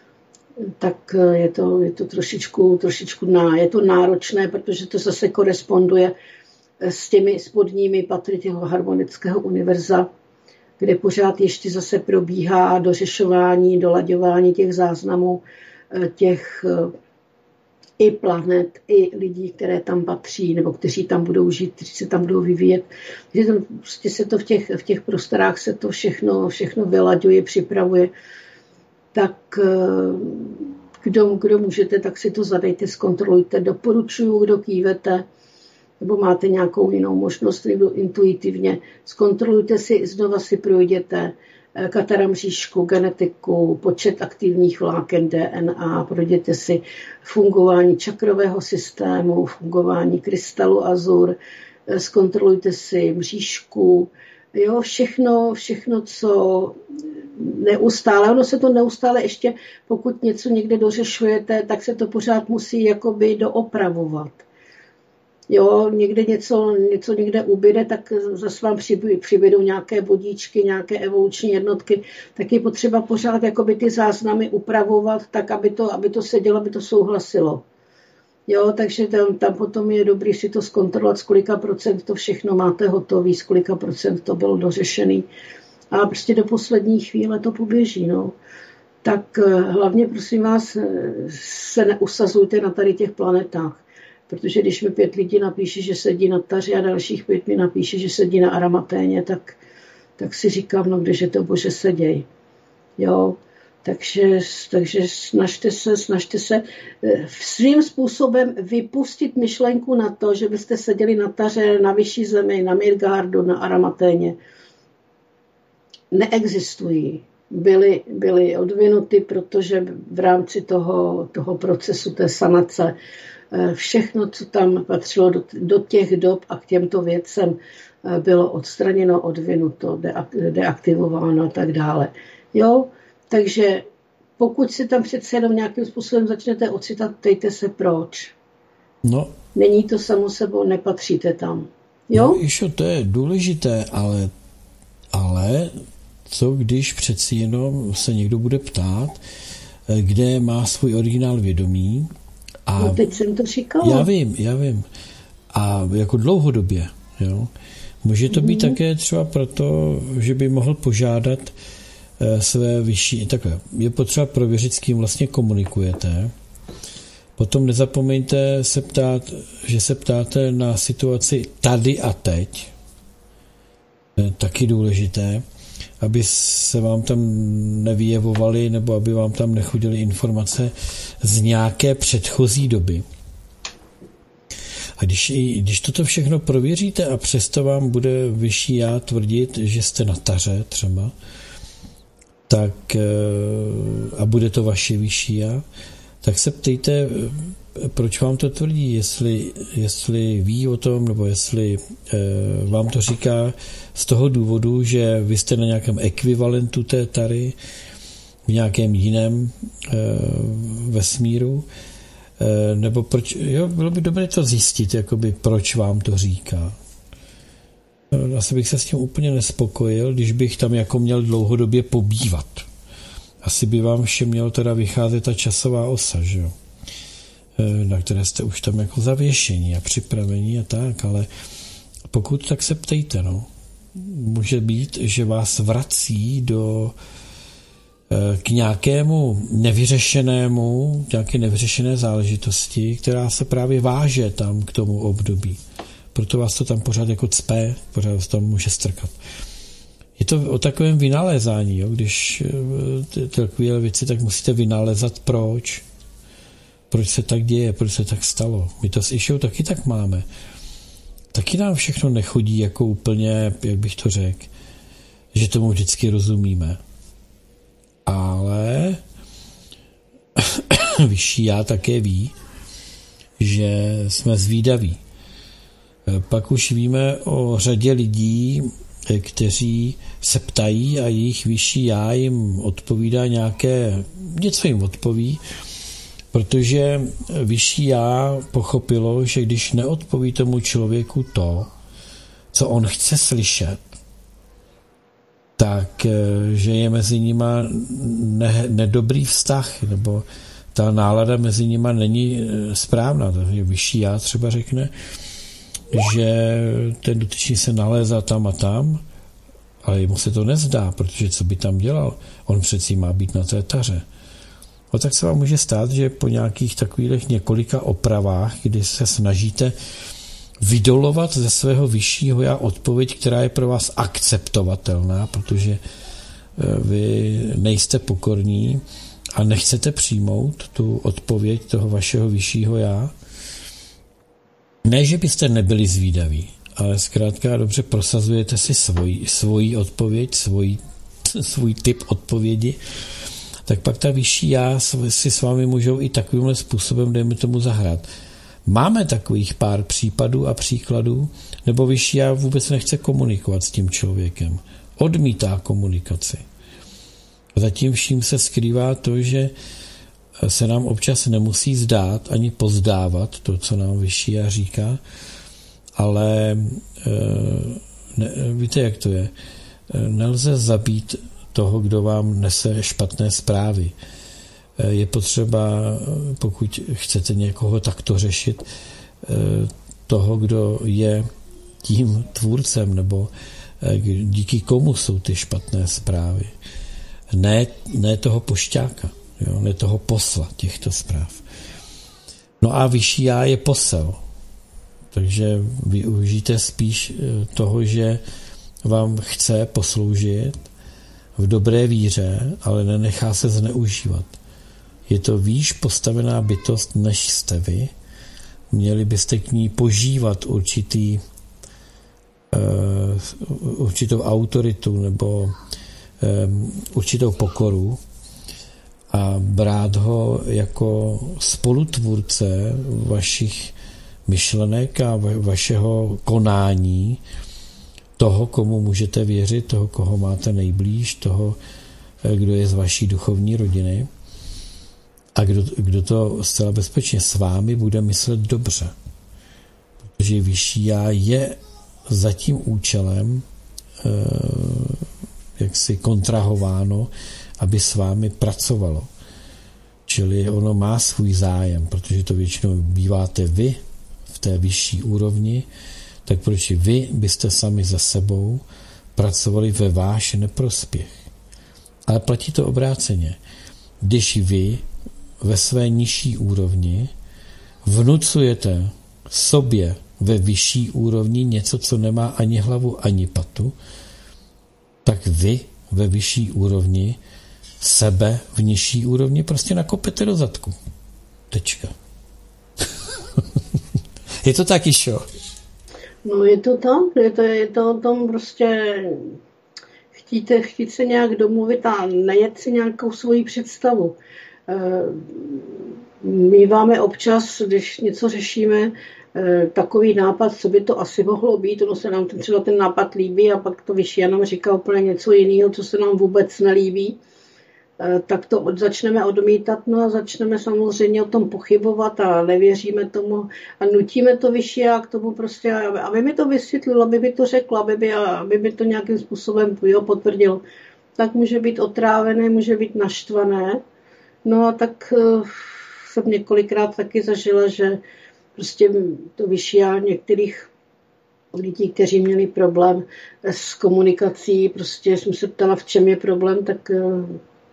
tak je to, je to trošičku, trošičku ná, je to náročné, protože to zase koresponduje s těmi spodními patry těho harmonického univerza, kde pořád ještě zase probíhá dořešování, dolaďování těch záznamů, těch i planet, i lidí, které tam patří, nebo kteří tam budou žít, kteří se tam budou vyvíjet. Takže tam prostě se to v těch, v těch prostorách se to všechno, všechno vylaďuje, připravuje. Tak kdo, kdo můžete, tak si to zadejte, zkontrolujte. Doporučuju, kdo kývete, nebo máte nějakou jinou možnost, nebo intuitivně. Zkontrolujte si, znova si projděte kataramříšku, genetiku, počet aktivních vláken D N A, projděte si fungování čakrového systému, fungování krystalu azur, zkontrolujte si mřížku, jo, všechno, všechno, co neustále, ono se to neustále ještě, pokud něco někde dořešujete, tak se to pořád musí jakoby doopravovat. Jo, někde něco, něco někde ubyde, tak zase vám přibydou nějaké bodíčky, nějaké evoluční jednotky, tak je potřeba pořád jakoby ty záznamy upravovat tak, aby to, aby to sedělo, aby to souhlasilo. Jo, takže tam, tam potom je dobrý si to zkontrolovat, z kolika procent to všechno máte hotový, z kolika procent to bylo dořešený. A prostě do poslední chvíle to poběží, no. Tak hlavně, prosím vás, se neusazujte na tady těch planetách. Protože když mi pět lidí napíše, že sedí na Taře a dalších pět mi napíše, že sedí na Aramaténě, tak, tak si říkám, no kdeže to bože seděj. Jo, takže, takže snažte se, snažte se svým způsobem vypustit myšlenku na to, že byste seděli na Taře, na vyšší zemi, na Midgardu, na Aramaténě. Neexistují. Byly, byly odvinuty, protože v rámci toho, toho procesu té sanace všechno, co tam patřilo do, do těch dob a k těmto věcem, bylo odstraněno, odvinuto, deaktivováno a tak dále. Jo, takže pokud si tam přece jenom nějakým způsobem začnete ocitat, ptejte se proč. No. Není to samo sebou, nepatříte tam. Jo? No, Išo, to je důležité, ale, ale co když přeci jenom se někdo bude ptát, kde má svůj originál vědomí. A no teď jsem to říkala. Já vím, já vím. A jako dlouhodobě, jo. Může to být mm. také třeba proto, že by mohl požádat e, své vyšší, takhle, je potřeba prověřit, s kým vlastně komunikujete. Potom nezapomeňte se ptát, že se ptáte na situaci tady a teď. E, taky důležité, aby se vám tam nevyjevovaly nebo aby vám tam nechodily informace z nějaké předchozí doby. A když, když toto všechno prověříte a přesto vám bude vyšší já tvrdit, že jste na Taře třeba, tak a bude to vaše vyšší já, tak se ptejte, proč vám to tvrdí, jestli, jestli ví o tom, nebo jestli e, vám to říká z toho důvodu, že vy jste na nějakém ekvivalentu té Tary, v nějakém jiném e, vesmíru, e, nebo proč, jo, bylo by dobré to zjistit, jakoby proč vám to říká. Asi bych se s tím úplně nespokojil, když bych tam jako měl dlouhodobě pobývat. Asi by vám všem měl teda vycházet ta časová osa, že jo? Na které jste už tam jako zavěšení a připravení a tak, ale pokud, tak se ptejte, no. Může být, že vás vrací do k nějakému nevyřešenému, nějaké nevyřešené záležitosti, která se právě váže tam k tomu období. Proto vás to tam pořád jako cpe, pořád vás tam může strkat. Je to o takovém vynalézání, jo? Když takové věci, tak musíte vynalézat proč. Proč se tak děje, proč se tak stalo. My to s Išou taky tak máme. Taky nám všechno nechodí jako úplně, jak bych to řekl, že tomu vždycky rozumíme. Ale vyšší já také ví, že jsme zvídaví. Pak už víme o řadě lidí, kteří se ptají a jejich vyšší já jim odpovídá nějaké, něco jim odpoví, protože vyšší já pochopilo, že když neodpoví tomu člověku to, co on chce slyšet, tak že je mezi nima ne, nedobrý vztah, nebo ta nálada mezi nima není správná. Takže vyšší já třeba řekne, že ten dotyčný se nalézá tam a tam, ale mu se to nezdá, protože co by tam dělal? On přeci má být na té Taře. No tak se vám může stát, že po nějakých takových několika opravách, kdy se snažíte vydolovat ze svého vyššího já odpověď, která je pro vás akceptovatelná, protože vy nejste pokorní a nechcete přijmout tu odpověď toho vašeho vyššího já. Ne, že byste nebyli zvídaví, ale zkrátka dobře prosazujete si svoji, svoji odpověď, svůj, svůj typ odpovědi, tak pak ta vyšší já si s vámi můžou i takovýmhle způsobem, dejme tomu, zahrát. Máme takových pár případů a příkladů, nebo vyšší já vůbec nechce komunikovat s tím člověkem. Odmítá komunikaci. A zatím vším se skrývá to, že se nám občas nemusí zdát ani pozdávat to, co nám vyšší já říká, ale ne, víte, jak to je? Nelze zabít toho, kdo vám nese špatné zprávy. Je potřeba, pokud chcete někoho takto řešit, toho, kdo je tím tvůrcem, nebo díky komu jsou ty špatné zprávy. Ne, ne toho pošťáka, jo? Ne toho posla těchto zpráv. No a vyšší já je posel. Takže využijte spíš toho, že vám chce posloužit v dobré víře, ale nenechá se zneužívat. Je to výš postavená bytost, než jste vy. Měli byste k ní požívat určitý, uh, určitou autoritu nebo um, určitou pokoru a brát ho jako spolutvůrce vašich myšlenek a vašeho konání, toho, komu můžete věřit, toho, koho máte nejblíž, toho, kdo je z vaší duchovní rodiny a kdo, kdo to zcela bezpečně s vámi bude myslet dobře. Protože vyšší já je za tím účelem eh, jaksi kontrahováno, aby s vámi pracovalo. Čili ono má svůj zájem, protože to většinou býváte vy v té vyšší úrovni, tak proč vy byste sami za sebou pracovali ve váš neprospěch. Ale platí to obráceně. Když vy ve své nižší úrovni vnucujete sobě ve vyšší úrovni něco, co nemá ani hlavu, ani patu, tak vy ve vyšší úrovni sebe v nižší úrovni prostě nakopete do zadku. Tečka. Je to tak, Išo? No je to tak, je to, je to o tom prostě chtíte, chtít se nějak domluvit a nejet si nějakou svoji představu. Míváme občas, když něco řešíme, takový nápad, co by to asi mohlo být, ono se nám ten, třeba ten nápad líbí a pak to vyšší nám říká úplně něco jiného, co se nám vůbec nelíbí, tak to od, začneme odmítat, no a začneme samozřejmě o tom pochybovat a nevěříme tomu a nutíme to vyšší a k tomu prostě, aby mi to vysvětlil, aby mi to řekl, aby mi, aby mi to nějakým způsobem jo, potvrdil. Tak může být otrávené, může být naštvané. No a tak uh, jsem několikrát taky zažila, že prostě to vyšší já některých lidí, kteří měli problém s komunikací, prostě jsem se ptala, v čem je problém, tak uh,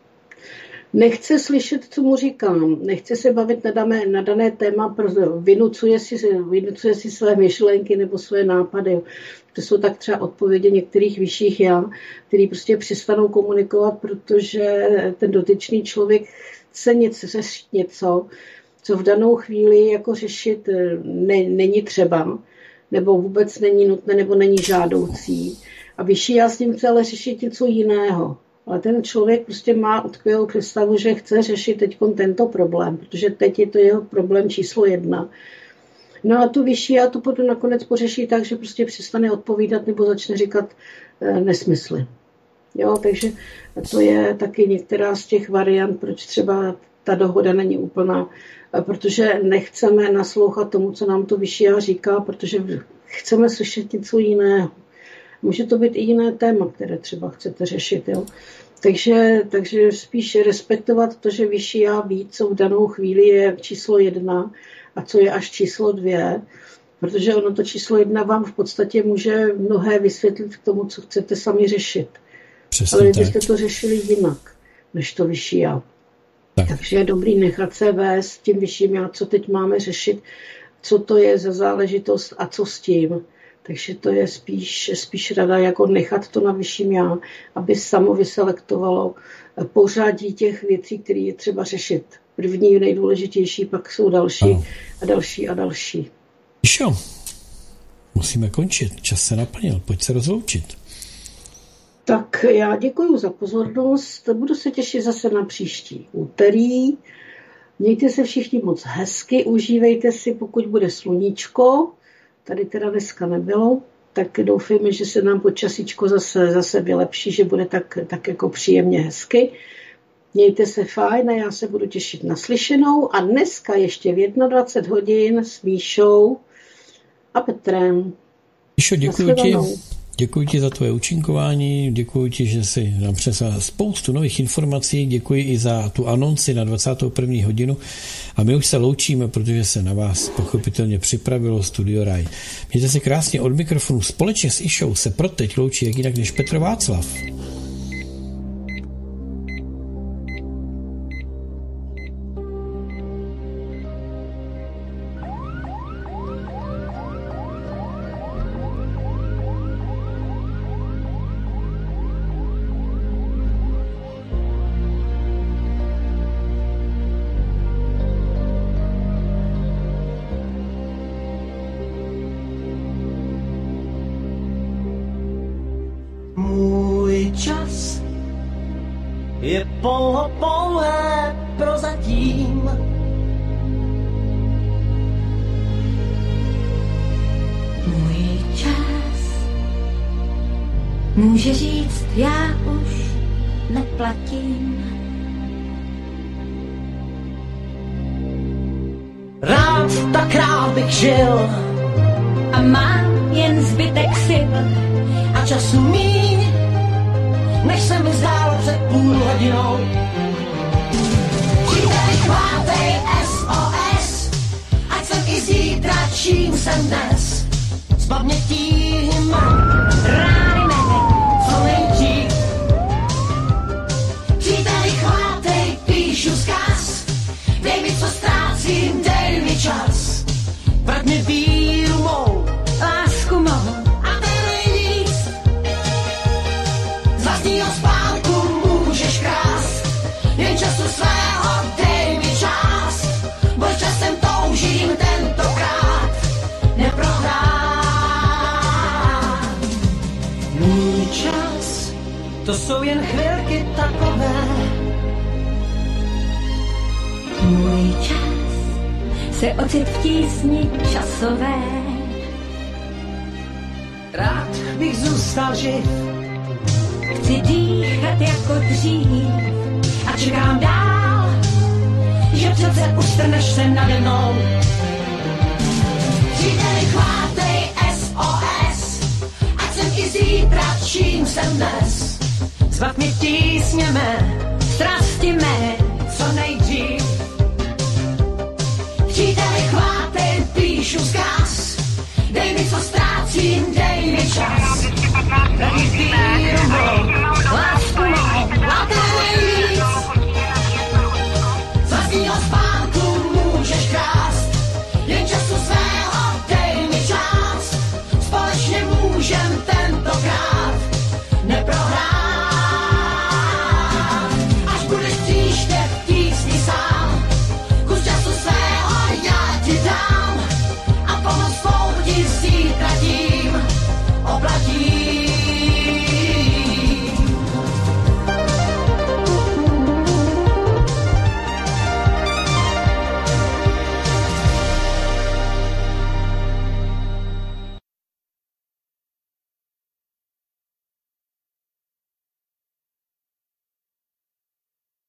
nechce slyšet, co mu říkám, nechce se bavit na dané, na dané téma, vynucuje si, vynucuje si své myšlenky nebo své nápady. To jsou tak třeba odpovědi některých vyšších já, který prostě přestanou komunikovat, protože ten dotyčný člověk chce něco, řešit něco, co v danou chvíli jako řešit ne, není třeba, nebo vůbec není nutné, nebo není žádoucí. A vyšší já s ním chce ale řešit něco jiného. Ale ten člověk prostě má utkvělou představu, že chce řešit teď tento problém, protože teď je to jeho problém číslo jedna. No a tu vyšší já to potom nakonec pořeší tak, že prostě přestane odpovídat nebo začne říkat e, nesmysly. Jo, takže to je taky některá z těch variant, proč třeba ta dohoda není úplná, protože nechceme naslouchat tomu, co nám to vyšší já říká, protože chceme slyšet něco jiného. Může to být i jiné téma, které třeba chcete řešit. Jo? Takže, takže spíš respektovat to, že vyšší já ví, co v danou chvíli je číslo jedna a co je až číslo dvě, protože ono to číslo jedna vám v podstatě může mnohé vysvětlit k tomu, co chcete sami řešit. Přesně ale kdybyste to řešili jinak, než to vyšší já. Tak. Takže je dobrý nechat se vést tím vyšším já, co teď máme řešit, co to je za záležitost a co s tím. Takže to je spíš, spíš rada, jako nechat to na vyšším já, aby samo vyselektovalo pořadí těch věcí, které je třeba řešit. První, nejdůležitější, pak jsou další ano. a další a další. Išo, musíme končit. Čas se naplnil. Pojď se rozloučit. Tak já děkuji za pozornost. Budu se těšit zase na příští úterý. Mějte se všichni moc hezky, užívejte si, pokud bude sluníčko. Tady teda dneska nebylo, tak doufejme, že se nám počasíčko zase, zase vylepší, že bude tak, tak jako příjemně hezky. Mějte se fajn a já se budu těšit na slyšenou. A dneska ještě v dvacet jedna hodin s Míšou a Petrem. Išo, děkuji ti. Děkuji ti za tvoje účinkování, děkuji ti, že jsi nám přeslal spoustu nových informací, děkuji i za tu anonci na dvacátou první hodinu a my už se loučíme, protože se na vás pochopitelně připravilo Studio Raj. Mějte se krásně od mikrofonu, společně s Išou se proteď loučí jak jinak než Petr Václav. Čas je pouho pouhé prozatím. Můj čas může říct, já už neplatím. Rád, tak rád bych žil A mám jen zbytek sil a času míň, než se mi zdálo před půl hodinou. Příteli, chvátej S O S, ať jsem i zítra, čím jsem dnes. Zbav mě tíma, rány mé, co nejdřív. Příteli, chvátej, píšu vzkaz, dej mi, co ztrácím, dej mi čas. Vrať mi víru mou, lásku mou a ten nejvíc. Z vlastního spánku můžeš krást, jen času svého dej mi čas. Boj časem toužím tentokrát neprohrát. Můj čas, to jsou jen chvilky takové. Můj čas se ocit v tísni časové. Rád bych zůstal živ, Chci dýchat jako dřív a čekám dál, že přece ustrneš se nade mnou. Příteli, chvátej S O S, ať jsem i zítra, čím jsem dnes. Zbav mě tísně mé, strasti mé, co nejdřív. Příteli, chvátej, píšu vzkaz, dej mi, co ztrácím, dej mi čas. Dej mi víru mou,